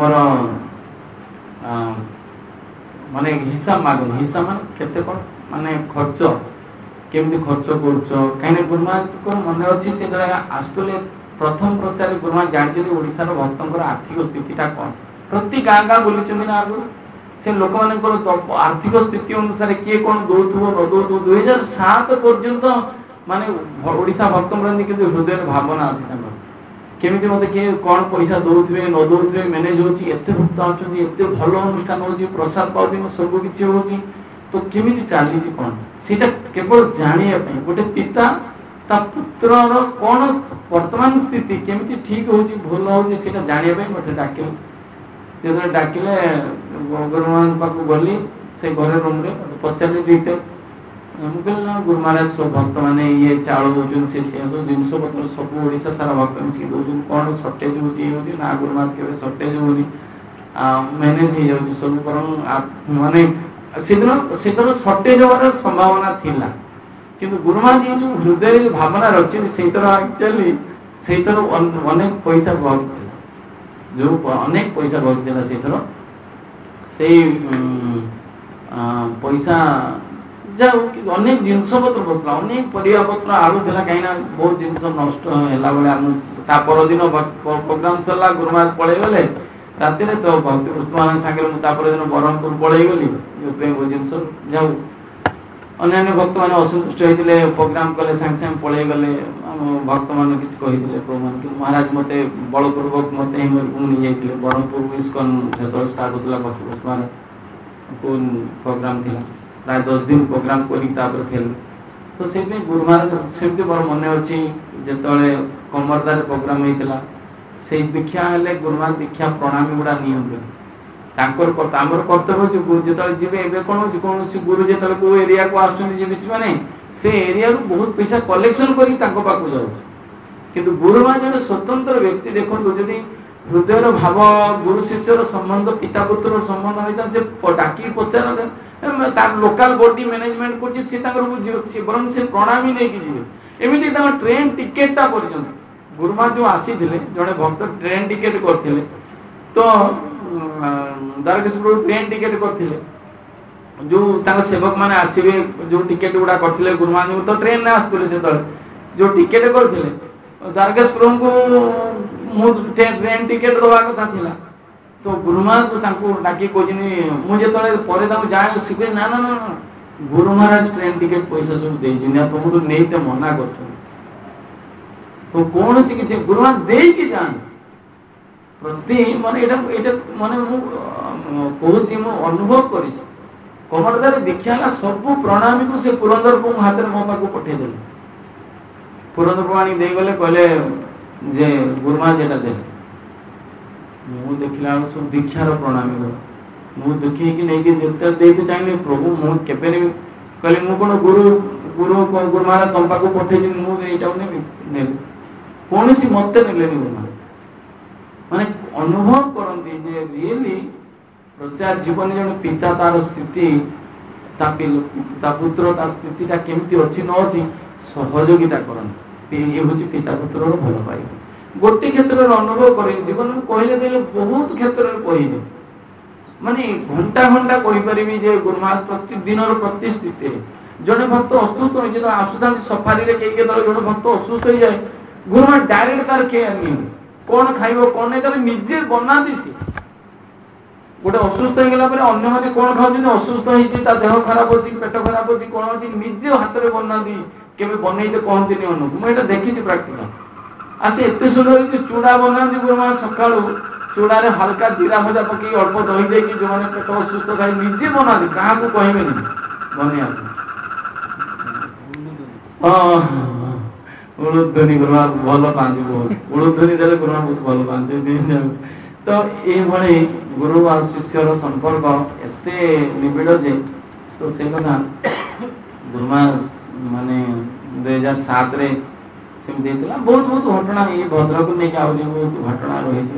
माने हिसाब मागन हिसाब मान केते कौन माने खर्च केमती खर्च कर कहीं गुरु महाराज को मन अच्छी से आसुले प्रथम प्रचार गुरु महाराज जानते ओडिशार भक्तर आर्थिक स्थितिटा कौन प्रति गाँ गाँ बुली ना आगु से लोक मान आर्थिक स्थिति अनुसार किए कौन दौथो न दौथो दुई हजार सात पर्यंत माने ओडिशा भक्त कि हृदय भावना अच्छी केमी मत किए कौन पैसा दौथे न दौथे मैनेज होती भक्त आते भल अनुष्ठान हो प्रसाद पाऊँ सब किसी हो तो केमी चली कौन सीटा केवल जाना गोटे पिता ता पुत्र कौन वर्तमान स्थिति केमी ठीक हो भल हो जानापी मत डाकिले जो डाकिले गुरु महाराज पाक गली से घर रूम रे पचारे दीटे मुझे ना गुरु महाराज सब भक्त मैंने ये चाउल दौन से सब जिन पत्र सब ओडिशा सारा भक्त मिसिक दौन कौन सर्टेज हो ना गुरु महाराज के सर्टेज होनी मैनेज हो जाए सब बरम माने से सर्टेज होवार संभावना थिला किंतु गुरु महाराज ये जो हृदय भावना रखते से एक्चुअली से अनेक पैसा बहुत जो अनेक पैसा बहुत से पैसा जाऊ अनेक जिनस पत्र बसला अनेक परिया पत्र आलू था कहीं बहुत जिन नष्ट है परदिन प्रोग्राम सरला गुरु महाराज पलि गले राति तो भक्ति पुष्प मान सागर दिन ब्रह्मपुर पलि गली जो जिन जाऊ अन्य भक्त मैंने असंतुष्ट होते प्रोग्राम कले सागे सागे पलि गले भक्त मान कि कहते प्रभु मान कि महाराज मत बलपूर्वक मत नहीं जाते ब्रह्मपुर इस्कन जो स्टार्ट होता भक्ति पुष्प मान को प्रोग्राम थी प्राय दस दिन प्रोग्राम कर फेल तो से गुरु महाराज सेमती मोर मन अच्छी जो कमरदार प्रोग्राम होता से दीक्षा हेल्ले गुरु महाराज दीक्षा प्रणामी गुड़ा नियंत्र आमर कर्तव्य जो गुरु जो जी कौन कौन गुरु जो को एरिया को आसने से एरिया बहुत पैसा कलेक्शन कर जाऊँ किंतु गुरु महाराज जो स्वतंत्र व्यक्ति देखो जदि हृदय भाव गुरु शिष्यर संबंध पिता पुत्र संबंध होता से डाकी पचार तार लोकल बॉडी मैनेजमेंट कर बरम से प्रणामी नहीं जी एमती ट्रेन टिकेटा पर्यंत गुरु महाराज जो आसी जड़े भक्त ट्रेन टिकेट करते तो द्वारकेश प्रभु ट्रेन टिकेट करते जो सेवक मैंने आसवे जो टिकेट गुड़ा करते गुरु महाराज तो ट्रेन आसुले से जो टिकेट करते द्वारकेश प्रभु को ट्रेन टिकेट दवा कथा थिला तो गुरु महाराज डाकी कहनी मुझे जाए शिखे ना ना ना गुरु महाराज ट्रेन टिकेट पैसा सब दे तुमको नहीं तो मना कर तो कौन सी गुरु महाराज दे कि जान प्रति माने एटा एटा माने କହୁଛି ମୁଁ ଅନୁଭବ କରିଛି କମଳଦାରେ ଦୀକ୍ଷା ହେଲା ସବୁ ପ୍ରଣାମୀକୁ ସେ ପୁରନ୍ଦର ପ୍ରଭୁ ହାତରେ ମୋ ପାଖକୁ ପଠେଇଦେଲେ। ପୁରନ୍ଦର ପ୍ରଭୁ ଆଣିକି ଦେଇଗଲେ, କହିଲେ ଯେ ଗୁରୁମା ଯେଟା ଦେଲେ। ମୁଁ ଦେଖିଲା ବେଳକୁ ସବୁ ଦୀକ୍ଷାର ପ୍ରଣାମୀ ଗଲା। ମୁଁ ଦେଖିକି ନେଇକି ଯେତେ ଦେଇତେ ଚାହିଁଲି ପ୍ରଭୁ ମୁଁ କେବେ ନେବି, କହିଲେ ମୁଁ କଣ ଗୁରୁ ଗୁରୁ ଗୁରୁମା ତମ ପାଖକୁ ପଠେଇଛି ମୁଁ ଏଇଟାକୁ ନେବି ନେବି କୌଣସି ମତେ ନେଲେନି ଗୁରୁମା। ମାନେ ଅନୁଭବ କରନ୍ତି ଯେ ରିଏଲି ପ୍ରଚାର ଜୀବନରେ ଜଣେ ପିତା ତାର ସ୍ଥିତି ତା ପୁତ୍ର ତା ସ୍ଥିତିଟା କେମିତି ଅଛି ନ ଅଛି ସହଯୋଗିତା କରନ୍ତି। ଇଏ ହଉଛି ପିତା ପୁତ୍ରର ଭଲ ପାଇବା। ଗୋଟେ କ୍ଷେତ୍ରରେ ଅନୁଭବ କରିନି, ଜୀବନରେ କହିଲେ ଦେଲେ ବହୁତ କ୍ଷେତ୍ରରେ କହିନି, ମାନେ ଘଣ୍ଟା ଘଣ୍ଟା କହିପାରିବି ଯେ ଗୁରୁମା ପ୍ରତି ଦିନର ପ୍ରତି ସ୍ଥିତିରେ ଜଣେ ଭକ୍ତ ଅସୁସ୍ଥ ହୋଇଛି ତ ଆସୁଥାନ୍ତି ସଫାରିରେ କେହି କେତେବେଳେ ଜଣେ ଭକ୍ତ ଅସୁସ୍ଥ ହେଇଯାଏ, ଗୁରୁମା ଡାଇରେକ୍ଟ ତାର କେୟାର ନିଅନ୍ତି, କଣ ଖାଇବ କଣ ନାହିଁ ତାର ନିଜେ ବନାନ୍ତି। ସେ ଗୋଟେ ଅସୁସ୍ଥ ହେଇଗଲା ପରେ ଅନ୍ୟମାନେ କଣ ଖାଉଛନ୍ତି, ଅସୁସ୍ଥ ହେଇଛି ତା ଦେହ ଖରାପ ଅଛି ପେଟ ଖରାପ ଅଛି କଣ ଅଛି ନିଜେ ହାତରେ ବନାନ୍ତି, କେବେ ବନେଇତେ କହନ୍ତିନି ଅନ୍ୟକୁ। ମୁଁ ଏଇଟା ଦେଖିଛି ପ୍ରାକ୍ଟିକାଲ। ଆଉ ସେ ଏତେ ସୁନ୍ଦର ହେଇଛି ଚୁଡା ବନାନ୍ତି ଗୁରୁମା, ସକାଳୁ ଚୁଡାରେ ହାଲକା ଜିରା ଭଜା ପକେଇ ଅଳ୍ପ ଦହି ଦେଇକି ଯୋଉମାନେ ପେଟ ଅସୁସ୍ଥ ଥାଏ ନିଜେ ବନାନ୍ତି, କାହାକୁ କହିବେନି ବନେଇବାକୁ। ହଁ ଉଳୁଧ୍ୱନି ଗୁରୁମା ଭଲ ପାଆନ୍ତି, ବହୁତ ଉଳୁଧ୍ୱନି ଦେଲେ ଗୁରୁମା ବହୁତ ଭଲ ପାଆନ୍ତି। ତ ଏଇଭଳି ଗୁରୁ ଆଉ ଶିଷ୍ୟର ସମ୍ପର୍କ ଏତେ ନିବିଡ଼ ଯେ ତ ସେ କଥା ଗୁରୁମା ମାନେ ଦୁଇ ହଜାର ସାତରେ ସେମିତି ହେଇଥିଲା। ବହୁତ ବହୁତ ଘଟଣା ଏଇ ଭଦ୍ରକୁ ନେଇକି ଆହୁରି ବହୁତ ଘଟଣା ରହିଛି।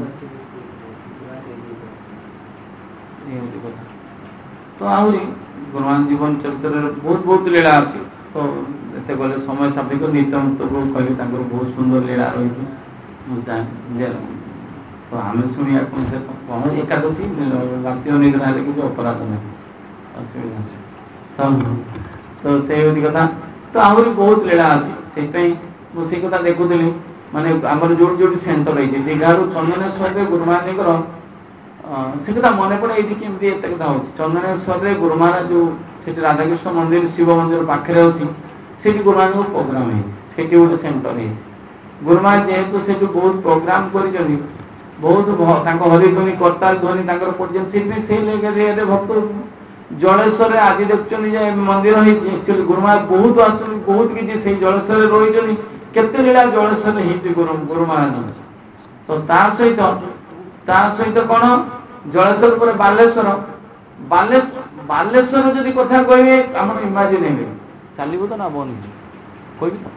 କଥା ତ ଆହୁରି ଗୁରୁମା ଜୀବନ ଚରିତ୍ରରେ ବହୁତ ବହୁତ ଲୀଳା ଅଛି। ତ ଏତେ ଗଲେ ସମୟ ସାପେକ୍ଷ, ନିତ୍ୟାନ୍ତ ପ୍ରଭୁ କହିଲେ ତାଙ୍କର ବହୁତ ସୁନ୍ଦର ଲୀଳା ରହିଛି। ମୁଁ ଚାହେଁ ତ ଆମେ ଶୁଣିବାକୁ କଣ ଏକାଦଶୀ ରାତି ଅନିଦ୍ରା ହେଲେ କିଛି ଅପରାଧ ନାହିଁ, ଅସୁବିଧା ନାହିଁ। ତ ସେଇ ହଉଛି କଥା। ତ ଆହୁରି ବହୁତ ଲୀଳା ଅଛି। ସେଇଥିପାଇଁ ମୁଁ ସେଇ କଥା ଦେଖୁଥିଲି, ମାନେ ଆମର ଯୋଉଠି ଯୋଉଠି ସେଣ୍ଟର ହେଇଛି ଦୀଘାରୁ ଚନ୍ଦନେଶ୍ୱରରେ ଗୁରୁମାଙ୍କର ସେ କଥା ମନେ ପଡେ ଏଇଠି କେମିତି ଏତେ କଥା ହଉଛି। ଚନ୍ଦନେଶ୍ୱରରେ ଗୁରୁମାର ଯୋଉ ସେଠି ରାଧାକୃଷ୍ଣ ମନ୍ଦିର ଶିବ ମନ୍ଦିର ପାଖରେ ଅଛି, ସେଠି ଗୁରୁମାଙ୍କର ପ୍ରୋଗ୍ରାମ ହେଇଛି, ସେଠି ଗୋଟେ ସେଣ୍ଟର ହେଇଛି। ଗୁରୁମା ଯେହେତୁ ସେଠୁ ବହୁତ ପ୍ରୋଗ୍ରାମ କରିଛନ୍ତି, ବହୁତ ତାଙ୍କ ହରିଧ୍ୱନି କରତାଲ ଧ୍ୱନି ତାଙ୍କର ପଡିଛନ୍ତି, ସେଇଥିପାଇଁ ସେଇ ଲେଗରେ ଭକ୍ତ ଜଳେଶ୍ୱରରେ ଆଜି ଦେଖୁଛନ୍ତି ଯେ ମନ୍ଦିର ହେଇଛି, ଆକ୍ଚୁଆଲି ଗୁରୁମା ବହୁତ ଆସୁଛନ୍ତି, ବହୁତ କିଛି ସେଇ ଜଳେଶ୍ୱରରେ ରହିଛନ୍ତି, କେତେ ଲୀଳା ଜଳେଶ୍ୱରରେ ହେଇଛି ଗୁରୁ ଗୁରୁମହାରାଜ। ତ ତା ସହିତ ତା ସହିତ କଣ ଜଳେଶ୍ୱର ପରେ ବାଲେଶ୍ୱର, ବାଲେଶ୍ୱର ବାଲେଶ୍ୱର ଯଦି କଥା କହିବେ ଆମର ଇମାଜିନ୍ ହେବେ, ଚାଲିବ ତ ନା ବନି କହିବି ତ।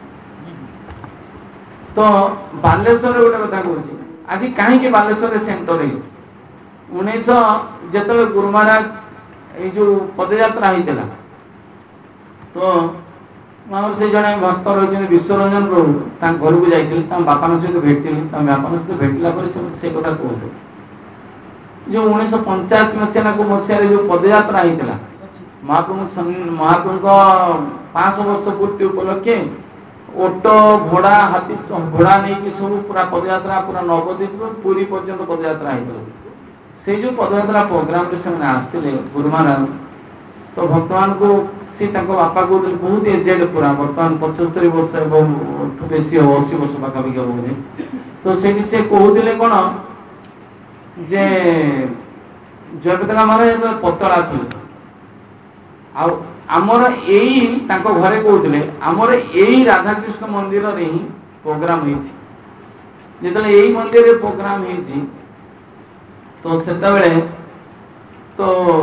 ତ ବାଲେଶ୍ୱରରେ ଗୋଟେ କଥା କହୁଛି, ଆଜି କାହିଁକି ବାଲେଶ୍ୱରରେ ସେଣ୍ଟର ହେଇଛି, ଉଣେଇଶହ ଯେତେବେଳେ ଗୁରୁ ମହାରାଜ ଏଇ ଯୋଉ ପଦଯାତ୍ରା ହେଇଥିଲା, ତ ଆମର ସେ ଜଣେ ଭକ୍ତ ରହିଛନ୍ତି ବିଶ୍ୱରଞ୍ଜନ ପ୍ରଭୁ, ତାଙ୍କ ଘରକୁ ଯାଇଥିଲି, ତାଙ୍କ ବାପାଙ୍କ ସହିତ ଭେଟିଥିଲି। ତାଙ୍କ ବାପାଙ୍କ ସହିତ ଭେଟିଲା ପରେ ସେ ସେ କଥା କହୁଥିଲେ, ଯୋଉ ଉଣେଇଶହ ପଞ୍ଚାଅଶୀ ମସିହା ନା କୋଉ ମସିହାରେ ଯୋଉ ପଦଯାତ୍ରା ହେଇଥିଲା, ମହାପ୍ରଭୁ ମହାପ୍ରଭୁଙ୍କ ପାଞ୍ଚଶହ ବର୍ଷ ପୂର୍ତ୍ତି ଉପଲକ୍ଷେ ଓଟ ଘୋଡା ହାତୀ ଘୋଡା ନେଇକି ସବୁ ପୁରା ପଦଯାତ୍ରା ପୁରା ନବଦ୍ୱୀପରୁ ପୁରୀ ପର୍ଯ୍ୟନ୍ତ ପଦଯାତ୍ରା ହେଇଥିଲା। ସେଇ ଯୋଉ ପଦଯାତ୍ରା ପ୍ରୋଗ୍ରାମରେ ସେମାନେ ଆସିଥିଲେ ଗୁରୁ ମହାରାଜ, ତ ଭକ୍ତମାନଙ୍କୁ ସେ ତାଙ୍କ ବାପା କହୁଥିଲେ, ବହୁତ ଏଜେଡ ପୁରା ବର୍ତ୍ତମାନ ପଞ୍ଚସ୍ତରୀ ବର୍ଷ ଏବଂ ବେଶୀ ହବ, ଅଶୀ ବର୍ଷ ପାଖାପାଖି ହବ ବୋଧେ। ତ ସେଇଠି ସେ କହୁଥିଲେ କଣ ଯେ ଜୟପତାକା ମହାରାଜ ଯେତେବେଳେ ପତଳା ଥିଲେ, ଆଉ ଆମର ଏଇ ତାଙ୍କ ଘରେ କହୁଥିଲେ ଆମର ଏଇ ରାଧାକୃଷ୍ଣ ମନ୍ଦିରରେ ହିଁ ପ୍ରୋଗ୍ରାମ ହେଇଛି। ଯେତେବେଳେ ଏଇ ମନ୍ଦିରରେ ପ୍ରୋଗ୍ରାମ ହେଇଛି, ତ ସେତେବେଳେ ତ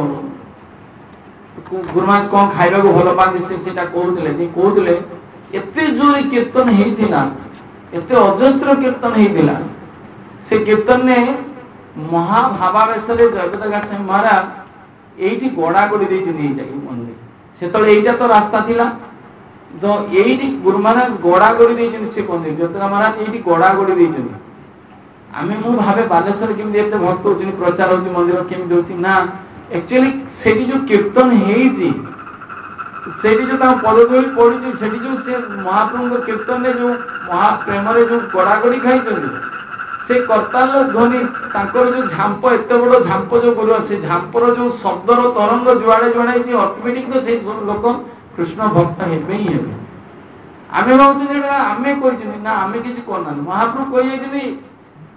ଗୁରୁମହାରାଜ କଣ ଖାଇବାକୁ ଭଲ ପାଆନ୍ତି ସେ ସେଟା କହୁଥିଲେ, ଯେ କହୁଥିଲେ ଏତେ ଜୋରେ କୀର୍ତ୍ତନ ହେଇଥିଲା, ଏତେ ଅଜସ୍ର କୀର୍ତ୍ତନ ହେଇଥିଲା, ସେ କୀର୍ତ୍ତନରେ ମହାଭାବାବେଶରେ ଜୟପତାକା ସ୍ୱାମୀ ମହାରାଜ ଏଇଠି ଗଡା ଗଡି ଦେଇଛନ୍ତି ଏଇଟା ମନ୍ଦିର। ସେତେବେଳେ ଏଇଟା ତ ରାସ୍ତା ଥିଲା, ତ ଏଇଠି ଗୁରୁ ମହାରାଜ ଗଡା ଗଡି ଦେଇଛନ୍ତି। ସେ କହନ୍ତି ଜୟପତାକା ମହାରାଜ ଏଇଠି ଗଡା ଗଡି ଦେଇଛନ୍ତି। ଆମେ ମୁଁ ଭାବେ ବାଲେଶ୍ୱରରେ କେମିତି ଏତେ ଭକ୍ତ ହଉଛନ୍ତି, ପ୍ରଚାର ହଉଛି, ମନ୍ଦିର କେମିତି ହଉଛି, ନା ଆକ୍ଚୁଆଲି ସେଠି ଯୋଉ କୀର୍ତ୍ତନ ହେଇଛି, ସେଠି ଯୋଉ ତାଙ୍କ ପଦଧୂଳି ପଡୁଛି, ସେଠି ଯୋଉ ସେ ମହାପ୍ରଭୁଙ୍କ କୀର୍ତ୍ତନରେ ଯୋଉ ମହାପ୍ରେମରେ ଯୋଉ ଗଡାଗଡି ଖାଇଛନ୍ତି, ସେ କରତାଲ ଧ୍ୱନି ତାଙ୍କର ଯୋଉ ଝାମ୍ପ, ଏତେ ବଡ ଝାମ୍ପ ଯୋଉ ଗୁରୁ, ସେ ଝାମ୍ପର ଯୋଉ ଶବ୍ଦର ତରଙ୍ଗ ଯୁଆଡେ ଯୁଆଡେ ହେଇଛି, ଅଟୋମେଟିକ ତ ସେଇ ସବୁ ଲୋକ କୃଷ୍ଣ ଭକ୍ତ ହେବେ ହିଁ ହେବେ। ଆମେ ଭାବୁଛୁ ଯେ ଆମେ କହିଛନ୍ତି, ନା ଆମେ କିଛି କରୁନାହାନ୍ତି, ମହାପ୍ରଭୁ କହିଯାଇଛନ୍ତି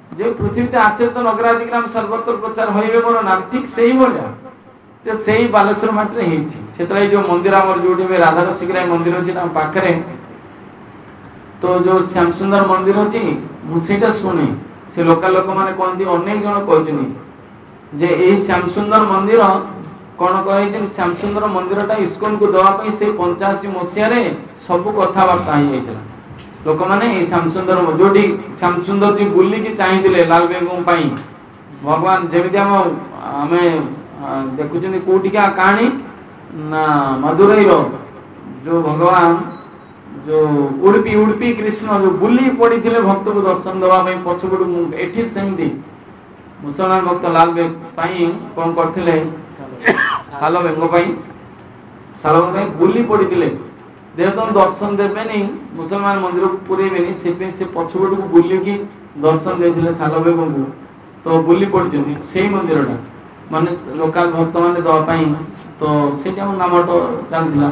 যে পৃথিবীতে আছে তো নগরাধিগ্রাম সর্বত্র প্রচার হইবে বড় নাম, ঠিক সেই ভଳିଆ যে ସେଇ ବାଲେଶ୍ୱର ମାଟିରେ ହେଇଛି। ସେତେବେଳେ ଏଇ ଯୋଉ ମନ୍ଦିର ଆମର ଯୋଉଠି ଏବେ ରାଧା ରସିକରାୟ ମନ୍ଦିର ଅଛି ତାଙ୍କ ପାଖରେ ତ ଯୋଉ ଶ୍ୟାମସୁନ୍ଦର ମନ୍ଦିର ଅଛି, ମୁଁ ସେଇଟା ଶୁଣି ସେ ଲୋକାଲ ଲୋକମାନେ କହନ୍ତି, ଅନେକ ଜଣ କହିଛନ୍ତି ଯେ ଏଇ ଶ୍ୟାମସୁନ୍ଦର ମନ୍ଦିର କଣ କହିଛନ୍ତି, ଶ୍ୟାମସୁନ୍ଦର ମନ୍ଦିରଟା ଇସ୍କନକୁ ଦେବା ପାଇଁ ସେଇ ପଞ୍ଚାଅଶୀ ମସିହାରେ ସବୁ କଥାବାର୍ତ୍ତା ହେଇଯାଇଥିଲା। ଲୋକମାନେ ଏଇ ଶ୍ୟାମସୁନ୍ଦର ଯୋଉଠି ଶ୍ୟାମସୁନ୍ଦର ଯୋଉ ବୁଲିକି ଚାହିଁଥିଲେ ଲାଲବାବୁଙ୍କ ପାଇଁ, ଭଗବାନ ଯେମିତି ଆମ ଆମେ ଦେଖୁଛନ୍ତି କୋଉଠିକା କାହାଣୀ ନା ମଦୁରାଇର ଯୋଉ ଭଗବାନ ଯୋଉ ଉଡୁପି ଉଡୁପି କୃଷ୍ଣ ଯୋଉ ବୁଲି ପଡିଥିଲେ ଭକ୍ତକୁ ଦର୍ଶନ ଦେବା ପାଇଁ ପଛପଟୁ, ଏଠି ସେମିତି ମୁସଲମାନ ଭକ୍ତ ଲାଲବାବୁ ପାଇଁ କଣ କରିଥିଲେ, ସାଲବେଙ୍କ ପାଇଁ ସାଲବେଙ୍କ ପାଇଁ ବୁଲି ପଡିଥିଲେ, ଯେହେତୁ ଦର୍ଶନ ଦେବେନି ମୁସଲମାନ ମନ୍ଦିରକୁ ପୁରେଇବେନି, ସେଥିପାଇଁ ସେ ପଛପଟକୁ ବୁଲିକି ଦର୍ଶନ ଦେଇଥିଲେ ସାଲବେଙ୍କୁ। ତ ବୁଲି ପଡିଛନ୍ତି ସେଇ ମନ୍ଦିରଟା, ମାନେ ଲୋକାଲ ଭକ୍ତ ମାନେ ଦେବା ପାଇଁ, ତ ସେଇଟା ଆମ ନାମଟ ଚାଲିଥିଲା।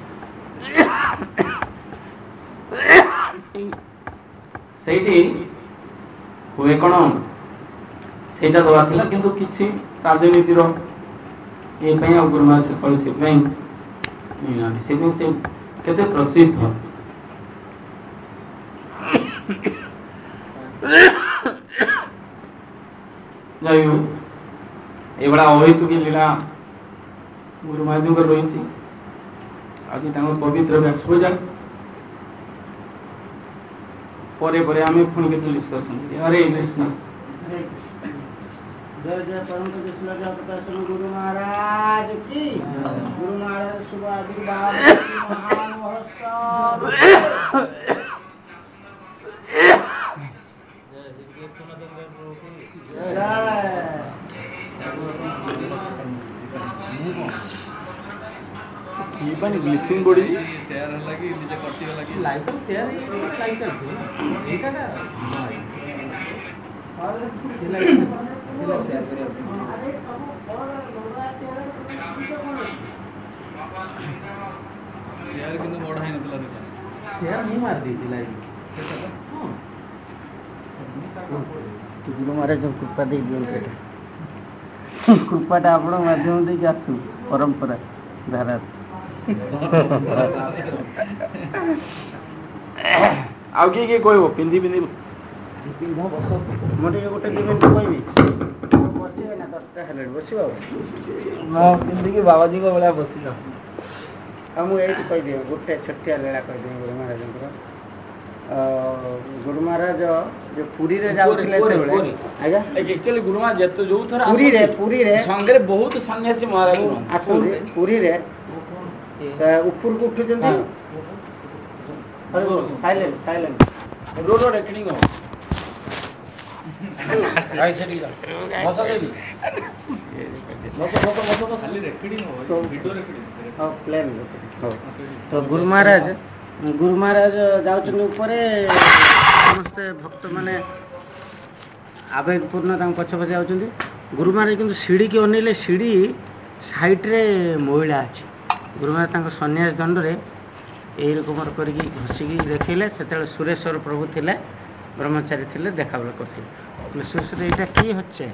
ସେଇଠି ହୁଏ କଣ, ସେଇଟା ଦେବା ଥିଲା, କିନ୍ତୁ କିଛି ରାଜନୀତିର ଏ ପାଇଁ ଆଉ ଗୁରୁମା ସେ କଳି ସେଥିପାଇଁ ସେଥିପାଇଁ ସେ କେତେ ପ୍ରସିଦ୍ଧ। ଯାଇ ହଉ ଏଇଭଳିଆ ଅହେତୁକି ଲୀଳା ଗୁରୁମାଙ୍କର ରହିଛି। ଆଜି ତାଙ୍କ ପବିତ୍ର ବ୍ୟାସ ପୂଜା ପରେ ପରେ ଆମେ ପୁଣି କେତେ ଡିସ୍କସନ୍। ହରେ କୃଷ୍ଣ। जय जय परम कृष्ण जगत गुरु महाराज की। गुरु महाराज शुभ आविर्भाव महान महोत्सव। ବ୍ଲିଚିଂ ପଡି ସେୟାର ହେଲା କି ନିଜେ କଟିଗଲା କି ଲାଇଭ ସେୟାର ଲାଇଭ ଚାଲିଛି ଏଇଟା ନା ସେୟାର କରିବା ସେୟାର କିନ୍ତୁ ବଢା ହେଇନଥିଲା ଦୋକାନ ସେୟାର ମୁଁ ମାରି ଦେଇଛି ଲାଇଭ। ଗୁରୁ ମହାରାଜ କୃପା ଦେଇ ଦିଅନ୍ତୁ, ଏଟା କୃପାଟା ଆପଣଙ୍କ ମାଧ୍ୟମ ଦେଇକି ଆସୁ ପରମ୍ପରା ଧାରା। ଆଉ କିଏ କିଏ କହିବ ପିନ୍ଧି ପିନ୍ଧି ପିନ୍ଧ ବସ। ମୁଁ ଟିକେ ଗୋଟେ ଦି ମିନିଟ୍ କହିବି, ବସିବେ ନା ଦଶଟା ହେଲାଣି ବସିବ ଆଉ ପିନ୍ଧିକି ବାବାଜୀଙ୍କ ଭଳିଆ ବସିଲ। ଆଉ ମୁଁ ଏଇଠି କହିଦିଏ ଗୋଟେ ଛୋଟିଆ ଲୀଳା କହିଦେବି ଗୁରୁ ମହାରାଜଙ୍କର। ଗୁରୁ ମହାରାଜ ଯୋଉ ପୁରୀରେ ଯାଉଥିଲେ ସେତେବେଳେ, ଆଜ୍ଞା ଆକ୍ଚୁଆଲି ଗୁରୁମା ଯେତେ ଯୋଉ ଥର ପୁରୀରେ ପୁରୀରେ ସାଙ୍ଗରେ ବହୁତ ସନ୍ନ୍ୟାସୀ ମହାରାଜ ଆସନ୍ତି। ପୁରୀରେ ଉପରକୁ ଉଠୁଛନ୍ତି, ସାଇଲେଣ୍ଟ ସାଇଲେଣ୍ଟ ରୋଡ ରୋଡ ଏକଣି ଗो ଗାଇ ସେଠି ଯା ବସ ସେଠି ବସ ବସ ବସ ବସ ଖାଲି ରେକର୍ଡିଂ ହବ, ଭିଡିଓ ରେକର୍ଡିଂ ହଉ ପ୍ଲେନ୍। ତ ଗୁରୁ ମହାରାଜ ଗୁରୁ ମହାରାଜ ଯାଉଛନ୍ତି ଉପରେ, ସମସ୍ତେ ଭକ୍ତମାନେ ଆବେଗପୂର୍ଣ୍ଣ ତାଙ୍କ ପଛ ପଛେ ଯାଉଛନ୍ତି। ଗୁରୁ ମହାରାଜ କିନ୍ତୁ ସିଡ଼ିକି ଅନେଇଲେ, ସିଡ଼ି ସାଇଡ଼ରେ ମହିଳା ଅଛି। ଗୁରୁ ମହାରାଜ ତାଙ୍କ ସନ୍ନ୍ୟାସ ଦଣ୍ଡରେ ଏଇ ରକମର କରିକି ଘଷିକି ଦେଖେଇଲେ। ସେତେବେଳେ ସୁରେଶ୍ୱର ପ୍ରଭୁ ଥିଲେ, ବ୍ରହ୍ମଚାରୀ ଥିଲେ, ଦେଖାବେଳେ କରିଥିଲେ। ସୁରେଶ୍ୱର ଏଇଟା କି ହচ্ছে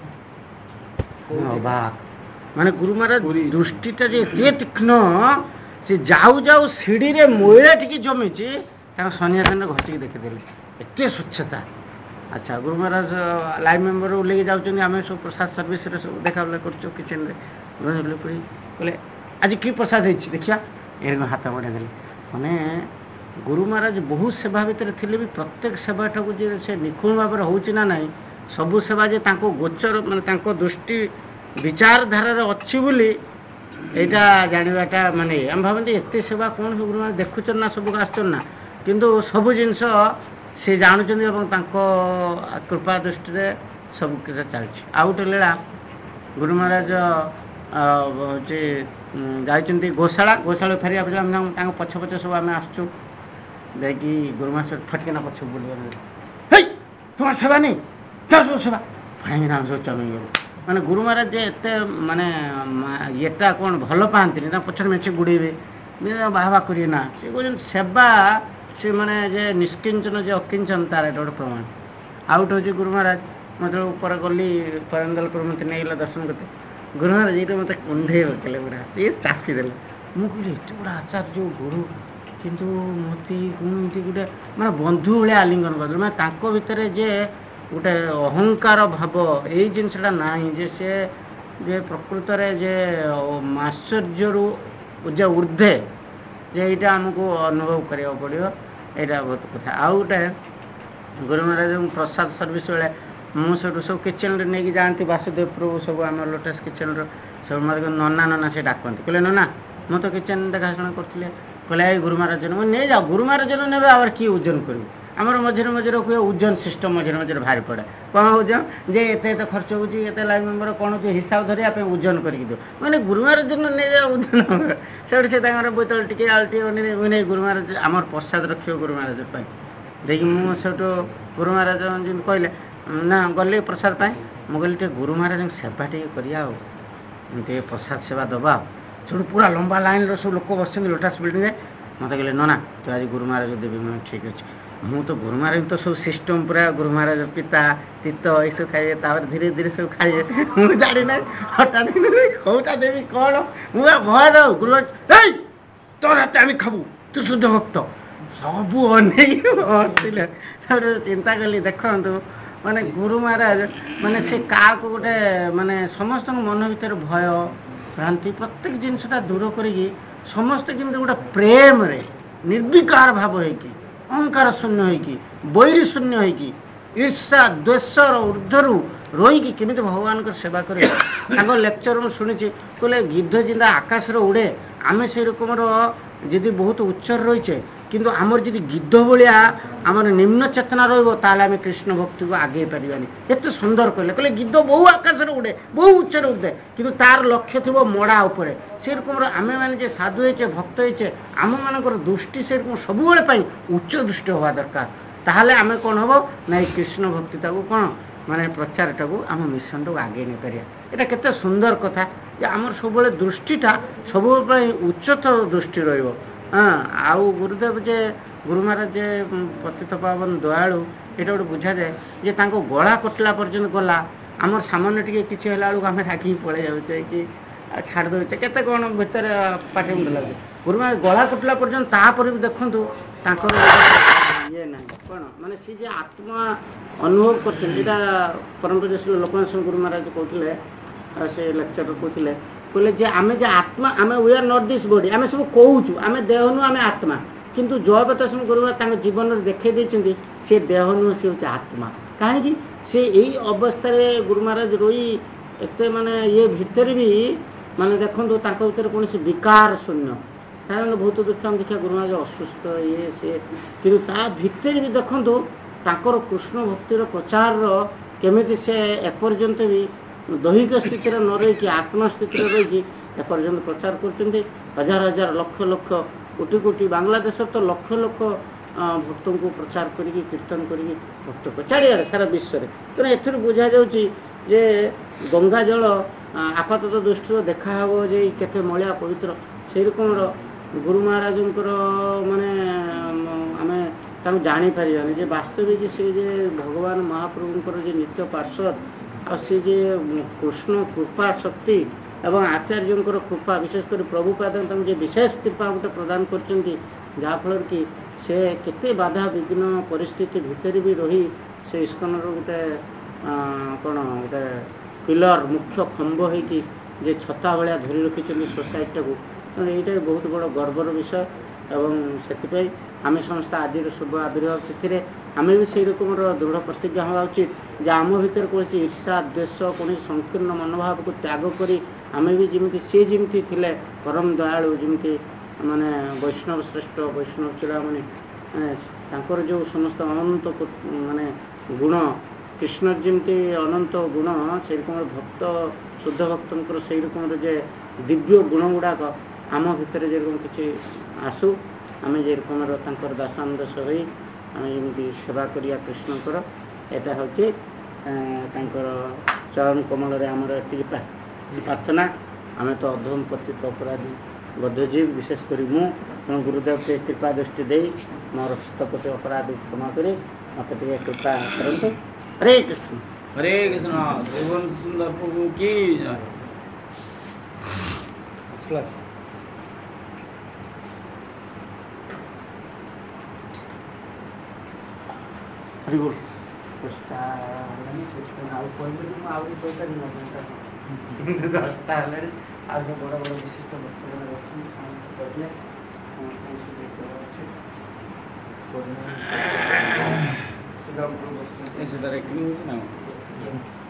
ଅବାକ, ମାନେ ଗୁରୁ ମହାରାଜ ଦୃଷ୍ଟିଟା ଯେ ଏତେ ତୀକ୍ଷ୍ଣ, ସେ ଯାଉ ଯାଉ ସିଡ଼ିରେ ମଇଳା ଟିକେ ଜମିଛି, ତାଙ୍କ ସନ୍ନ୍ୟାସ ଦଣ୍ଡ ଘଷିକି ଦେଖିଦେଲେ, ଏତେ ସ୍ୱଚ୍ଛତା। ଆଚ୍ଛା, ଗୁରୁ ମହାରାଜ ଲାଇଭ ମେମ୍ବର ଓହ୍ଲେଇକି ଯାଉଛନ୍ତି, ଆମେ ସବୁ ପ୍ରସାଦ ସର୍ଭିସରେ ସବୁ ଦେଖାବେଳେ କରୁଛୁ କିଚେନରେ। କହିଲେ ଆଜି କି ପ୍ରସାଦ ହେଇଛି ଦେଖିବା, ଏରକମ ହାତ ବଢ଼େଇ ଦେଲେ। ମାନେ ଗୁରୁ ମହାରାଜ ବହୁତ ସେବା ଭିତରେ ଥିଲେ ବି ପ୍ରତ୍ୟେକ ସେବାଟାକୁ ଯେ ସେ ନିଖୁଣ ଭାବରେ ହେଉଛି ନା ନାହିଁ, ସବୁ ସେବା ଯେ ତାଙ୍କୁ ଗୋଚର, ମାନେ ତାଙ୍କ ଦୃଷ୍ଟି ବିଚାରଧାରାରେ ଅଛି ବୋଲି ଏଇଟା ଜାଣିବାଟା, ମାନେ ଆମେ ଭାବନ୍ତି ଏତେ ସେବା କ'ଣ ଗୁରୁ ମହାରାଜ ଦେଖୁଛନ୍ତି ନା, ସବୁକୁ ଆସୁଛନ୍ତି ନା, କିନ୍ତୁ ସବୁ ଜିନିଷ ସେ ଜାଣୁଛନ୍ତି ଏବଂ ତାଙ୍କ କୃପା ଦୃଷ୍ଟିରେ ସବୁ କିଛି ଚାଲିଛି। ଆଉ ଗୋଟେ ଲୀଳା, ଗୁରୁ ମହାରାଜ ହେଉଛି ଯାଇଛନ୍ତି ଗୋଶାଳା, ଗୋଶାଳା ଫେରିବା ପରେ ଆମେ ତାଙ୍କ ପଛ ପଛ ସବୁ ଆମେ ଆସୁଛୁ, ଯାଇକି ଗୁରୁ ମହାରାଜ ଫଟକିନା ପଛ ବୁଲିଗଲେ, ହେଇ ତୁମର ସେବା ନେଇ ସବୁ ସେବା କାହିଁକିନା ଆମେ ସବୁ ଚମେଇଗଲୁ। ମାନେ ଗୁରୁ ମହାରାଜ ଯେ ଏତେ ମାନେ ଇଏଟା କ'ଣ ଭଲ ପାଆନ୍ତିନି, ତାଙ୍କ ପଛରେ ମେଞ୍ଚେ ଗୁଡ଼େଇବେ, ବାହା ବାହା କରିବେ ନା, ସେ କହୁଛନ୍ତି ସେବା ସେ ମାନେ ଯେ ନିଷ୍କିଞ୍ଚନ ଯେ ଅକିଞ୍ଚନ, ତାର ଏଇଟା ଗୋଟେ ପ୍ରମାଣ। आउट हो गुरु महाराज मतलब ऊपर गली परंदलपुर मत नहीं दर्शन करते गुरु महाराज ये मत कुंडे पकड़े पूरा ये चापी देले मुझे एत बड़ा आचार्य जो गुरु किंतु मत कौन गोटे मैं बंधु भाया आलिंगन कर मैं भितर जे गोटे अहंकार भाव यही जिनसा ना जे से जे प्रकृत जे आश्चर्य जे ऊर्धे जे यहाँ आमको अनुभव करा पड़ो यहाँ बहुत कथा आउ गोटे गुरु महाराज प्रसाद सर्विस बेले मुझे सब किचेन नहीं जाती वासुदेव प्रभु सब आम लोटस किचेन सब मत नना नना से डाकती कहले नना मु तो किचेन देखाशुना करते कहले गुरु महाराज नहीं जाओ गुरु महाराज ने आवर किए ओजन करूँ आमर मझे मझे हुए ओजन सिस्टम मझे मझे भारी पड़े कौन ओजन जे एत एत खर्च होते लाइव मेम्बर कौन हो हिसाब धरिया ओजन करके दो मैंने गुरु महाराज नहीं जाओ ओजन से बोतल टी आलटी नहीं गुरु महाराज आम प्रसाद रखियो गुरु महाराज देखिए मुझे गुरु महाराज कहले ना गली प्रसाद पाए मुझे कहली गुरु महाराज सेवा टे कर प्रसाद सेवा दबा सब पूरा लंबा लाइन रो सब लोक बस लोटस बिल्डिंग मत कहले ना तो आज गुरु महाराज देवी मैं ठीक अच्छे मु तो गुरु महाराज तो सब सिस्टम पूरा गुरु महाराज पिता तीत ये सब खाइए धीरे धीरे सब खाइए मुझे जानी ना हटात कौटा देवी कौन मुझे भय दो गुरु तोर हाथ आम खाबू तू शुद्ध भक्त सब अने चिंता कली देखु माने गुरु महाराज माने से क्या गोटे माने समस्त मन भर भय भ्रांति प्रत्येक जिनसा दूर करी समस्ते केमती गोटे प्रेम रे निर्विकार भाव होगी अहंकार शून्य होगी बैरी शून्य होगी ईर्षा द्वेषर ऊर्धरू रही केमी भगवान को सेवा करे लेक्चर मुझे शुणी कहले गिद्ध जिंदा आकाश उड़े आम से रकम जदि बहुत उच्चर रहीचे किंतु आमर जदि गिद्ध भाया आमर निम्न चेतना रही कृष्ण भक्ति को आगे पारानी एत सुंदर कहले कहले गिद्ध बहु आकाश उड़े बहु उच्चर उड़े किंतु तार लक्ष्य थी मड़ा उपरे से रकम आम मैंने साधु होचे भक्त होचे आम मान दृष्टि से रकम सब उच्च दृष्टि हवा दरकार ताहले आम कौन हम ना कृष्ण भक्ति को कौन माने प्रचार टाक आम मिशन टाक आगे नहीं पारिया यहाँ केते सुंदर कथा जे आमर सब दृष्टिटा सब उच्चतर दृष्टि रहिबो हाँ आउ गुरुदेव जे गुरु महाराज जे पतित पावन दयालु ये गोटे बुझा जाए जे तांको गला कटला पर्यंत गला आमर सामान्य टी कि आम राखी पड़े जाऊे कि छाड़ दे केते कौन भितर पाठे मुंड लगे गुरु महाराज गला कटला पर्यंत तापर भी देखु ये ना कौन माने सी जे आत्मा अनुभव करता परम पूज्य लोकनाथ गुरु महाराज कहते से लेक्चर कहते कहले जे आमे जे आत्मा आमे we are not this body आमे सब कहूचु आमे देह नु आमे आत्मा किंतु जो बता गुरु तांग जीवन में देखे देछंती से देह नु से होचे आत्मा काहे से यही अवस्था गुरु महाराज रही एते माने ये भितर भी माने देखंतु तांको भितर कोनोसी विकार शून्य साधारण बहुत दुष्ट देखा गुरु महाराज असुस्थ ये से किंतु ता भितर भी देखंतु तांकर कृष्ण भक्तिर प्रचार केमिति से एपर्यंत भी दैहिक स्थिति न रही आत्मा स्थिति रही एपर्यंत प्रचार कर हजार हजार लक्ष लक्ष कोटि कोटि बांग्लादेश तो लक्ष लक्ष भक्त को प्रचार करी कीर्तन करी भक्त को चारिड़े सारा विश्व में तेना एथर बुझा जाउची जे गंगा जल आपातत दृष्टि देखा हे जे केते मलिया पवित्र से रकम गुरु महाराज माने आमे ताम जानी पारिबानी जे वास्तविक से जे भगवान महाप्रभुंकर जे नित्य पार्षद आ से जे कृष्ण कृपा शक्ति एवं आचार्यों कृपा विशेषकर प्रभुपाद जो विशेष कृपा गोटे प्रदान करफल कि से केते बाधा विघ्न परिस्थिति भितर भी रही से इस्कन गोटे कौन गोटे पिलर मुख्य खंभ होगी जे छता भाया धरी रखी सोसाइटी को तेणु यहाँ बहुत बड़ गर्वर विषय एवं से आम समस्त आज शुभ आविर्भाव तिथि आम भी से रकम दृढ़ प्रतिज्ञा हवा उचित जे आम भर कौन ईर्षा द्वेष कौन संकीर्ण मनोभाव को त्याग करी आम भी जमी सी जमी थे परम दयालु जमी माने वैष्णव श्रेष्ठ वैष्णव चूड़ामणि तांकर जो समस्त अनंत माने गुण कृष्ण जमी अनंत गुण से रकम भक्त शुद्ध भक्तर से रकम जे दिव्य गुण गुड़ाक आम भितर जेरकम किसी आसू आम जे रकम दासानदास हो आम जमी सेवा करिया कृष्णकर यहाँ हूँ चरण कमल आमर ये प्रार्थना आम तो अधम पतित अपराधी बद्धजीव विशेषकर मु तेणु गुरुदेव के कृपा दृष्टि दे मोर शतपति अपराध क्षमा कर मत कृपा करते हरे कृष्ण हरे कृष्ण त्रिभुवन सुंदर प्रभु की जय। हरि बोल दसटा हेलानी आउ कहले कि आउ पैसा नहीं दसटा हेलानी आज सब बड़ बड़ विशिष्ट भक्तगण बसुଛନ୍ତି ସମସ୍ତେ କହିଲେ ऐसे डायरेक्टली होती ना